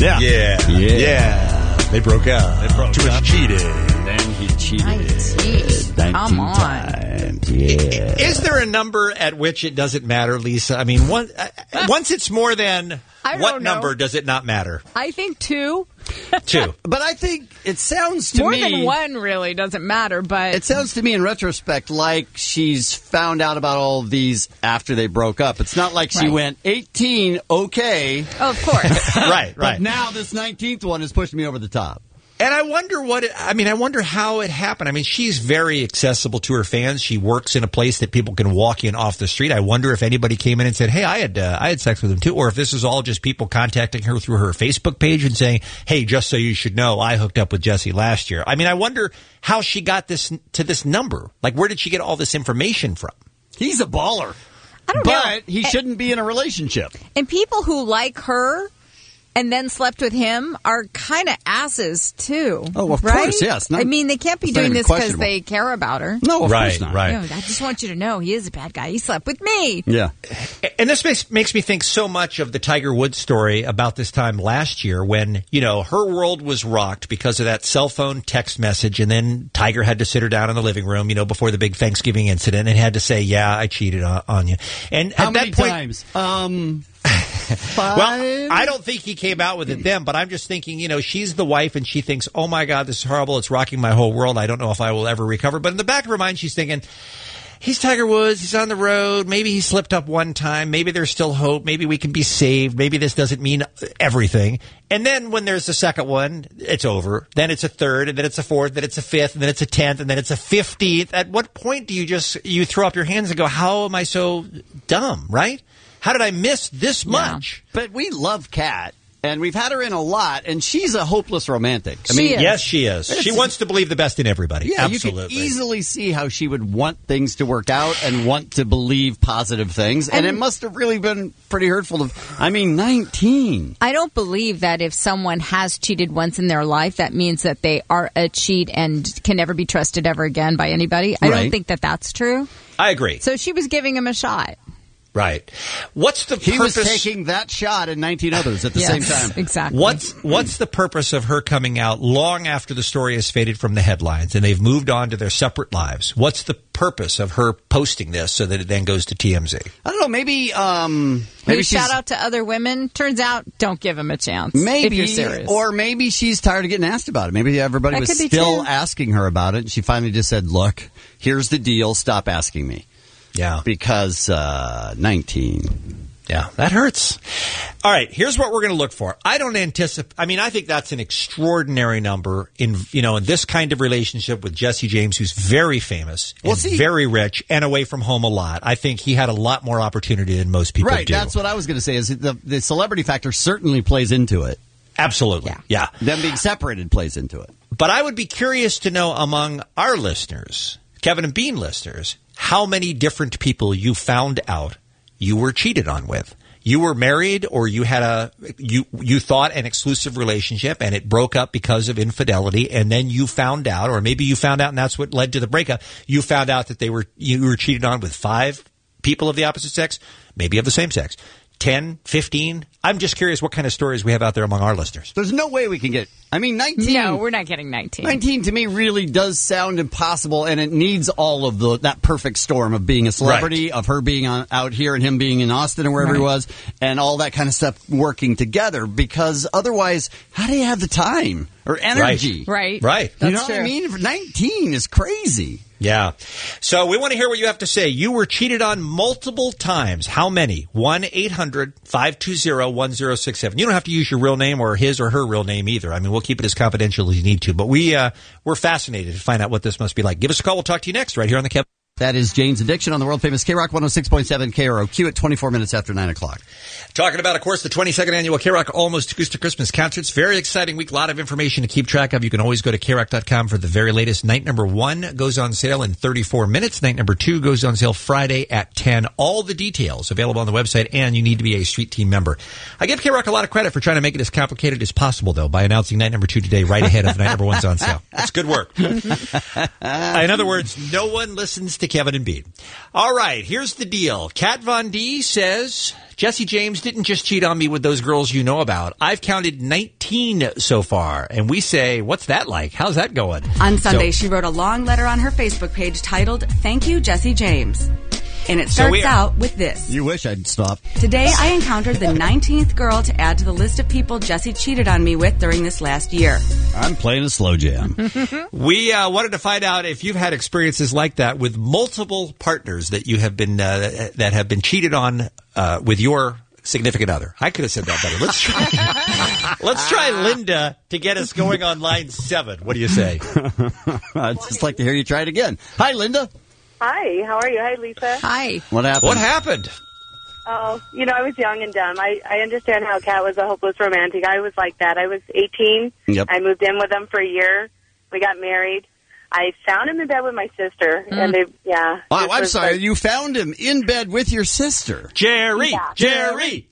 Yeah. They broke up. Too much cheating. Then he cheated. 19. Come on. Times. Yeah. Is there a number at which it doesn't matter, Lisa? I mean, once it's more than... What number does it not matter? I think 2. 2. But I think it sounds to More me... than 1 really doesn't matter, but... It sounds to me in retrospect like she's found out about all of these after they broke up. It's not like she went, 18, okay. Oh, of course. Right. But now this 19th one is pushing me over the top. And I wonder I wonder how it happened. I mean, she's very accessible to her fans. She works in a place that people can walk in off the street. I wonder if anybody came in and said, hey, I had sex with him too. Or if this is all just people contacting her through her Facebook page and saying, hey, just so you should know, I hooked up with Jesse last year. I mean, I wonder how she got this number. Like, where did she get all this information from? He's a baller. I don't know. But he shouldn't be in a relationship. And people who like her and then slept with him are kind of asses too. Oh, of right? course, yes. I mean, they can't be it's not doing even this because questionable. they care about her. No, of course not. Right. You know, I just want you to know he is a bad guy. He slept with me. Yeah. And this makes me think so much of the Tiger Woods story about this time last year when, you know, her world was rocked because of that cell phone text message. And then Tiger had to sit her down in the living room, you know, before the big Thanksgiving incident and had to say, yeah, I cheated on you. And How at many that point, times? 5? Well, I don't think he came out with it then, but I'm just thinking, you know, she's the wife and she thinks, oh my God, this is horrible. It's rocking my whole world. I don't know if I will ever recover. But in the back of her mind, she's thinking, he's Tiger Woods. He's on the road. Maybe he slipped up one time. Maybe there's still hope. Maybe we can be saved. Maybe this doesn't mean everything. And then when there's a second one, it's over. Then it's a third, and then it's a fourth, then it's a fifth, and then it's a 10th, and then it's a 50th. At what point do you throw up your hands and go, how am I so dumb, right? How did I miss this much? But we love Kat, and we've had her in a lot, and she's a hopeless romantic. Yes, she is. She wants to believe the best in everybody. Yeah, absolutely. You can easily see how she would want things to work out and want to believe positive things, and it must have really been pretty hurtful. 19. I don't believe that if someone has cheated once in their life, that means that they are a cheat and can never be trusted ever again by anybody. I don't think that that's true. I agree. So she was giving him a shot. Right. What's the He purpose? was taking that shot and 19 others at the same time. Exactly. What's the purpose of her coming out long after the story has faded from the headlines and they've moved on to their separate lives? What's the purpose of her posting this so that it then goes to TMZ? I don't know. Maybe Maybe shout out to other women. Turns out, don't give him a chance. Maybe, if you're serious. or maybe she's tired of getting asked about it. Maybe everybody That was could be still true. asking her about it. And she finally just said, "Look, here's the deal. Stop asking me." Yeah, because 19. Yeah, that hurts. All right, here's what we're going to look for. I don't anticipate. I mean, I think that's an extraordinary number in this kind of relationship with Jesse James, who's very famous, and very rich, and away from home a lot. I think he had a lot more opportunity than most people Right, do. that's what I was going to say. Is the celebrity factor certainly plays into it. Absolutely, yeah. Them being separated plays into it. But I would be curious to know among our listeners, Kevin and Bean listeners, how many different people you found out you were cheated on with. You were married, or you had you thought an exclusive relationship and it broke up because of infidelity, and then you found out, or maybe you found out and that's what led to the breakup. You found out that you were cheated on with 5 people of the opposite sex, maybe of the same sex. 10, 15. I'm just curious what kind of stories we have out there among our listeners. There's no way we can get. 19. No, we're not getting 19. 19 to me really does sound impossible, and it needs all of that perfect storm of being a celebrity, of her being out here and him being in Austin or wherever he was, and all that kind of stuff working together. Because otherwise, how do you have the time or energy? Right. You know what I mean? 19 is crazy. Yeah. So we want to hear what you have to say. You were cheated on multiple times. How many? 1-800-520-1067. You don't have to use your real name or his or her real name either. I mean, we'll keep it as confidential as you need to. But we're fascinated to find out what this must be like. Give us a call. We'll talk to you next right here on the Kevin. That is Jane's Addiction on the world-famous K-Rock 106.7 KROQ at 24 minutes after 9 o'clock. Talking about, of course, the 22nd annual K-Rock Almost Acoustic Christmas Concerts. Very exciting week. A lot of information to keep track of. You can always go to KROC.com for the very latest. Night number 1 goes on sale in 34 minutes. Night number 2 goes on sale Friday at 10. All the details available on the website, and you need to be a Street Team member. I give K-Rock a lot of credit for trying to make it as complicated as possible, though, by announcing night number 2 today right ahead of night number 1's on sale. That's good work. In other words, no one listens to Kevin and Bean. All right, here's the deal. Kat Von D says, Jesse James didn't just cheat on me with those girls you know about. I've counted 19 so far. And we say, what's that like? How's that going? On Sunday, she wrote a long letter on her Facebook page titled, "Thank you, Jesse James." And it starts out with this. You wish I'd stop. Today, I encountered the 19th girl to add to the list of people Jesse cheated on me with during this last year. I'm playing a slow jam. We wanted to find out if you've had experiences like that with multiple partners that you have been that have been cheated on with your significant other. I could have said that better. Let's try Linda to get us going on line 7. What do you say? I'd just like to hear you try it again. Hi, Linda. Hi, how are you? Hi, Lisa. Hi. What happened? What happened? Oh, I was young and dumb. I understand how Kat was a hopeless romantic. I was like that. I was 18. Yep. I moved in with him for a year. We got married. I found him in bed with my sister, and they, Oh, I'm sorry. You found him in bed with your sister. Jerry. I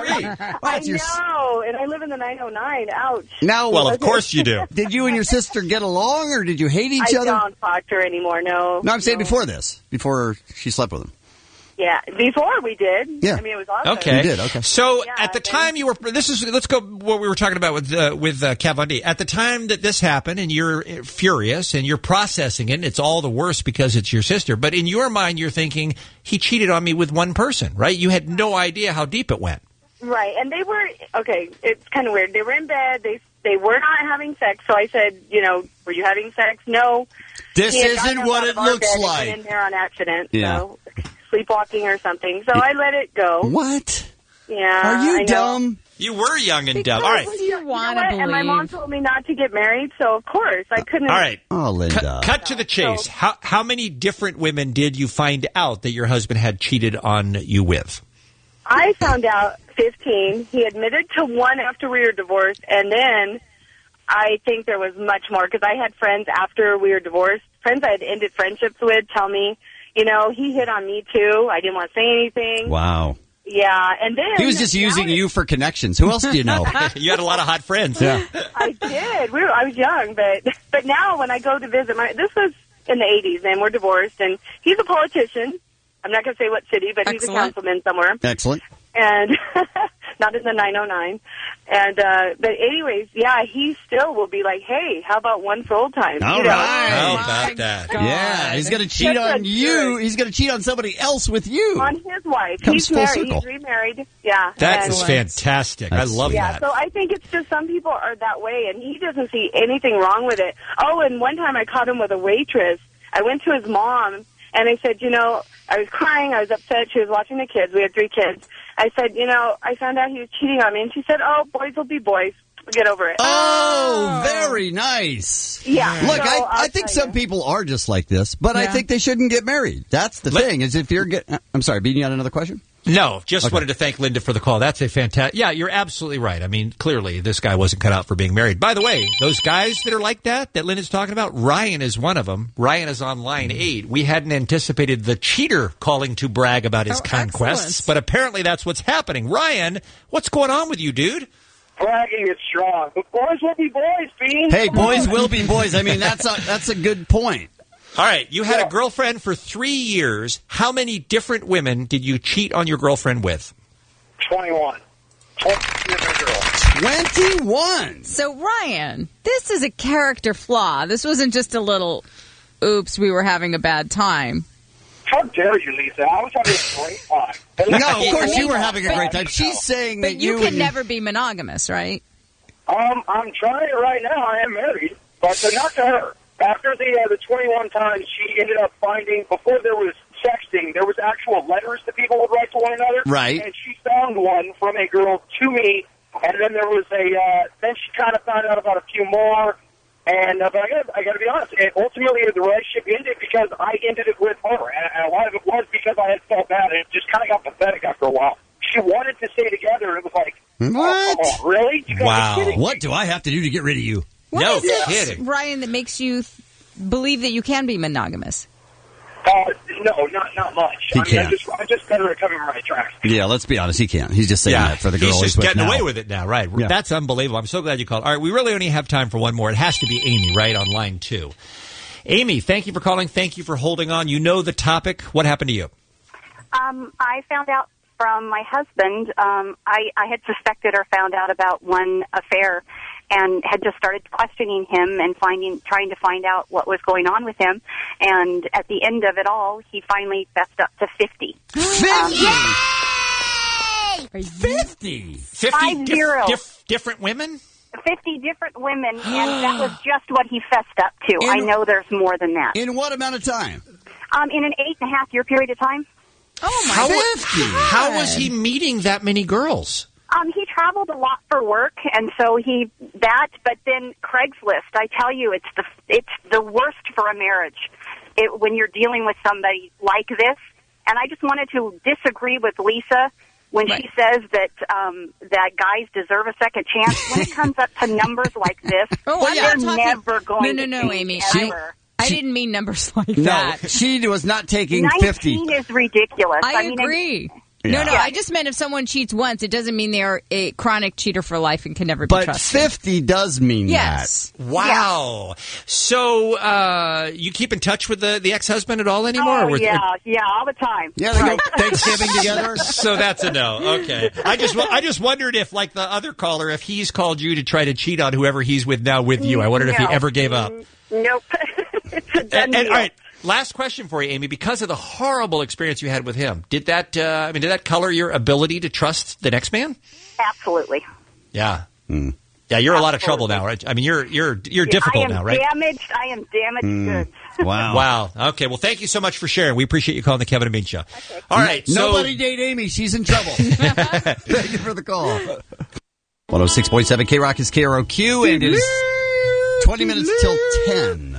know, and I live in the 909. Ouch. Now, well, of course you do. Did you and your sister get along, or did you hate each I other? don't talk to her anymore, no. No, I'm saying before this, before she slept with him. Yeah, before we did. Yeah. I mean, it was awesome. Okay. You did, okay. So at the time you were, let's go what we were talking about with Kat Von D. At the time that this happened, and you're furious, and you're processing it, and it's all the worse because it's your sister. But in your mind, you're thinking, he cheated on me with one person, right? You had no idea how deep it went. Right, and they were, okay, it's kind of weird. They were in bed, they were not having sex, so I said, were you having sex? No. This He had isn't gotten up what out it of our looks bed and like. went in there on accident, Yeah. so sleepwalking or something. So I let it go. What? Yeah. Are you I know. dumb? You were young and dumb. All right. You want to believe? And my mom told me not to get married, so of course I couldn't. All right. Oh, Linda. Cut to the chase. How many different women did you find out that your husband had cheated on you with? I found out 15. He admitted to one after we were divorced, and then I think there was much more because I had friends after we were divorced, friends I had ended friendships with, tell me, he hit on me too. I didn't want to say anything. Wow. Yeah, and then He was just using you for connections. Who else do you know? You had a lot of hot friends. Yeah. I did. I was young, but now when I go to visit this was in the 80s, and we're divorced, and he's a politician. I'm not going to say what city, but he's a councilman somewhere. Excellent. And not in the 909. And but anyways, yeah, he still will be like, hey, how about one for old time? All right. How about that? Yeah, he's going to cheat on you. He's going to cheat on somebody else with you. On his wife. Comes He's full married. circle. He's remarried. Yeah. That And- is fantastic. I love yeah, that. so I think it's just some people are that way, and he doesn't see anything wrong with it. Oh, and one time I caught him with a waitress. I went to his mom, and I said, I was crying. I was upset. She was watching the kids. We had 3 kids. I said, I found out he was cheating on me. And she said, oh, boys will be boys. Get over it. Oh, very nice. Yeah. Look, So I think some people are just like this, but I Yeah. think they shouldn't get married. That's the thing, is if you're I'm sorry, Bean, you had another question? No, just Okay. wanted to thank Linda for the call. That's a fantastic. Yeah, you're absolutely right. I mean, clearly this guy wasn't cut out for being married. By the way, those guys that are like that Linda's talking about, Ryan is one of them. Ryan is on line 8. We hadn't anticipated the cheater calling to brag about his conquests, but apparently that's what's happening. Ryan, what's going on with you, dude? Bragging is strong. But boys will be boys, Bean. Hey, Come boys on. will be boys. I mean, that's a good point. All right, you had a girlfriend for 3 years. How many different women did you cheat on your girlfriend with? 21. 20 different girls. 21. So, Ryan, this is a character flaw. This wasn't just a little, oops, we were having a bad time. How dare you, Lisa? I was having a great time. No, of course you were having a great time. She's saying But that you you can never be monogamous, right? I'm trying it right now. I am married, but not to her. After the 21 times, she ended up finding, before there was sexting, there was actual letters that people would write to one another. Right. And she found one from a girl to me, and then there was then she kind of found out about a few more. And but I got to be honest, and ultimately the relationship ended because I ended it with her, and a lot of it was because I had felt bad, and it just kind of got pathetic after a while. She wanted to stay together, and it was like, what? Oh, come on, really? You gotta be kidding me. What do I have to do to get rid of you? What is it, Ryan, that makes you believe that you can be monogamous? No, not much. He can't. I'm just better at covering my tracks. Yeah, let's be honest. He can't. He's just saying that for the girl he's just with getting now. away with it now, right? Yeah. That's unbelievable. I'm so glad you called. All right, we really only have time for one more. It has to be Amy, right, on line 2. Amy, thank you for calling. Thank you for holding on. You know the topic. What happened to you? I found out from my husband. I had suspected or found out about one affair and had just started questioning him and trying to find out what was going on with him. And at the end of it all, he finally fessed up to 50. 50? 50 different women? 50 different women, and that was just what he fessed up to. I know there's more than that. In what amount of time? In an 8.5-year period of time. Oh, How was he meeting that many girls? He traveled a lot for work, and so but then Craigslist, I tell you, it's the worst for a marriage when you're dealing with somebody like this. And I just wanted to disagree with Lisa when she says that guys deserve a second chance. When it comes up to numbers like this, they're never going to No, change, Amy. ever. I I didn't mean numbers like No, that. she was not taking 19 50. is ridiculous. I mean, agree. Yeah. No, I just meant if someone cheats once, it doesn't mean they are a chronic cheater for life and can never be But trusted. 50 does mean Yes. that. Wow. So, you keep in touch with the ex-husband at all anymore? Oh, Or- yeah, all the time. Yeah, they go Thanksgiving together. So that's a no. Okay. I just wondered if, like the other caller, if he's called you to try to cheat on whoever he's with now with you. I wondered if he No. ever gave up. Nope. It's a done And deal. all right, last question for you, Amy. Because of the horrible experience you had with him, did that did that color your ability to trust the next man? Absolutely. Yeah. Yeah, you're in a lot of trouble now, right? I mean, you're difficult now, right? I am damaged goods. Wow. Okay. Well, thank you so much for sharing. We appreciate you calling the Kevin and Bean Show. All right. So Nobody date Amy. She's in trouble. Thank you for the call. 106.7 K-Rock is KROQ, and it is 20 minutes till 10.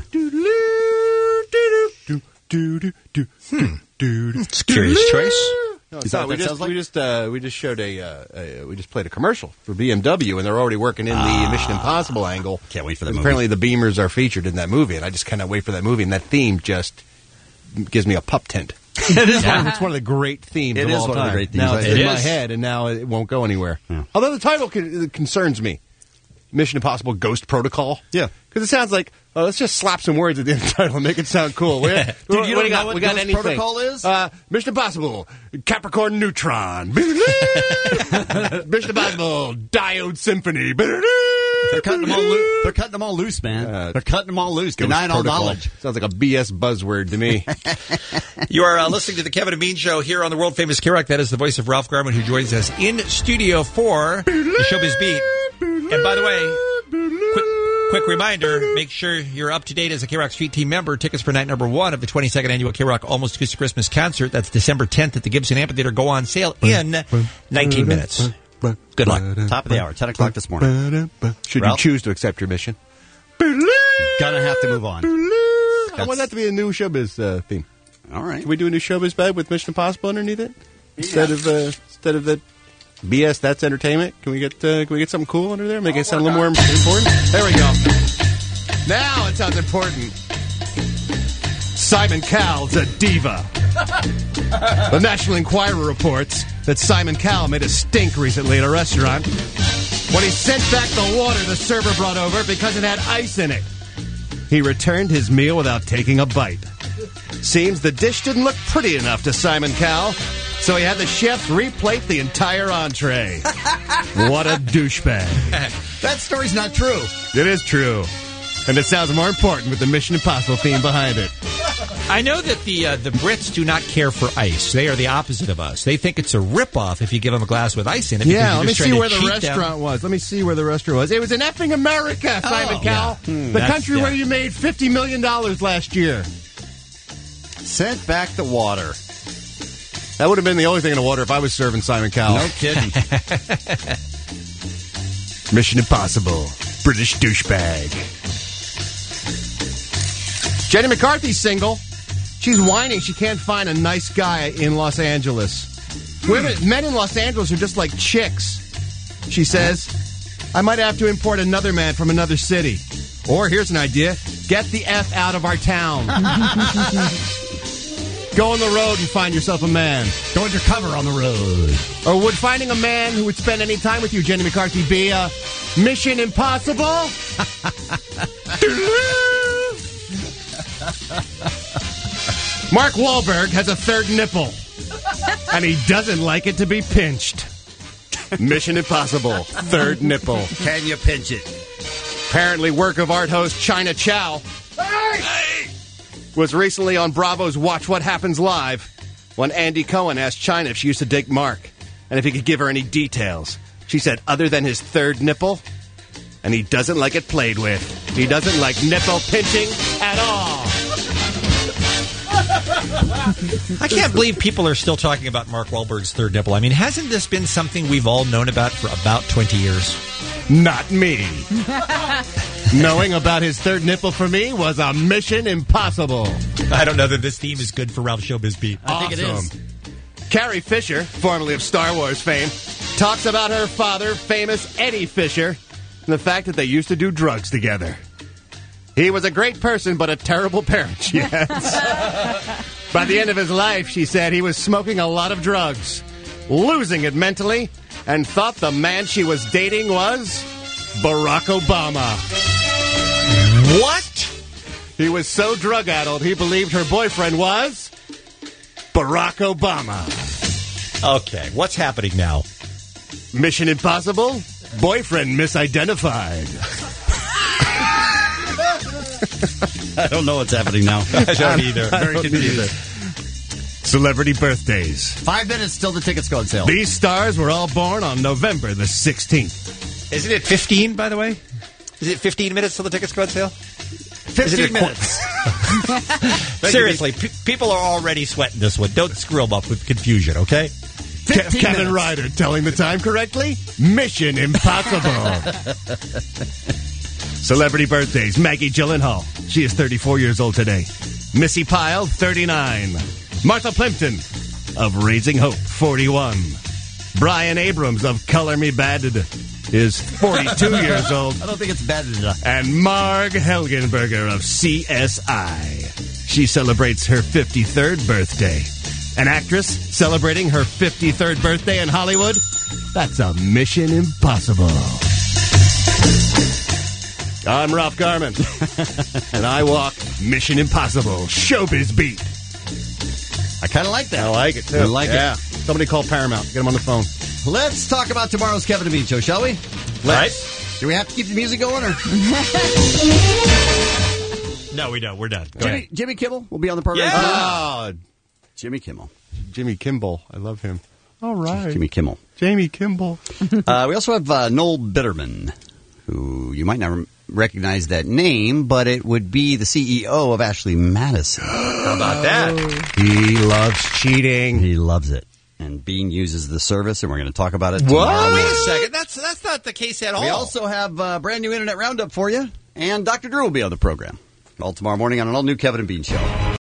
It's a curious choice. No, Is that not. what that sounds like? We just showed we just played a commercial for BMW, and they're already working in the Mission Impossible angle. Can't wait for that Because movie. apparently the Beamers are featured in that movie, and I just cannot wait for that movie. And that theme just gives me a pup tent. It's one of the great themes. It of is all one of the time. great themes. Now it's It in my is. head, and now it won't go anywhere. Although the title concerns me. Mission Impossible Ghost Protocol. Yeah. Because it sounds like, let's just slap some words at the end of the title and make it sound cool. Dude, you don't know what we got Ghost anything. Protocol is? Mission Impossible Capricorn Neutron. Mission Impossible Diode Symphony. They're cutting them all loose. They're cutting them all loose, man. They're cutting them all loose. Ghost Denying all Protocol. knowledge. Sounds like a BS buzzword to me. You are listening to the Kevin and Bean Show here on the world famous K-Rock. That is the voice of Ralph Garman, who joins us in studio for the Showbiz Beat. And by the way, quick reminder, make sure you're up to date as a K-Rock Street Team member. Tickets for night number 1 of the 22nd annual K-Rock Almost Acoustic Christmas concert. That's December 10th at the Gibson Amphitheater. Go on sale in 19 minutes. Good luck. Top of the hour, 10 o'clock this morning. Should Ralph? you choose to accept your mission? Gonna have to move on. I want that to be a new Showbiz theme. All right. Can we do a new Showbiz bed with Mission Impossible underneath it? Instead of the BS, that's entertainment. Can we get something cool under there? Make it sound a little more important? There we go. Now it sounds important. Simon Cowell's a diva. The National Enquirer reports that Simon Cowell made a stink recently at a restaurant when he sent back the water the server brought over because it had ice in it. He returned his meal without taking a bite. Seems the dish didn't look pretty enough to Simon Cowell, so he had the chefs replate the entire entree. What a douchebag. That story's not true. It is true. And it sounds more important with the Mission Impossible theme behind it. I know that the Brits do not care for ice. They are the opposite of us. They think it's a ripoff if you give them a glass with ice in it. because Yeah, you're let me just trying see to where the cheat restaurant them. was. Let me see where the restaurant was. It was in effing America, Simon Cowell. yeah. The That's- country yeah. where you made $50 million last year. Sent back the water. That would have been the only thing in the water if I was serving Simon Cowell. No kidding. Mission Impossible. British douchebag. Jenny McCarthy's single. She's whining she can't find a nice guy in Los Angeles. Men in Los Angeles are just like chicks. She says, I might have to import another man from another city. Or, here's an idea, get the F out of our town. Go on the road and find yourself a man. Go undercover on the road. Or would finding a man who would spend any time with you, Jenny McCarthy, be a Mission Impossible? Mark Wahlberg has a third nipple, and he doesn't like it to be pinched. Mission Impossible, third nipple. Can you pinch it? Apparently, work of art host China Chow was recently on Bravo's Watch What Happens Live when Andy Cohen asked China if she used to date Mark and if he could give her any details. She said, other than his third nipple, and he doesn't like it played with. He doesn't like nipple pinching at all. I can't believe people are still talking about Mark Wahlberg's third nipple. I mean, hasn't this been something we've all known about for about 20 years? Not me. Knowing about his third nipple for me was a mission impossible. I don't know that this theme is good for Ralph Showbiz Beat. I think it is. Carrie Fisher, formerly of Star Wars fame, talks about her father, famous Eddie Fisher, and the fact that they used to do drugs together. He was a great person, but a terrible parent, she adds. By the end of his life, she said, he was smoking a lot of drugs, losing it mentally, and thought the man she was dating was Barack Obama. What? He was so drug-addled, he believed her boyfriend was Barack Obama. Okay, what's happening now? Mission Impossible? Boyfriend misidentified. I don't know what's happening now. I don't either. Very confused. Celebrity birthdays. 5 minutes till the tickets go on sale. These stars were all born on November the 16th. Isn't it 15, by the way? Is it 15 minutes till the tickets go on sale? 15 minutes. Seriously, people are already sweating this one. Don't screw them up with confusion, okay? Kevin Ryder telling the time correctly? Mission Impossible. Celebrity birthdays. Maggie Gyllenhaal. She is 34 years old today. Missy Pyle, 39. Martha Plimpton of Raising Hope, 41. Brian Abrams of Color Me Badded is 42 years old. I don't think it's badded enough. And Marg Helgenberger of CSI. She celebrates her 53rd birthday. An actress celebrating her 53rd birthday in Hollywood? That's a Mission Impossible. I'm Ralph Garman, and I walk Mission Impossible Showbiz Beat. I kind of like that. I like it, too. I like it. Somebody call Paramount. Get them on the phone. Let's talk about tomorrow's Kevin and Bean show, shall we? Let's. Do we have to keep the music going, or? No, we don't. We're done. Jimmy Kimmel will be on the program. Yeah. Jimmy Kimmel. Jimmy Kimball. I love him. All right. Jimmy Kimmel. Jamie Kimball. We also have Noel Bitterman, who you might not recognize that name, but it would be the CEO of Ashley Madison. How about that? He loves cheating. He loves it. And Bean uses the service, and we're going to talk about it What? tomorrow. Wait a second. That's not the case at all. We also have a brand new Internet Roundup for you, and Dr. Drew will be on the program. All tomorrow morning on an all-new Kevin and Bean show.